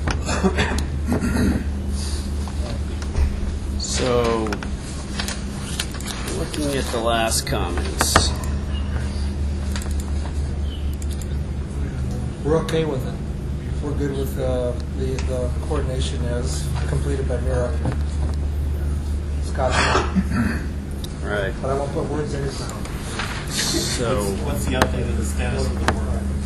So, looking at the last comments. We're okay with it. We're good with uh, the the coordination as completed by Mira. Scott. Right. But I won't put words in his mouth. So, What's the update of the status of the work?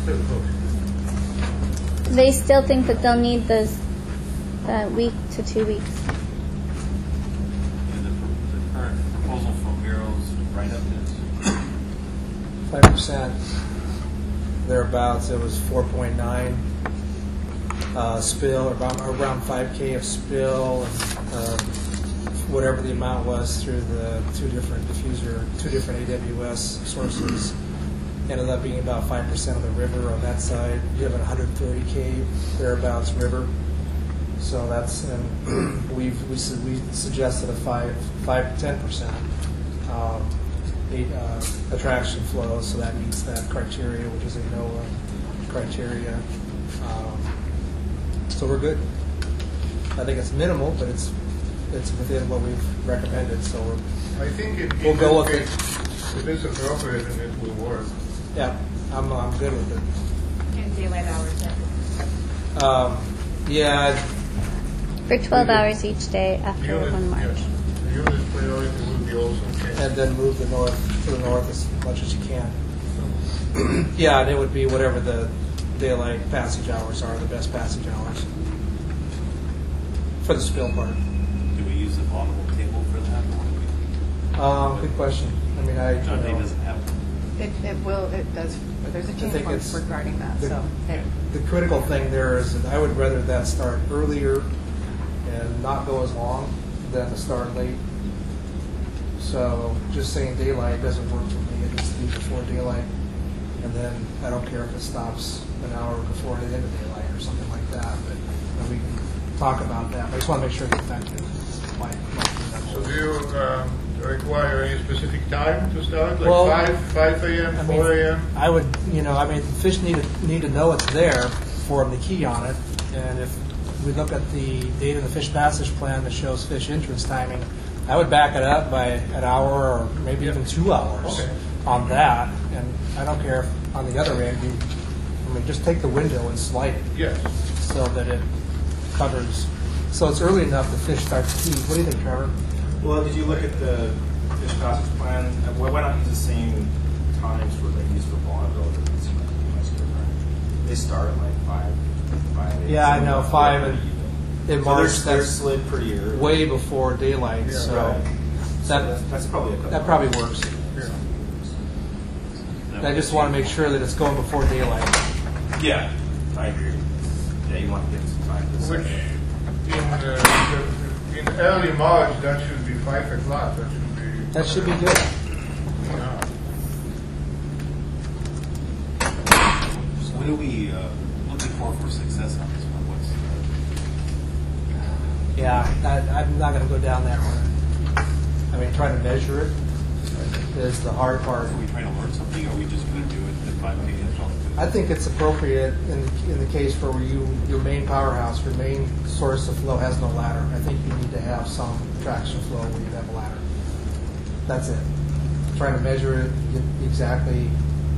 They still think that they'll need this uh, week to two weeks. And the, the current proposal from Miro's write-up is Five percent thereabouts. It was four point nine uh, spill, or around, around five K of spill, and uh, whatever the amount was through the two different diffuser, two different A W S sources. Ended up being about five percent of the river on that side. You have a one hundred thirty K thereabouts river. So that's, and we've, we, su- we suggested a five, five to ten percent um, eight, uh, attraction flow, so that meets that criteria, which is a NOAA criteria. Um, so we're good. I think it's minimal, but it's it's within what we've recommended. So we're, I think it, we'll go with it. It is appropriate and it will work. Yeah, I'm I'm good with it. And daylight hours. Um, yeah. For twelve hours each day after Unit, one March. yes. The unit priority will be also changed. And then move the north to the north as much as you can. Yeah, and it would be whatever the daylight passage hours are, the best passage hours for the spill part. Do we use the vulnerable table for that? Or do we, Um, good question. I mean, I. John Day you know, doesn't have it. It, it will, it does, there's a I change think form it's regarding that, the- so. it- The critical thing there is that I would rather that start earlier and not go as long than to start late. So just saying daylight doesn't work for me. It needs to be before daylight. And then I don't care if it stops an hour before the end of daylight or something like that. But you know, we can talk about that. I just want to make sure it's effective. My, my, So do you um, require any specific time to start, like Well, five, five a.m., I mean, four a.m.? I would, you know, I mean, fish need to, need to know it's there for them to key on it. And if we look at the data in the fish passage plan that shows fish entrance timing, I would back it up by an hour or maybe even two hours Okay. on that. And I don't care if on the other end, you, I mean, just take the window and slide it Yes. so that it covers. So it's early enough the fish start to feed. What do you think, Trevor? Well, did you look at the fish passage plan? Uh, Why why not use the same times for they use for Bonneville? That it's much different. They start at like five, five. eight, Yeah, I seven, know, five, five eight. and in So March, they're- they're that's slid pretty early. way before daylight. Yeah, so right. So that that's, that's probably a couple that probably works. That I just want to make sure that it's going before daylight. Yeah, I agree. Yeah, you want to give some time to set Which, it. in, uh, the, in early March, that should be five o'clock. That should be. That should be good. Yeah. So what are we uh, looking for for success on this one? What's Yeah, I, I'm not going to go down that road. I mean, trying to measure it is the hard part. Are we trying to learn something, or are we just going to do it at five P M? I think it's appropriate in the, in the case where you your main powerhouse, your main source of flow has no ladder. I think you need to have some traction flow where you have a ladder. That's it. Trying to measure it, get exactly.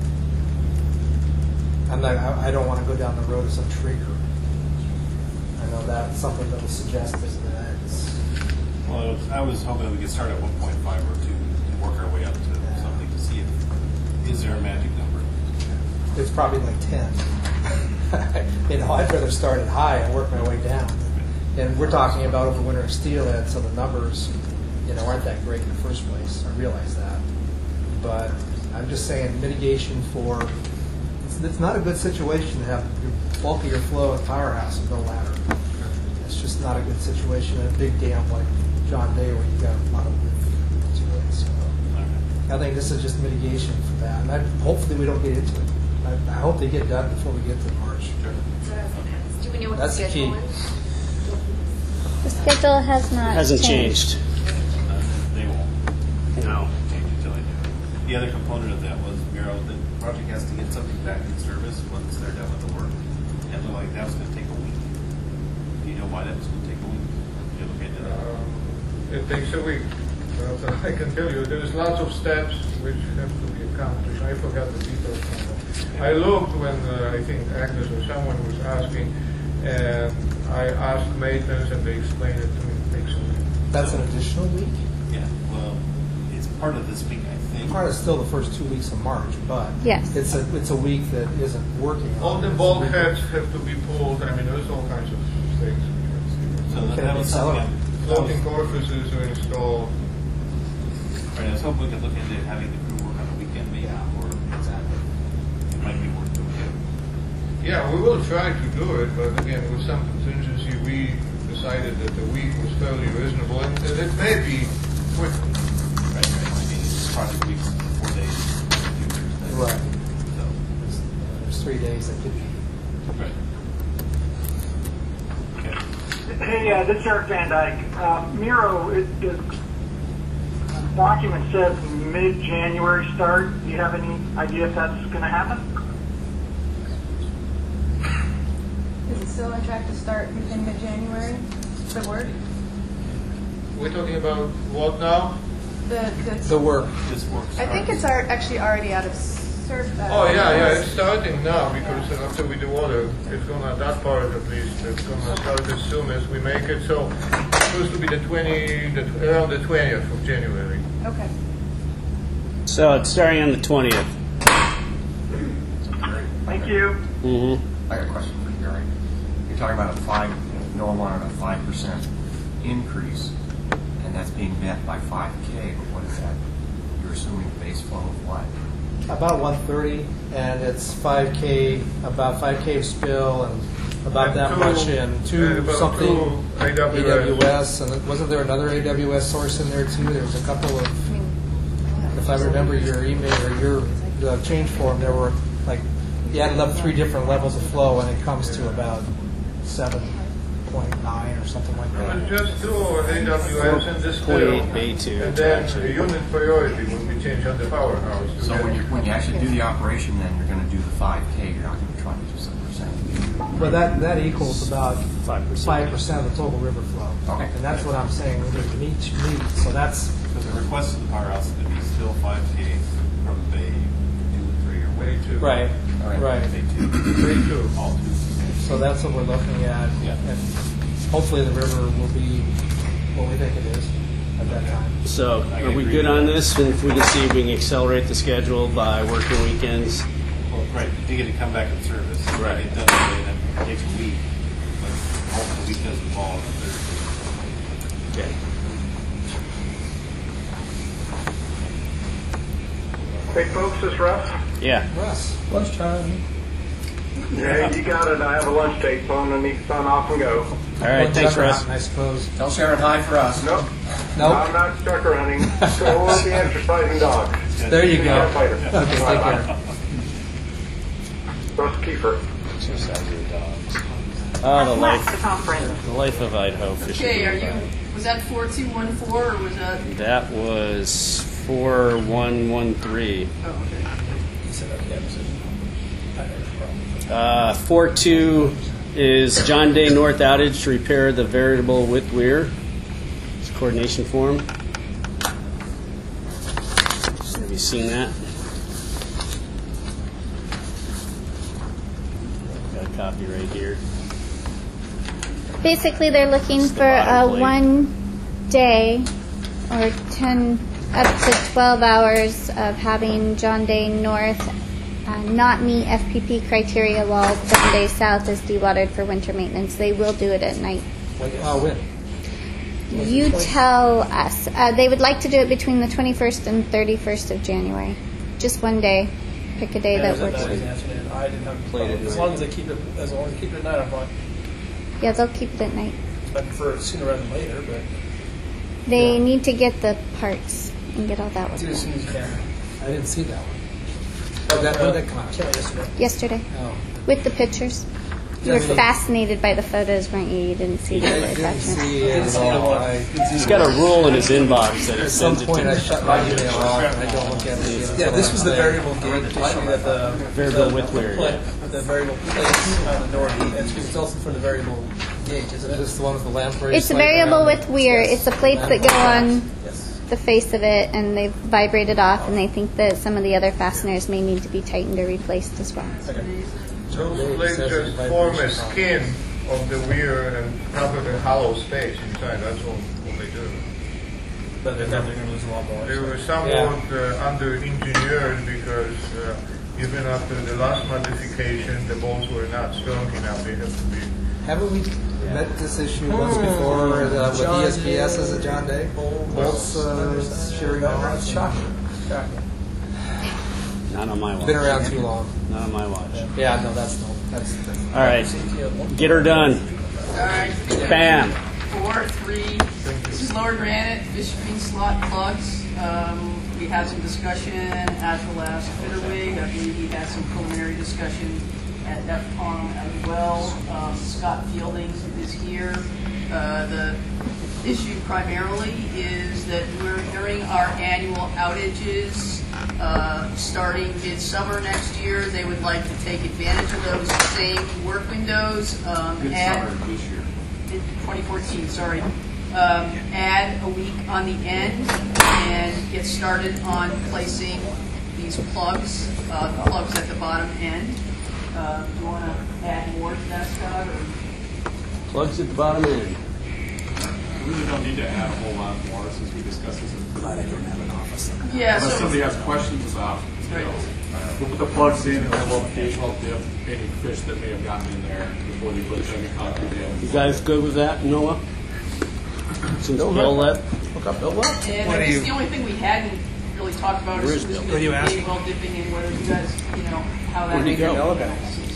I'm not, I, I don't want to go down the road of some trigger. I know that's something that was suggested. That it's, Well, it was, I was hoping we could start at one point five or two and work our way up to Yeah. something to see if, is there a magic number? it's probably like ten. You know, I'd rather start it high and work my way down. And we're talking about overwintering steelhead, so the numbers, you know, aren't that great in the first place. I realize that. But I'm just saying mitigation for, it's, it's not a good situation to have your bulk of your flow at powerhouse with no ladder. It's just not a good situation in a big dam like John Day where you've got a lot of wind to it. So I think this is just mitigation for that. And I, hopefully we don't get into it. I, I hope they get done before we get to March. That's what I was going to ask. Do we know what That's the the schedule key. is? The schedule has not Hasn't changed. changed. Uh, They won't No. change until I do it. The other component of that was, Miro, the project has to get something back in service once they're done with the work. And it looked like that was going to take a week. Do you know why that was going to take a week? Did you look into that? Um, It takes a week. Well, so I can tell you, there's lots of steps which have to be accomplished. I forgot the details on that. I looked when uh, I think Agnes or someone was asking, and I asked maintenance, and they explained it to me. It takes a week. That's an additional week? Yeah, well, it's part of this week, I think. Part is still the first two weeks of March, but Yes. it's a it's a week that isn't working. All the bulkheads have to be pulled. I mean, there's all kinds of things. So that, Can that it was be something. accelerated? I- Floating orifices are installed. Right, I was hoping we could look into having the crew work on a weekend maybe, or Exactly. it might be worth doing. Yeah, we will try to do it, but again, with some contingency, we decided that the week was fairly reasonable, and and it may be quick. Right, right. I mean, it's project weeks, four days, two Thursdays. Right. So, There's, there's three days that could be. right. Okay. Hey, uh, this is Eric Van Dyke. Uh, Miro, it, the document says mid-January start. Do you have any idea if that's going to happen? Is it still on track to start in mid-January, the work? We're talking about what now? The, the, The work. This works. I think it's ar- actually already out of service. Oh, yeah, yeah, it's starting now, because after we do water, it's gonna, that part at least, it's gonna start as soon as we make it, so it's supposed to be the twenty, the, around the twentieth of January. Okay. So it's starting on the twentieth. Thank you. Mm-hmm. I got a question for you, Gary. You're talking about a five, no one a five percent increase, and that's being met by five K, but what is that? You're assuming base flow of what? About one thirty, and it's five K, about five K of spill, and about And that two- much in and two about something two A W S. A W S, and wasn't there another A W S source in there too? There was a couple of, if I remember your email or your the change form, there were like, you added up three different levels of flow, and it comes to about seven point nine or something like Well, that. just do A W S and the still, Point eight bay two and then traction. the unit priority will be changed on the powerhouse. to So get- when you, when you actually do the operation, then you're gonna do the five K, you're not gonna try to do some percentage. But that, that equals about Five percent. five percent of the total river flow. Okay. And that's what I'm saying, we need to meet, meet, so that's, So the request of the powerhouse is to be still five K from Bay two and three or Bay two. right, right. Bay two. Bay two. All two. So that's what we're looking at, Yeah. and hopefully the river will be what we think it is at that time. So are we good on this? And if we can see if we can accelerate the schedule by working weekends? Well, right, you get to come back in service. Right. It does, and then it takes a week, but hopefully the week doesn't fall on Thursday. Okay. Hey, folks, this is Russ. Yeah. Russ, lunchtime. Yeah, you got it. I have a lunch date, so I'm going to need to sign off and go. All right. Thanks, Russ. I suppose. Tell Sharon hi for us. Nope. Nope. I'm not chucker hunting, so we'll be exercising dogs. There you See go. guys later. Okay, take care. Russ Kiefer. Exercising dogs. Oh, the life, the conference. the life of Idaho fishing. Okay, are you, was that four two one four or was that? That was four one one three. Oh, okay. Uh, four two is John Day North outage to repair the variable width weir. It's a coordination form. Have you seen that? Got a copy right here. Basically, they're looking It's the for a bottom plate. one day or ten up to twelve hours of having John Day North uh, not meet F P P criteria while John Day South is dewatered for winter maintenance. They will do it at night. Uh, when? You tell us. Uh, they would like to do it between the twenty-first and thirty-first of January. Just one day. Pick a day Yeah, that works. I didn't have a Played problem. it As right. long as they keep it, as long as they keep it at night, I'm fine. Yeah, they'll keep it at night. I prefer it sooner rather than later, but They need to get the parts and get all that do it work as soon done. as you can. I didn't see that one. Oh, that, when did that come out? Came out yesterday. Yesterday. Oh. With the pictures. You were Yeah. fascinated by the photos, weren't you? You didn't see the I other didn't attachments. see it at all. I- He's got a rule in his inbox that he At some sends it point, to. I shut my email off and I don't look at it. Yeah, this was the variable gate issue that the Variable the- width weir, pla- yeah. The variable plates on the north. It's, it's also for the variable gauge, isn't it? This is the one with the lamprey. It's a variable with weir. It's the plates that go on the face of it, and they've vibrated off, and they think that some of the other fasteners may need to be tightened or replaced as well. Those plates just form a skin of the weir and cover the hollow space inside. That's all, all they do. But they're definitely going to lose a lot more. They were somewhat uh, under-engineered because uh, even after the last modification, the bolts were not strong enough. They have to be. Haven't we met this issue once before uh, with E S P S as a John Day? Bolts uh, shearing off. Shocking. Shocking. Not on my watch. Been around too long. Not on my watch. Yeah, no, that's no. That's, that's All right, get her done. All right. Bam. Four, three. This is Lower Granite, fish screen slot plugs. Um, we had some discussion at the last Bitterwig. I believe we had some preliminary discussion at F COM as well. Um, Scott Fielding is here. Uh, the issue primarily is that we're during our annual outages, uh, starting midsummer next year. They would like to take advantage of those same work windows. Um, and this year. in twenty fourteen, sorry. Um, add a week on the end and get started on placing these plugs, uh, the plugs at the bottom end. Uh, do you want to add more to that, Scott? Or? Plugs at the bottom end. We really don't need to add a whole lot more since we discussed this. Glad I don't have an office. Yeah, Unless so- somebody has questions about, you know, we'll put the plugs in and then we'll occasional dip any fish that may have gotten in there before they put the concrete in. You guys good with that, Noah? Since Bill left. Look up, Bill. What? And What I do guess you? the only thing we hadn't really talked about Where is is Bill? who's What are you going to be asking? well dipping in, whether you guys, you know, how that Where'd he may go? be. Okay.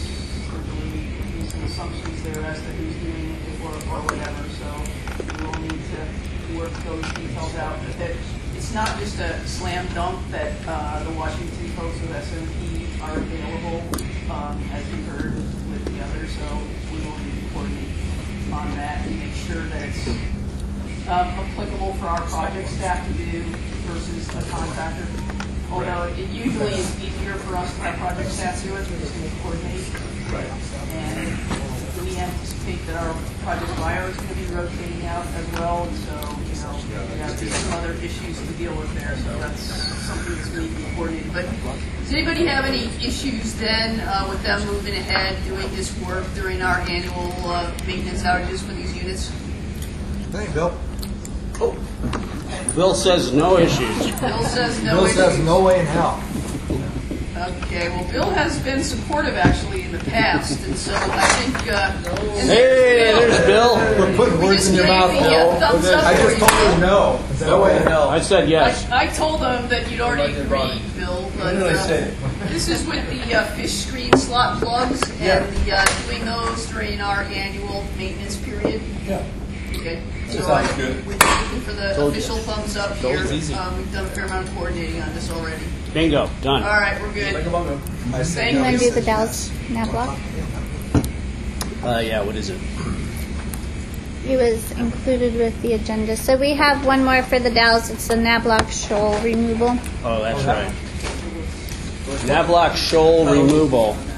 Some assumptions there as to who's doing it or, or whatever, so we'll need to work those details out. But that it's not just a slam dunk that uh, the Washington folks with S M P are available, um, as you heard with the others, so we will need to coordinate on that and make sure that it's um, applicable for our project staff to do versus a contractor. Although it usually is easier for us to have project staff do it, we're just going to coordinate. And we anticipate that our project buyer is going to be rotating out as well, so, you know, we have some other issues to deal with there, so that's something that's going to be coordinated. But does anybody have any issues then uh, with them moving ahead, doing this work during our annual uh, maintenance outages for these units? Hey, Bill. Oh. Bill says no issues. Bill says no Bill issues. says no way in hell. Okay, well, Bill has been supportive actually in the past, and so I think. Uh, and Hey, there's Bill. We're putting We words just in your gave mouth, the, uh, Bill. thumbs up I for just you, told Bill. him no. No way in hell. I said yes. I, I told him that you'd already agreed, Bill. But, did I uh, say? This is with the uh, fish screen slot plugs and Yeah. the, uh, doing those during our annual maintenance period. Yeah. Okay. That So sounds I- good. We're looking for the Told you. official thumbs up Told here. you. Easy. Um, we've done a fair amount of coordinating on this already. Bingo. Done. All right, we're good. Make a bungo. Thank You want to you. do the Dallas nav block? Uh, yeah, what is it? It was included with the agenda. So we have one more for the Dalles. It's the Nablock shoal removal. Oh, that's right. Navlock shoal removal.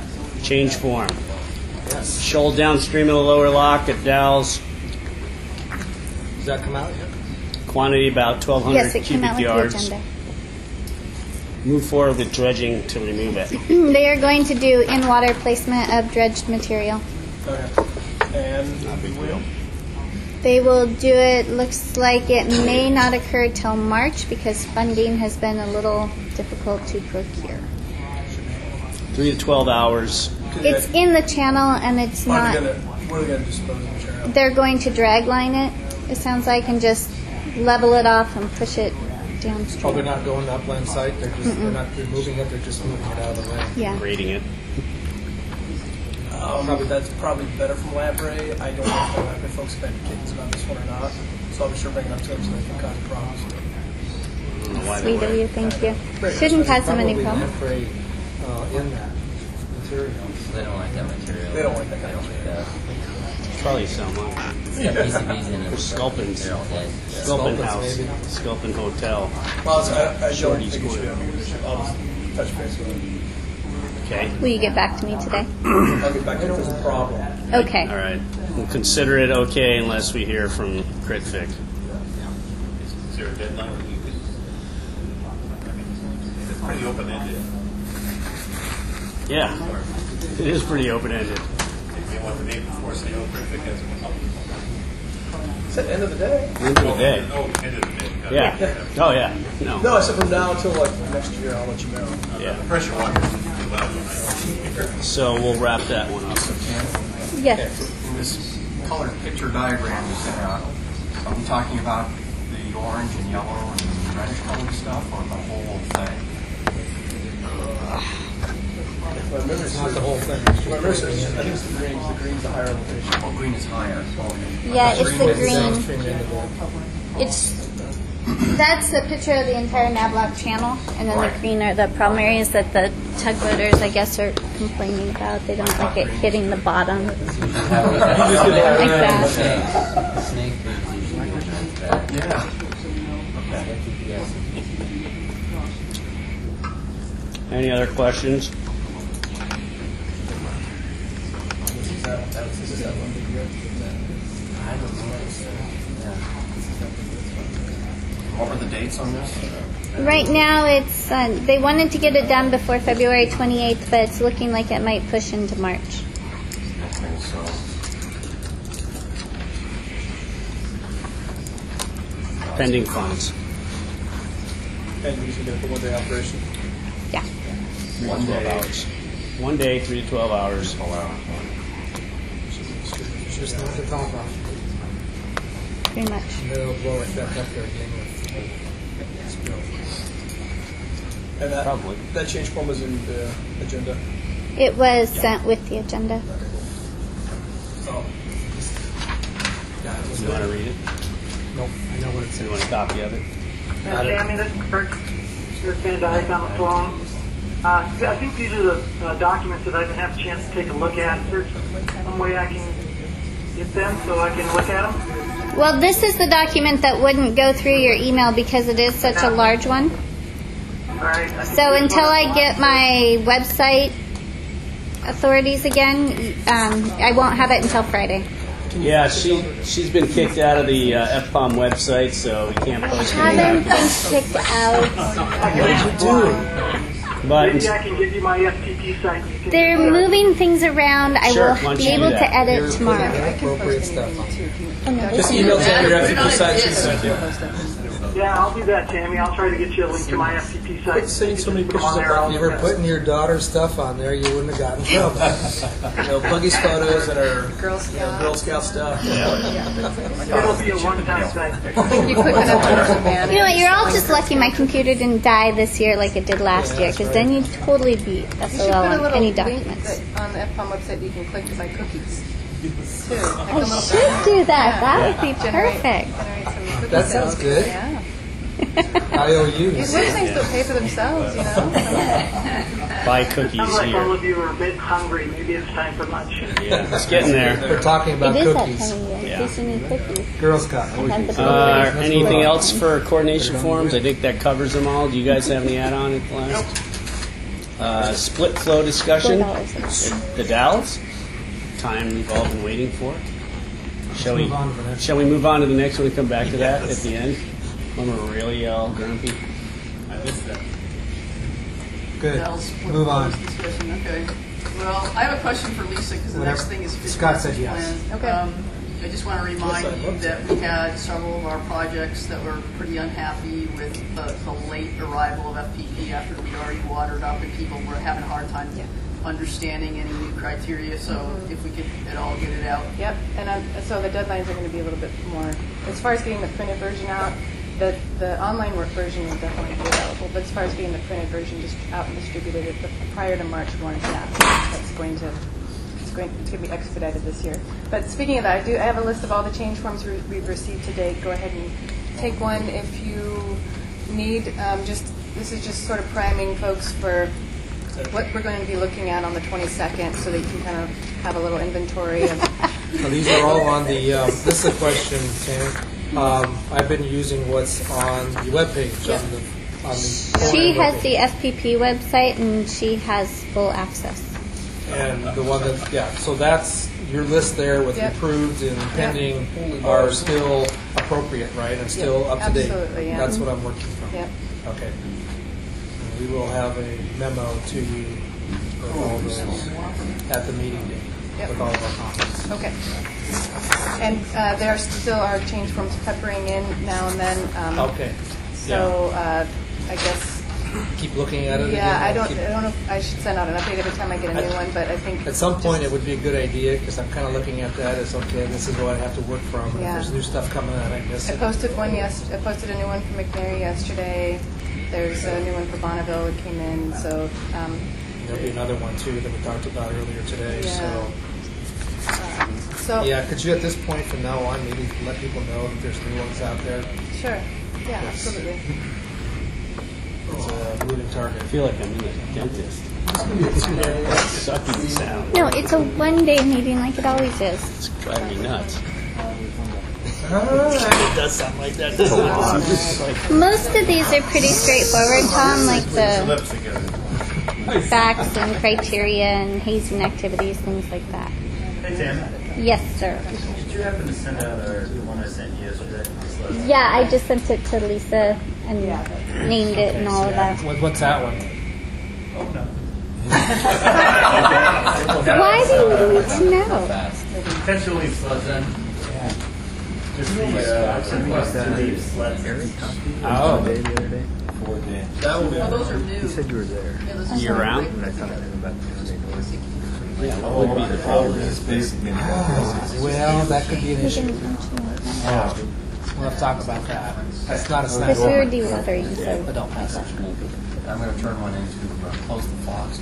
change form. Shoal downstream of the lower lock at Dow's. Does that come out yet? Quantity about twelve hundred Yes, it came cubic out with yards. the agenda. Move forward with dredging to remove it. They are going to do in-water placement of dredged material. Okay. And Not a big deal. They will do it, looks like it may not occur till March because funding has been a little difficult to procure. Three to twelve hours. It's in the channel and it's What are not, we gonna, what are we gonna dispose of material? they're going to drag line it, it sounds like, and just level it off and push it downstream. Oh, they're not going to upland site, they're just, they're not removing it, they're just moving it out of the way. Yeah. Grading it. Um, probably that's probably better from Lamprey. I don't know if the Lamprey folks have had kittens about this one or not, so I'll be sure to bring it up to them so they can cause problems. I don't know why they Sweet of were. you, thank you. Shouldn't cause them any Probably problems. lamprey, uh, in that material. They don't like that material. They don't like that kind of material. Probably so much. It's got P C Bs in it. For Sculpin's. They're all dead. Sculpin Sculpin's, House. maybe. Sculpin Hotel. Well, it's, I, I don't Shorty's think it should be Square. on leadership. I'll just touch base with them. Okay. Will you get back to me today? I'll get back to you if there's a problem. Okay. All right. We'll consider it okay unless we hear from CritFic. Is there a deadline when you could? I mean, it's pretty open ended. Yeah. It is pretty open-ended. If you want the day before, say, oh, CritFic hasn't come. It's at the end of the day. End of the day. Oh, end of the day. Got it. Yeah. Oh, yeah. No. No, I said from now until like next year, I'll let you know. Yeah. The pressure water is too loud. So we'll wrap that one up. Yes. In this colored picture diagram you sent out, are we talking about the orange and yellow and reddish colored stuff, or the whole thing? My memory Not the whole thing. My memory says, I think it's the green. The green's the higher elevation. Oh, green is higher. Oh, Yeah, it's the It's green. downstream into the- It's, that's a picture of the entire Navlock channel, and then Right. the green are the problem areas that the tugboaters, I guess, are complaining about. They don't like it hitting the bottom. Like that. Snake. Snake is usually like that. Yeah. Any other questions? What were the dates on this? Right now, it's uh, they wanted to get it done before February twenty-eighth, but it's looking like it might push into March. Okay, so Pending funds. And you should get a one-day operation. Yeah. Three to twelve hours. One day, three to twelve hours. It's just not the compound. Pretty much. And they'll blow it back up there again with spill. And that, Probably. that change form was in the agenda. It was sent with the agenda. Oh. You want to read it? Nope, I know what it You says. want a copy of it? Yeah, Sammy, this is Kurt. Kurt Van Dyke on the phone. Uh, I think these are the uh, documents that I didn't have a chance to take a look at. Is there some way I can get them so I can look at them? Well, this is the document that wouldn't go through your email because it is such a large one. All right. I think So this until one- I get my website authorities again, um, I won't have it until Friday. Yeah, she, she's been kicked out of the uh, F POM website, so we can't post any Haven't been documents. kicked out. What did you do? But Maybe I can give you my F T P site. You can- They're moving things around. I Sure, will why don't be you do able that? to edit tomorrow. Appropriate stuff on it. Oh, no, Just this email is- Tammy your F T P site. She'll send you. Yeah, I'll do that, Tammy. I'll try to get you a link to my F T P site. Quit sending so many Put 'em pictures on of there. I'll If you were look at putting your daughter's stuff on there, you wouldn't have gotten in trouble. You know, Buggy's photos and her Girl you know, Girl Scout stuff. it. It'll be a one-time thing. You couldn't have to manage. You know what? You're all just lucky my computer didn't die this year like it did last year, because then you'd totally beat You should S put O L a on little any link documents. that- on the F POM website you can click to buy cookies. Too. Like a I little should do that. That would be Generate- perfect. generate some cookie That sounds sales. good. Yeah. I O These Us. websites don't pay for themselves, you know. buy cookies Sounds like all here. of you are a bit hungry. Maybe it's time for lunch. Yeah, it's getting there. We're talking about It is that cookies. time of year. Yeah. In case you need cookies. Girl Scout. I have the Uh, blueberries. anything else for coordination forums? I think that covers them all. Do you guys have any add-on at last? Uh, split flow discussion. Four dollars. at The Dalles. Time we've all been waiting for. Shall we move on to the next Shall we move on to the next one and come back to that at the end when we're really all grumpy? I missed that. Good. Dalles split Move on. flows discussion. Okay. Well, I have a question for Lisa because the Whatever. next thing is fixed Scott said master yes. plan. Okay. Um, I just want to remind Yes, I'd you love to. that we had several of our projects that were pretty unhappy with the, the late arrival of F P P after we'd already watered up, and people were having a hard time understanding any new criteria. So if we could at all get it out. Yep, and um, so the deadlines are going to be a little bit more. As far as getting the printed version out, the, the online work version will definitely be available, but as far as getting the printed version just out and distributed it prior to March first, yeah, that's going to it's going it's going to be expedited this year. But speaking of that, I do I have a list of all the change forms we, we've received to date. Go ahead and take one if you need. Um, just this is just sort of priming folks for what we're going to be looking at on the twenty-second, so that you can kind of have a little inventory of. So these are all on the, um, this is a question, Tammy. Um, I've been using what's on the webpage, Yep. on the, on the. She has webpage. the F P P website, and she has full access. And the one that, yeah, so that's, your list there with Yep. approved and pending are still appropriate, right? And still Yep, up to date? absolutely, yeah. That's what I'm working from? Yep. Okay. And we will have a memo to you with all those at the meeting date, Yep. with all of our comments. Okay. And uh, there still are change forms peppering in now and then. Um, Okay. So uh, I guess. Keep looking at it again? Yeah, I don't. Keep- I don't know if I should send out an update every time I get a new one, but I think At some point, it would be a good idea, because I'm kind of looking at that as, okay, this is what I have to work from. And if Yeah. there's new stuff coming out, I miss I it. posted one yes. I posted a new one for McNary yesterday. There's a new one for Bonneville that came in. So um, There'll be another one, too, that we talked about earlier today, Yeah. so. so Yeah, could you, at this point from now on, maybe let people know that there's new ones out there? sure. Yeah, Yes. absolutely. It's a moving target. I feel like I'm in a dentist. Sucking sound. No, it's a one-day meeting like it always is. It's driving me nuts. It does sound like that, doesn't it? Just like Most of these are pretty straightforward, Tom, like the facts and criteria and hazing activities, things like that. Hey, Tim. Yes, sir. Did you happen to send out our, the one I sent you yesterday? Yeah, I just sent it to Lisa and named it and all of that. What- What's that one? Oh, no. Why do you need to know? Potentially floods in. Just the, uh, request to leave sleds. Oh. Oh, those are new. He said you were there. Yeah, those are year round. Yeah, what would be the problem is basically. Well, that could be an issue. Yeah. We'll have to talk about that. That's not a snack. Because we were dewatering, so. Adult passage. I'm going to turn one into uh, close the fox.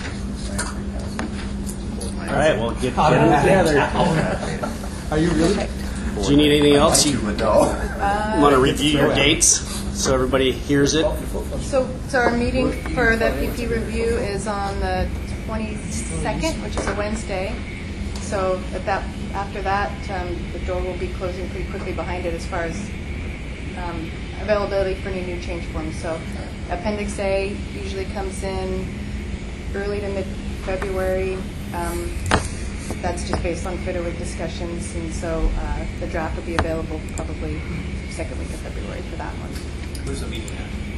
All right, well, get, get them Automatic. together. Are you really? Do you need anything else? You would know. want to review your dates so everybody hears it? So, so our meeting for the P P review is on the twenty-second, which is a Wednesday. So at that, after that, um, the door will be closing pretty quickly behind it as far as um, availability for any new change forms. So Appendix A usually comes in early to mid-February. Um, that's just based on Fitterwick discussions, and so uh, the draft will be available probably second week of February for that one. Where's the meeting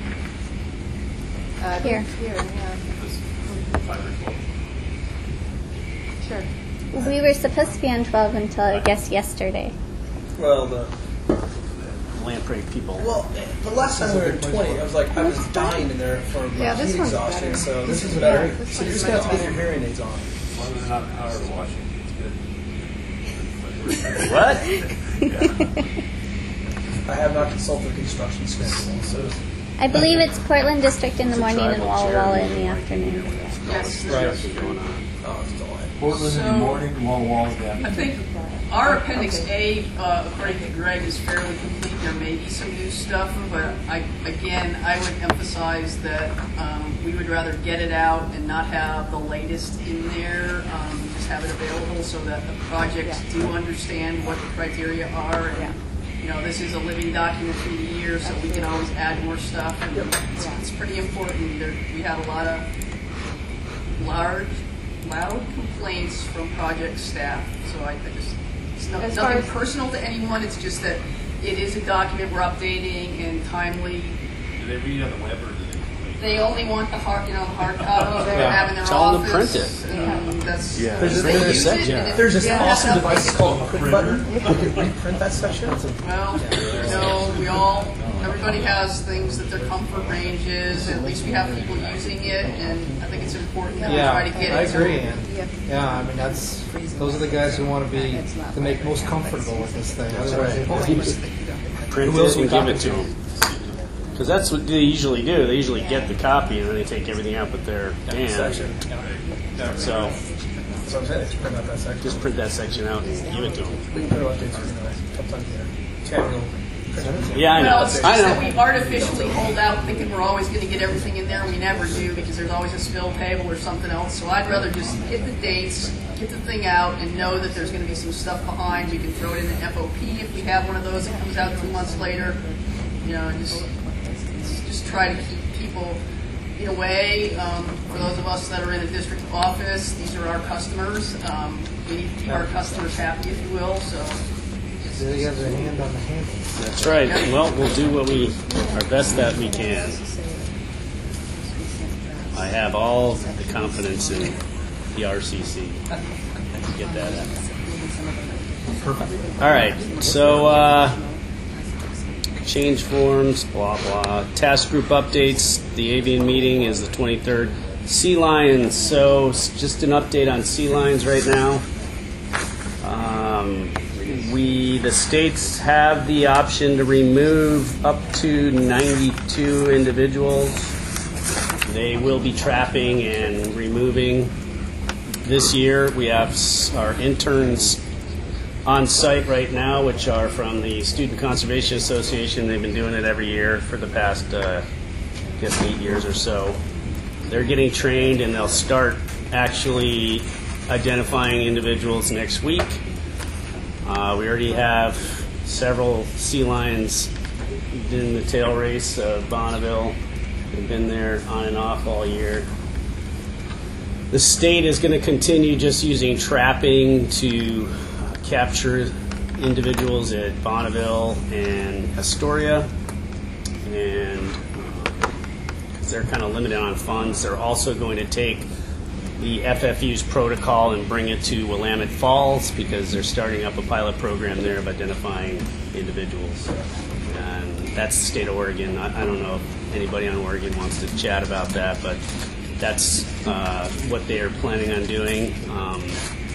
at? Uh, Here. Here, yeah. This five or twelve. Sure. We were supposed to be on twelve until, I guess, yesterday. Well, the Lamprey people. well, the last time we were at twenty, I was like, I was dying in there from Yeah, this heat one's exhaustion. better. So this is Yeah, better. this So you one's just got to much get your better. hearing aids on. As long as it's not an hour to Washington, it's good. What? I have not consulted the construction schedule, so I believe it's Portland District in the morning and Walla Walla in the afternoon. Yes. right. Oh, it's delightful. Portland in the morning, Wall Wall's down. I think our Appendix A, uh, according to Greg, is fairly complete. There may be some new stuff, but I, again, I would emphasize that um, we would rather get it out and not have the latest in there, um, just have it available so that the projects do understand what the criteria are. And, you know, this is a living document through the year, so we can always add more stuff. And it's, it's pretty important. There, we had a lot of large, loud complaints from project staff. So I, I just, it's not, As far nothing as- personal to anyone. It's just that it is a document we're updating and timely. Do they read it on the web or do they? They only want the hard, you know, the hard copy. They're Yeah. having their Tell them to office. print it. And that's Yeah. There's, they there's, use it, and if there's this you have awesome enough, device they can- called a print button. You can reprint that section. It's a- Well, you know, we all, everybody has things that their comfort range is. At least we have people using it, and I think it's important that we Yeah, try to get I it. to agree. them. And, yeah, I mean that's those are the guys who want to be to make most comfortable with this thing. Otherwise, Print Who else it and we give it to talking them. Because that's what they usually do. They usually get the copy and then they take everything out but their band. section. So So I'm saying, just print out that section. just print that section out and give it to them. We can put it on updates for you know, sometimes there. Chad will print it. Yeah, I know. Well, it's just I that know. we artificially hold out thinking we're always going to get everything in there. We never do because there's always a spill table or something else. So I'd rather just get the dates, get the thing out, and know that there's going to be some stuff behind. We can throw it in an F O P if we have one of those that comes out two months later. You know, and just just try to keep people in a way. Um, for those of us that are in a district office, these are our customers. Um, we need to keep our customers happy, if you will. So. They have their hand on the handle. That's right. Well, we'll do what we our best that we can. I have all the confidence in the R C C to get that out. Perfect. All right. So, uh, change forms, blah, blah. Task group updates. The avian meeting is the twenty-third. Sea lions. So, s- just an update on sea lions right now. Um, we, the states have the option to remove up to ninety-two individuals. They will be trapping and removing. This year, we have s- our interns on site right now, which are from the Student Conservation Association. They've been doing it every year for the past, uh, I guess, eight years or so. They're getting trained, and they'll start actually identifying individuals next week. Uh, we already have several sea lions in the tail race of Bonneville. They've been there on and off all year. The state is going to continue just using trapping to capture individuals at Bonneville and Astoria, and uh, they're kind of limited on funds. They're also going to take the F F U's protocol and bring it to Willamette Falls because they're starting up a pilot program there of identifying individuals. And that's the state of Oregon. I, I don't know if anybody on Oregon wants to chat about that, but that's uh, what they are planning on doing. Um,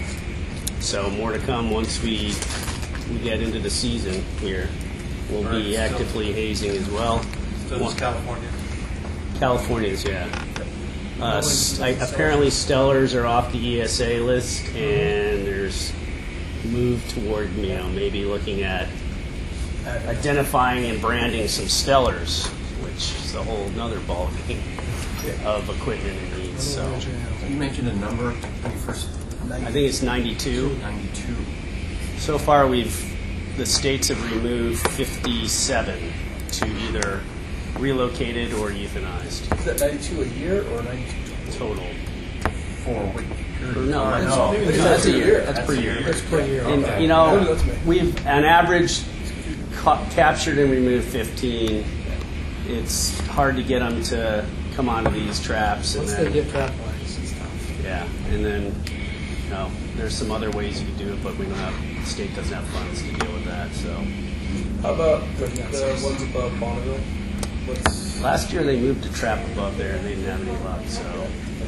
so more to come once we we get into the season here. We'll be Still- actively hazing as well. Still just California. California's, yeah. Uh, s- I- apparently, stellars are off the E S A list, and there's move toward you know maybe looking at identifying and branding some stellars, which is a whole other ball game of equipment and needs. So You mentioned a number when you first. I think it's ninety-two. ninety-two. So far, we've the states have removed fifty-seven to either relocated or euthanized. Is that ninety-two a year or ninety-two total? For a week. Or no, Or that's, no. that's, That's a year. That's per year. That's per year. And Okay. you know, That's me. we've on average ca- captured and removed fifteen. It's hard to get them to come onto these traps, and Once then they get trap lines, it's tough. yeah, and then you know, there's some other ways you can do it, but we don't have the state doesn't have funds to deal with that. So How about the, the ones above Bonneville? What's last year they moved a trap above there, and they didn't have any luck. So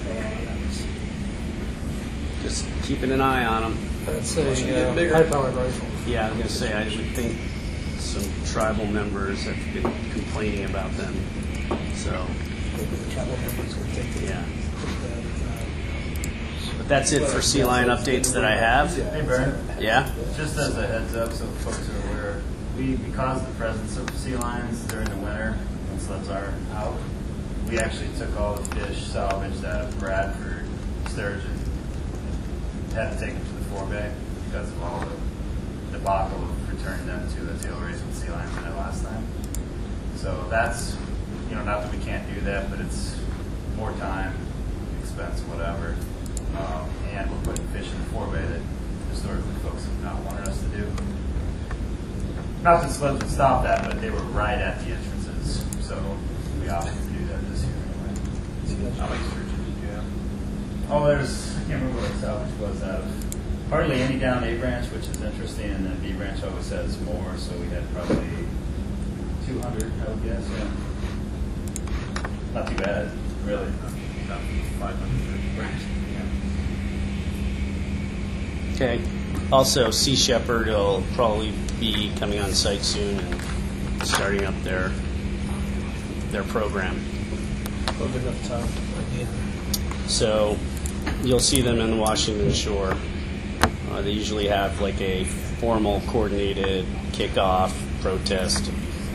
just keeping an eye on them. that's a uh, high-powered rifle. Yeah, I was going to say, I would think some tribal members have been complaining about them. So, yeah. But that's it for sea lion updates that I have. Hey, Barry. Yeah? Just as a heads up, so folks are aware, we, because of the presence of sea lions during the winter, when sleds are out, we actually took all the fish salvaged out of Bradford, Sturgeon, had to take them to the forebay because of all the debacle of returning them to the tail race with sea lions in it last time. So that's, you know, not that we can't do that, but it's more time, expense. expense, whatever. Um, and we're putting fish in the four-way that historically folks have not wanted us to do. Not that slips would stop that, but they were right at the entrances, so we opted to do that this year anyway. How many searches did you have? Oh, there's, I can't remember what salvage was out of. Hardly any down A branch, which is interesting, and then B branch always has more, so we had probably two hundred, I would guess, yeah. Not too bad, really. Not five hundred branch. Yeah. Okay. Also, Sea Shepherd will probably be coming on site soon and starting up their their program. We'll give enough time. So you'll see them in the Washington Shore. Uh, they usually have like a formal coordinated kickoff protest.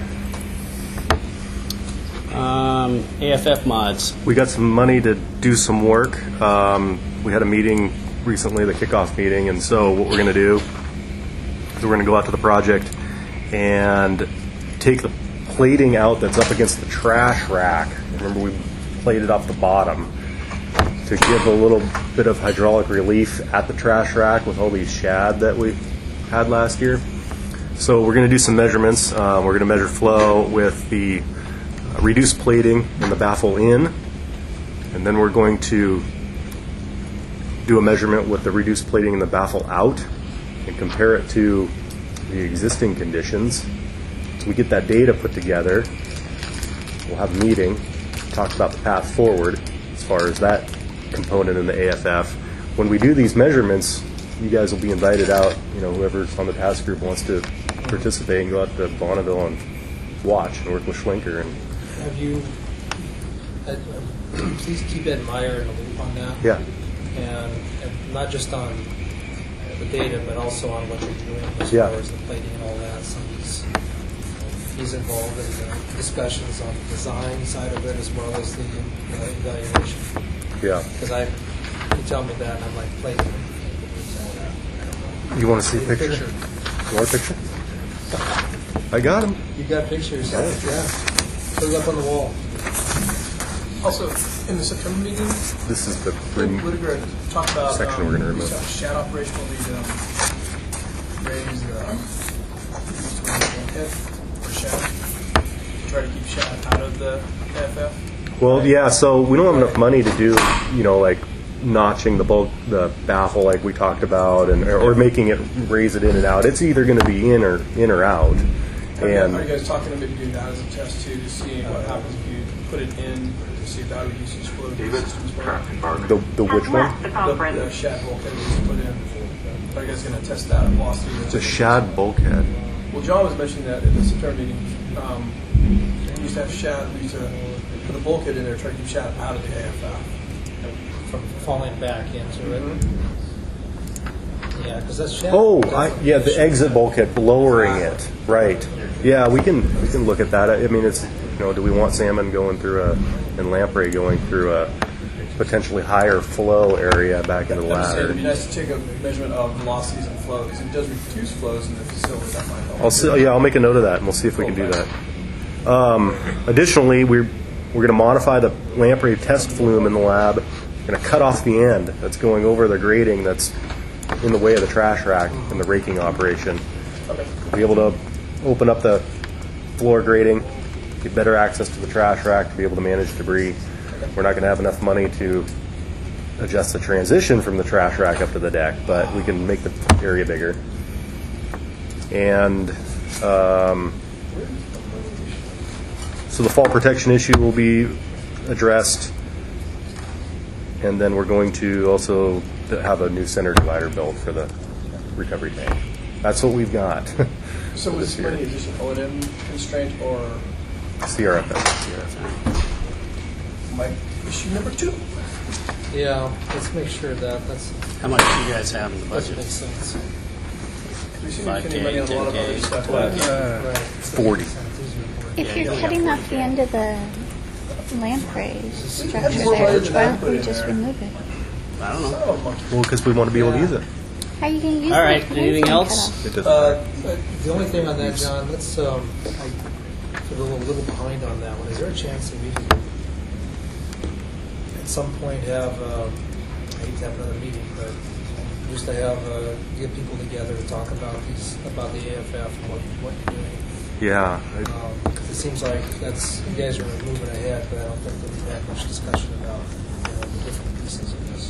Um, A F F mods. We got some money to do some work. Um, we had a meeting recently, the kickoff meeting, and so what we're going to do is we're going to go out to the project and take the plating out that's up against the trash rack. Remember, we plated off the bottom to give a little bit of hydraulic relief at the trash rack with all these shad that we had last year. So we're going to do some measurements. Uh, we're going to measure flow with the uh, reduced plating and the baffle in, and then we're going to do a measurement with the reduced plating and the baffle out and compare it to the existing conditions. So we get that data put together. We'll have a meeting, talk about the path forward as far as that component in the A F F. When we do these measurements, you guys will be invited out. You know, whoever's on the task group wants to participate and go out to Bonneville and watch and work with Schlenker. And have you, uh, please keep Ed Meyer in the loop on that. Yeah. And, and not just on the data, but also on what you're doing as yeah. far as the plating and all that. So he's, he's involved in the discussions on the design side of it as well as the uh, evaluation. Yeah. Because I, you tell me that, and I'm like, plating. You want to see a picture? picture? You want a picture? I got him. You got pictures? Yeah. yeah. Put it up on the wall. Also, in the September meeting, this is the Whitaker talked about section um, we're going to remove. Shad operation will be um, raised um, bulkhead for shad. Try to keep shad out of the A F F. Well, yeah. So we don't have enough money to do, you know, like notching the bulk, the baffle, like we talked about, and or, or making it raise it in and out. It's either going to be in or in or out. Are, and you, are you guys talking about doing that as a test too, to see what happens if you put it in? See if that reduces flow to the systems. The, the which one? The, the shad bulkhead we put in. Are you guys going to test that velocity? The shad bulkhead. Well, John was mentioning that in the September meeting. Um, we used to have shad. We used to put a bulkhead in there, try to keep shad out of the A F F from falling back into it. Mm-hmm. Yeah, because that's shad. Oh, I, yeah, the exit bulkhead, lowering it. Right. Yeah, we can we can look at that. I mean, it's. You know, do we want salmon going through a, and lamprey going through a potentially higher flow area back into the ladder? It'd be nice to take a measurement of velocities and flow because it does reduce flows in the facility. That might help. I'll see, yeah, I'll make a note of that, and we'll see if we can do that. Um, additionally, we're we're going to modify the lamprey test flume in the lab. We're going to cut off the end that's going over the grating that's in the way of the trash rack in the raking operation. Okay. Be able to open up the floor grating. Get better access to the trash rack to be able to manage debris. We're not going to have enough money to adjust the transition from the trash rack up to the deck, but we can make the area bigger. And um, so the fall protection issue will be addressed, and then we're going to also have a new center divider built for the recovery tank. That's what we've got. So was money just an O and M constraint or? C R F S. C R F S. My issue number two. Yeah, let's make sure that that's. How much do you guys have in the budget? Makes sense. five K, ten K, twelve K. forty. If you're yeah, cutting yeah. off the end of the lamprey structure there, why don't we just remove it? I don't know. Well, because we want to be able to use it. How are you going to use All it? right. Anything else? It doesn't Uh, the only thing on that, John, let's. Um, I feel a little, little behind on that one. Is there a chance that we can at some point have, uh, I hate to have another meeting, but just to have, uh, get people together to talk about these, about the A F F and what, what you're doing. Yeah. Um, 'cause it seems like that's, you guys are moving ahead, but I don't think that we've had much discussion about, you know, the different pieces of this.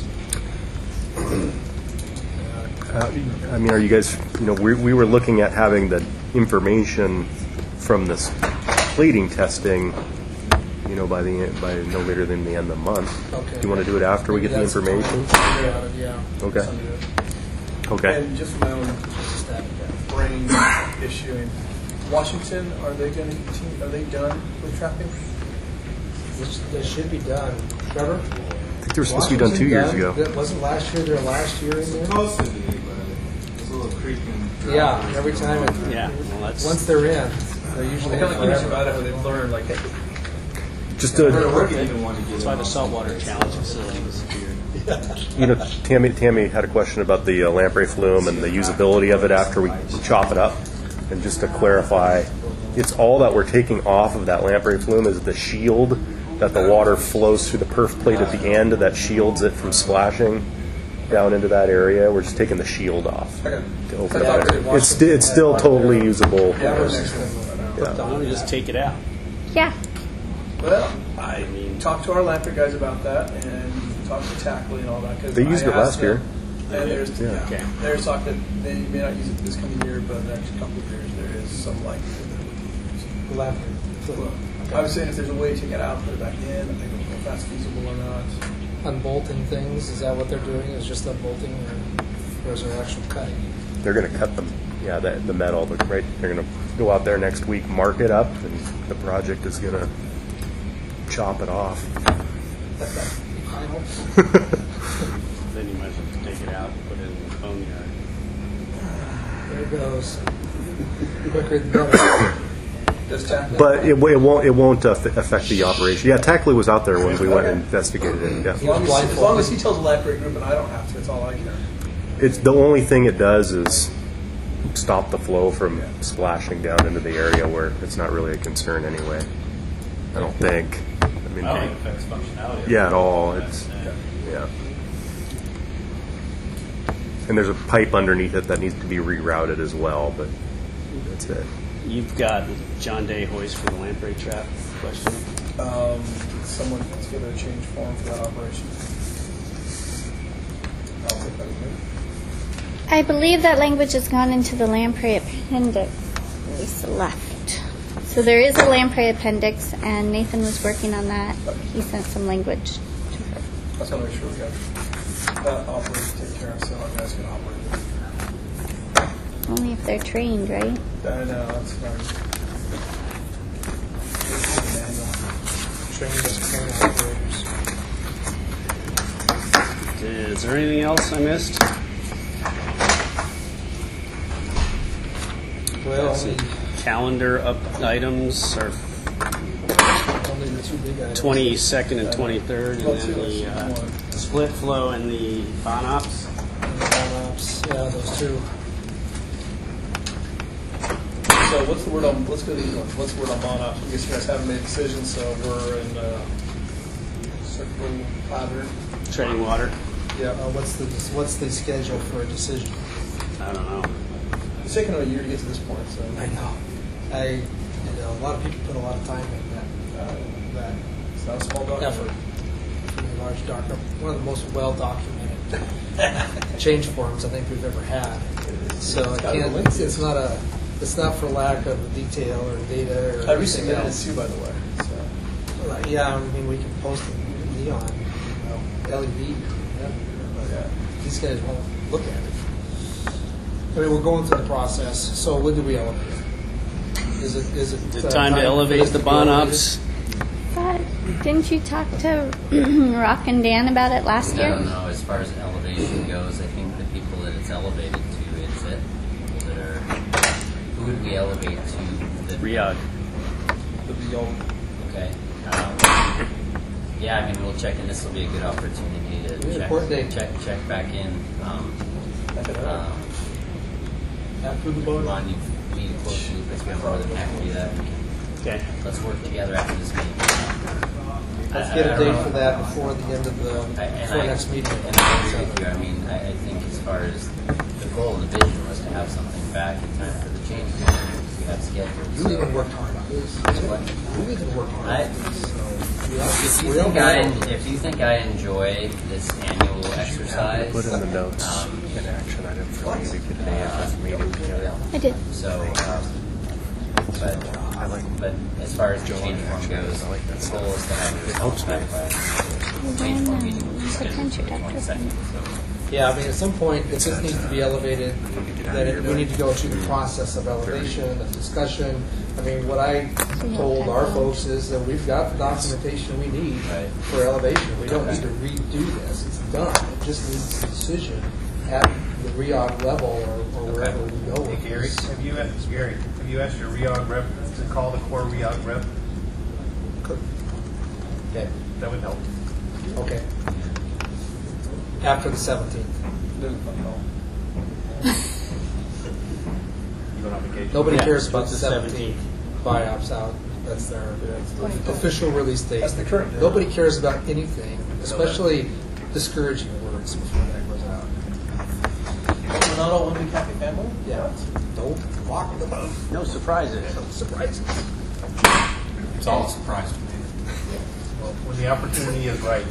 Uh, I mean, are you guys, you know, we, we were looking at having the information from this plating testing, you know, by the end, by no later than the end of the month. Okay. Do you want to do it after we Maybe get the that's the time information? to figure out it, yeah. Okay. Sounds good. Okay. And just my own just that brain issue in Washington, are they going to continue? Are they done with trapping? Which they should be done. Trevor? I think they were supposed to be done two years ago. That wasn't last year, their last year in there? Supposed to be, but it's a little creaking. Yeah, every time it, Yeah, well, that's- once they're in, they're usually I feel in like when it's forever. about it, where they've learned, like, hey, Just to, That's why the saltwater challenge facility was weird. you know, Tammy, Tammy had a question about the uh, lamprey flume and the usability of it after we chop it up. And just to clarify, it's all that we're taking off of that lamprey flume is the shield that the water flows through the perf plate at the end that shields it from splashing down into that area. We're just taking the shield off to open it. It's, sti- it's still totally usable. yeah, we're next to them. Yeah. Why don't we just take it out? Yeah. Well, I mean, talk to our lamprey guys about that, and talk to Tackley and all that. Cause They used I it last asked year. them, And there's, Yeah. yeah, Okay. there's talk that they may not use it this coming year, but the next couple of years there is some likelihood that we will use it. Well, I was saying if there's a way to take it out, put it back in. I don't know if that's feasible or not. Unbolting things, is that what they're doing? Is just unbolting, or, or is there actual cutting? They're going to cut them. Yeah, the, the metal. The, right. They're going to go out there next week, mark it up, and the project is going to chop it off. Then you might as well take it out and put it in the boneyard. There it goes. Quicker than better. But it, it won't it won't uh, affect the operation. Yeah, Tackley was out there when we went and investigated it. As Yeah. long as, as long as he tells the lamprey group and I don't have to, it's all I care. It's the only thing it does is stop the flow from splashing down into the area where it's not really a concern anyway. I don't think. I mean, I don't think it affects functionality. yeah, at all. It's yeah. And there's a pipe underneath it that needs to be rerouted as well, but that's it. You've got John Day hoist for the lamprey trap question. Um, someone puts together a change form for that operation. I'll take that with me. I believe that language has gone into the lamprey appendix, at least left. So there is a lamprey appendix, and Nathan was working on that. He sent some language to her. I just want to make sure we got that operation taken care of so our guys can operate it. Only if they're trained, right? I know, that's fine. Trained as trained operators. Is there anything else I missed? Well, Let's see. Calendar up items are only the two big items. twenty-second and twenty-third, and then the uh, split flow and the Bonops. Yeah, those two. So what's the word on, let's go to these ones. What's the word on Monops? I guess you guys haven't made decisions, so we're in uh, circle pattern. Treading water. Yeah. Uh, what's the what's the schedule for a decision? I don't know. It's taken a year to get to this point, so. I know. I, you know, a lot of people put a lot of time in that. Uh, that It's not a small document. effort. Pretty large document. One of the most well documented change forms I think we've ever had. So it can't, it's, it's not a. It's not for lack of detail or data or I anything recently did it else. too, by the way. So. Well, yeah, I mean, we can post it in neon, you know, L E D. Yeah. Yeah. These guys won't look at it. I mean, we're going through the process. So when do we elevate? Is it is it Is it uh, time to elevate for the it to be elevated? Bonops? But didn't you talk to Rock and Dan about it last I year? don't know. As far as elevation goes, I think the people that it's elevated to, it's it. People that are, who would we elevate to? The, Riyadh. The Riyadh. Okay. Um, yeah, I mean, we'll check, and this will be a good opportunity to Yeah, check, report date. check, check back in. Um, um, After the boat? Ron, you need a close loop. If you're more than happy to do that. Okay. Let's work together after this meeting. Let's I- get I a don't date know. for that before the end of the, I- and before I- next meeting. And I agree with you. I mean, I, I think as far as the goal and the vision was to have something back in time for the change meeting. We have scheduled. You so- even worked hard on this. What? You even worked hard I, on this. So, we all- if you we all think I, know. en- if you think I enjoy this annual exercise, Put in the notes, um, an action item for me to get an A F F meeting together. I did. So, um, but, but as far as the change form goes, the goal is to have it results back by change form meeting, which is scheduled for the twenty-second. Yeah, I mean, at some point, if this needs to be elevated, then it- we need to go through the process of elevation, of discussion. I mean, what I told our folks is that we've got the documentation we need for elevation. We don't need to redo this. It's done. It just needs a decision at the R E O G level or, or wherever we go with Hey, Gary, this. have you asked, Gary, have you asked your R E O G rep to call the core R E O G rep? Okay. That would help. Okay. After the seventeenth. You going on vacation? Nobody Yeah, cares about it's the the seventeenth. Biops out. That's their official release date. That's the current date. Nobody cares about anything, especially discouraging words before that goes out. We're not all one big happy family? Yeah. Don't walk the boat. No surprises. Surprises. It's all a surprise to me. Well, when the opportunity is right.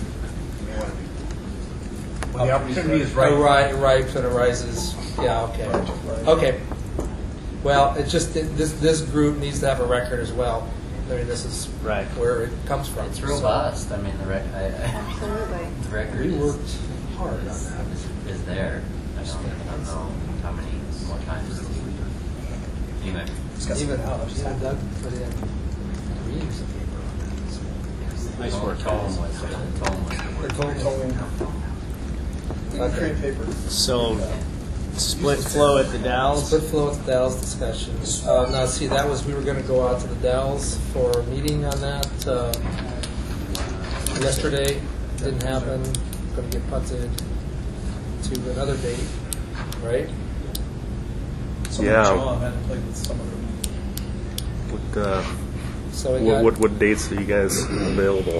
When the opportunity is right. Right, right, when it arises. Yeah, okay. Okay. Well, it just, it- this, this group needs to have a record as well. I mean, this is Right. where it comes from. It's So, robust. I mean, the rec- I, I, Absolutely. the record We is, worked hard on that. is, is there. I don't, I don't know how many more times. Anyway. Even even Doug put in reams of paper on that. so. Nice work. Tone was, the tone was. Okay. paper. So, split flow at the Dalles. Split flow at the Dalles discussion. Uh, now, see, that was, we were going to go out to the Dalles for a meeting on that uh, yesterday. Didn't happen. Going to get punted to another date, right? Yeah. John had to play with some of them. What, uh, So we what, got, what, what dates are you guys available?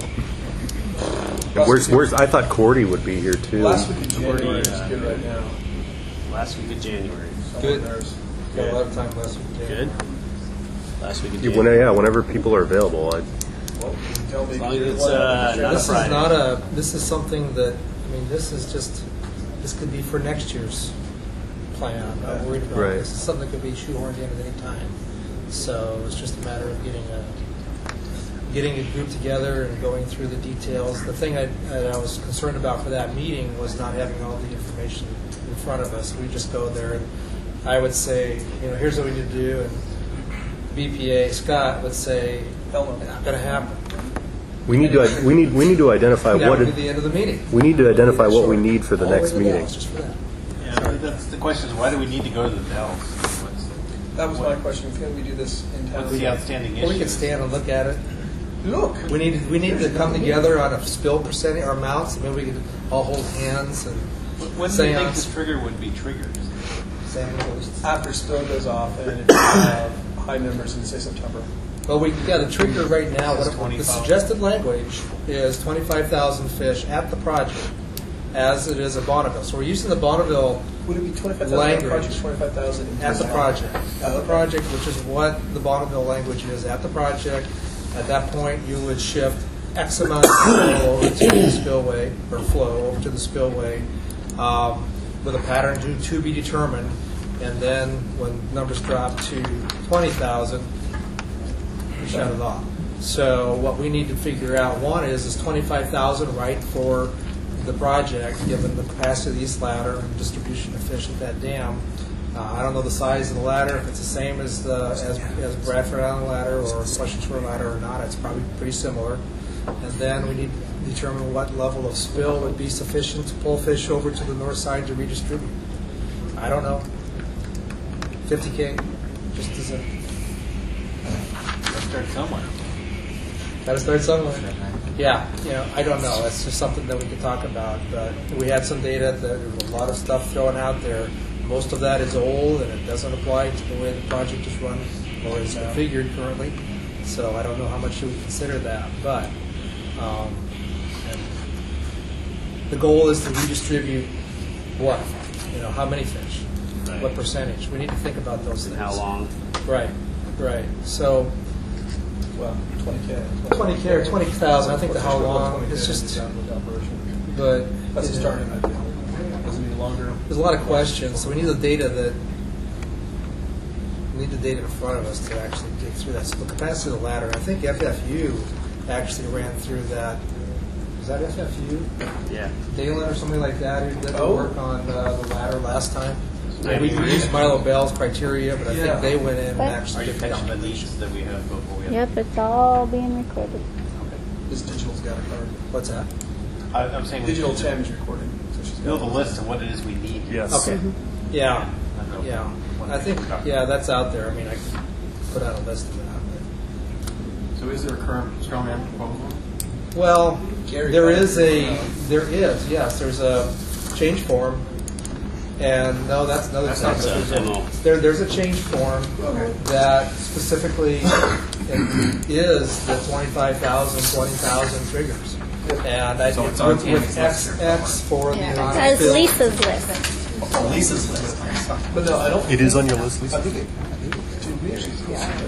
And where's, where's, I thought Cordy would be here too. Last week of January is good right now. Last week of January. good. There's Got a lot of time last week. Good. Last week of Yeah, January. when, yeah, whenever people are available. I, tell me. As long as it's uh, not a This is Friday. not a, this is something that, I mean, this is just, this could be for next year's plan. I'm not worried about Right. this. This is something that could be shoehorned in at any time. So it's just a matter of getting a, getting a group together and going through the details. The thing I, that I was concerned about for that meeting was not having all the information in front of us. We just go there and I would say, you know, here's what we need to do, and B P A, Scott would say, not going to happen. we need to, we need, we need to identify That what, would be it- the end of the meeting. we need to identify what we need for the All the way next to the meeting. Dalles just for that. Yeah, that's the question is why do we need to go to the Dells? What's, That was my question. Can we do this in town? what's the outstanding Well, we issue? could stand and look at it. Look. We need we need to come together on a spill percentage or amounts. Maybe we could all hold hands and When do you think seance. this trigger would be triggered? seance. After spill goes off and if you have high numbers in, say, September. Well, we yeah. The trigger right now, what the twenty-five. suggested language is twenty-five thousand fish at the project, as it is at Bonneville. So we're using the Bonneville Would it be twenty-five thousand language project, twenty-five thousand at the project. At the project, which is what the Bonneville language is at the project. At that point, you would shift X amount of flow over to the spillway, or flow over to the spillway, um, with a pattern to, to be determined. And then when numbers drop to twenty thousand, we shut it off. So what we need to figure out, one is, is twenty-five thousand right for the project, given the capacity of the East Ladder and distribution of fish at that dam. Uh, I don't know the size of the ladder, if it's the same as the as, as Bradford Island ladder or Western Shore ladder or not. It's probably pretty similar. And then we need to determine what level of spill would be sufficient to pull fish over to the north side to redistribute. I don't know. fifty K, just as a... Let's start somewhere. Got to start somewhere. Yeah, you know, I don't know. That's just something that we could talk about. But we had some data that there was a lot of stuff thrown out there. Most of that is old and it doesn't apply to the way the project is run or is configured currently. So I don't know how much you would consider that, but um, and the goal is to redistribute what? You know, how many fish? Right. What percentage? We need to think about those And things. how long? Right, right. So, Well, twenty K. twenty K or twenty thousand, I think the how long, it's just, but That's a starting idea. Does it need longer? there's a lot of questions, so we need the data that, we need the data in front of us to actually dig through that. So the capacity of the ladder, I think F F U actually ran through that. Is that F F U? Yeah. Dalen or something like that, who did the Oh. work on uh, the ladder last time. Yeah, We we we used Milo Bell's criteria, but I Yeah. think they went in and But- actually did the calculations. that we have before we have. Yep, it's all being recorded. This digital's got it covered. What's that? I, I'm saying we Digital should Tam is recording. So she's build a got list of what it is we need. Yes. Okay. Yeah, I don't know. yeah. I think, yeah, that's out there. I mean, I can put out a list of that. So is there a current strongman proposal? but- Well, Gary there got is it. a, there is, yes, there's a change form. And no, that's another That's thing. not There's the a- demo. There, there's a change form that specifically is the twenty-five thousand, twenty thousand triggers. And I So think it's on with Tammy's with X, list. X for the Yeah, amount of that's fill. Lisa's list. Lisa's list. But no, I don't. It is on your list, Lisa? I think it. Did we actually?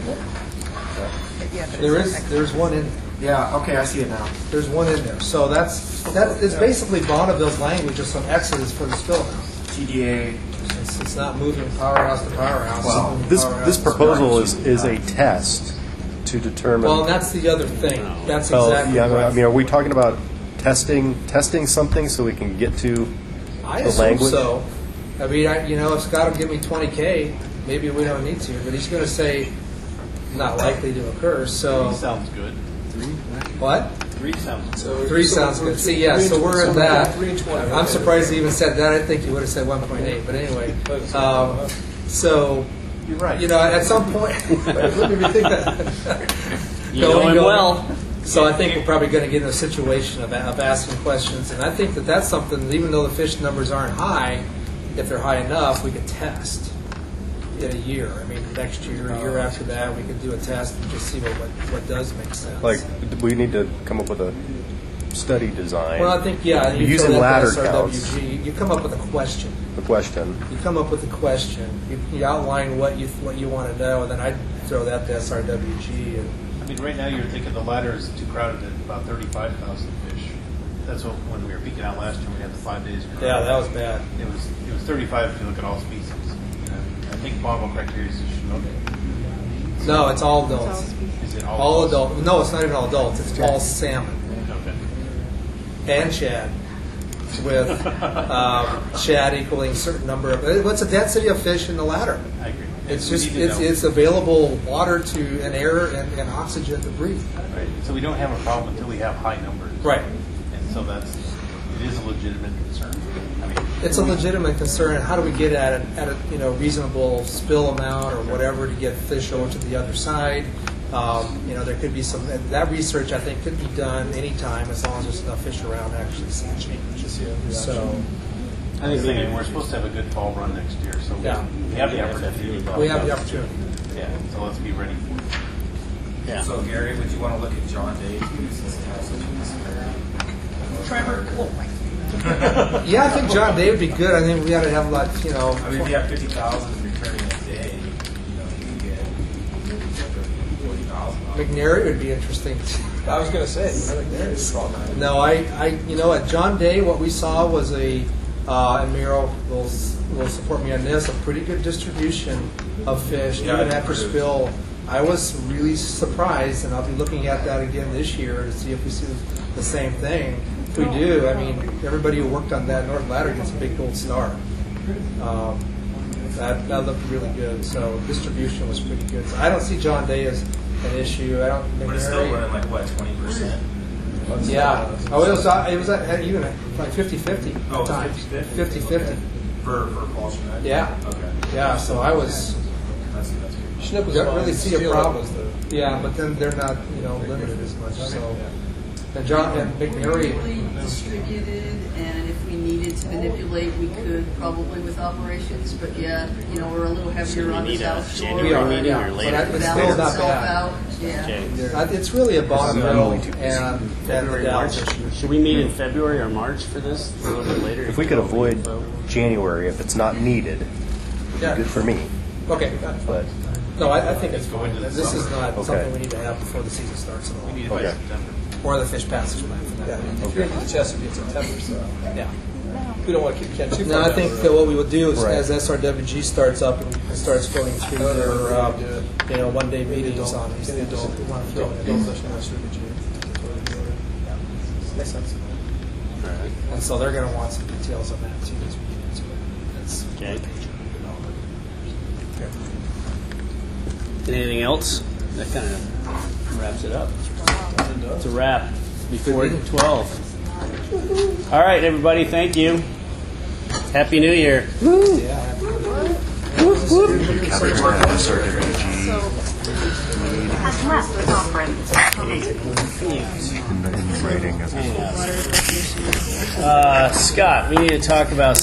There is, there's one in, Yeah, okay, I see it now. there's one in there. So that's, that is basically Bonneville's language, just some X's for the spill amount. T D A. It's, it's not moving powerhouse to powerhouse. Well, it's moving This, powerhouse this to proposal is, is a test to determine. Well, and that's the other thing. That's Well, exactly yeah, I mean- I right. mean, are we talking about testing, testing something so we can get to I the assume language? so. I mean, I, you know, if Scott will give me twenty K, maybe we don't need to, but he's going to say not likely to occur. So Three sounds good. what? Three sounds good. Three sounds good. See, yeah, so we're in that. I'm surprised he even said that. I think he would have said one point eight, but anyway. Um, so, You're right. you know, at some point, let me rethink that. You know him well. So I think we're probably going to get in a situation of, of asking questions, and I think that that's something that even though the fish numbers aren't high, if they're high enough, we could test in a year. I mean, next year, a year after that, we could do a test and just see what, what, what does make sense. Like, we need to come up with a study design. Well, I think, yeah, you Using fill out the ladder S R W counts. G, you come up with a question. The question. You come up with a question. You, you outline what you what you want to know, and then I throw that to S R W G. And I mean, right now you're thinking the ladder is too crowded at about thirty-five thousand fish. That's what, when we were peaking out last year, we had the five days. yeah, that was bad. It was, it was thirty-five if you look at all species. You know, I think Bonneville criteria is Chinook. No, it's all adults. Is it all? All adult. No, it's not even all adults. It's all salmon Okay. and shad, with um, shad equaling a certain number of. What's the density of fish in the ladder? I agree. It's We just need to it's, know. it's available water to and air and, and oxygen to breathe. Right. So we don't have a problem until we have high numbers. Right. And so that's, it is a legitimate concern. I mean, It's a legitimate concern. How do we get at it at a you know reasonable spill amount or whatever to get fish over to the other side? Um, you know, there could be some that research I think could be done anytime as long as there's enough fish around to actually see changes. So I think thinking we're supposed to have a good fall run next year, so we Yeah. we have the opportunity. we have the opportunity. Yeah, so let's be ready for it. Yeah. So Gary, would you want to look at John Day's use as a Trevor, oh my. Yeah, I think John Day would be good. I think we ought to have a lot. You know, I mean, if you have fifty thousand returning a day, you know, you can get forty thousand. McNary would be interesting. I was going to say, McNary is called that. No, I, I, you know, at John Day, what we saw was a, uh, and Miro will will support me on this, a pretty good distribution of fish Yeah, even I after agree. spill. I was really surprised, and I'll be looking at that again this year to see if we see the same thing. If we do, I mean, everybody who worked on that North Ladder gets a big gold star. Um, that that looked really good. So distribution was pretty good. So I don't see John Day as an issue. I don't. But it's still running like what, twenty percent? Yeah. Oh, it was uh, it was at, even at like fifty-fifty Oh, times. fifty-fifty? fifty-fifty. For for false red? Yeah. Okay. Yeah. So I was. That's that's good. Chinook was Don't fine. really see a Steel problem. was the- Yeah, but then they're not, you know, limited as much. So, and John and McNary. Equally distributed, and if we needed needed to manipulate, we could probably with operations, but yeah, you know, we're a little heavier on the need a South Shore. January meeting or But later? I- it's Balance still not itself bad. out, yeah. Okay. Uh, It's really a bottom middle and February, then the March. Dallas issue. Should we meet in February or March for this? A little bit later. If we could avoid January, if it's not needed, it'd Yeah. be good for me. Okay. But No, I, I think it's fine. This is not Okay. something we need to have before the season starts at all. We need it by Okay. September. Or the fish passage plan for that. Yeah, if you're into the Chesapeake in September, so Yeah. we don't want to keep catching too No, far I think down that the road. what we would do is, Right. as S R W G starts up and starts filling through their, um, you know, one-day meetings on these things, we want to fill it in. Makes sense. And so they're going to want some details on that too as we get into it. That's Okay. Anything else? That kind of wraps it up. It's a wrap before twelve. All right, everybody. Thank you. Happy New Year. in, in writing as Uh, Scott, we need to talk about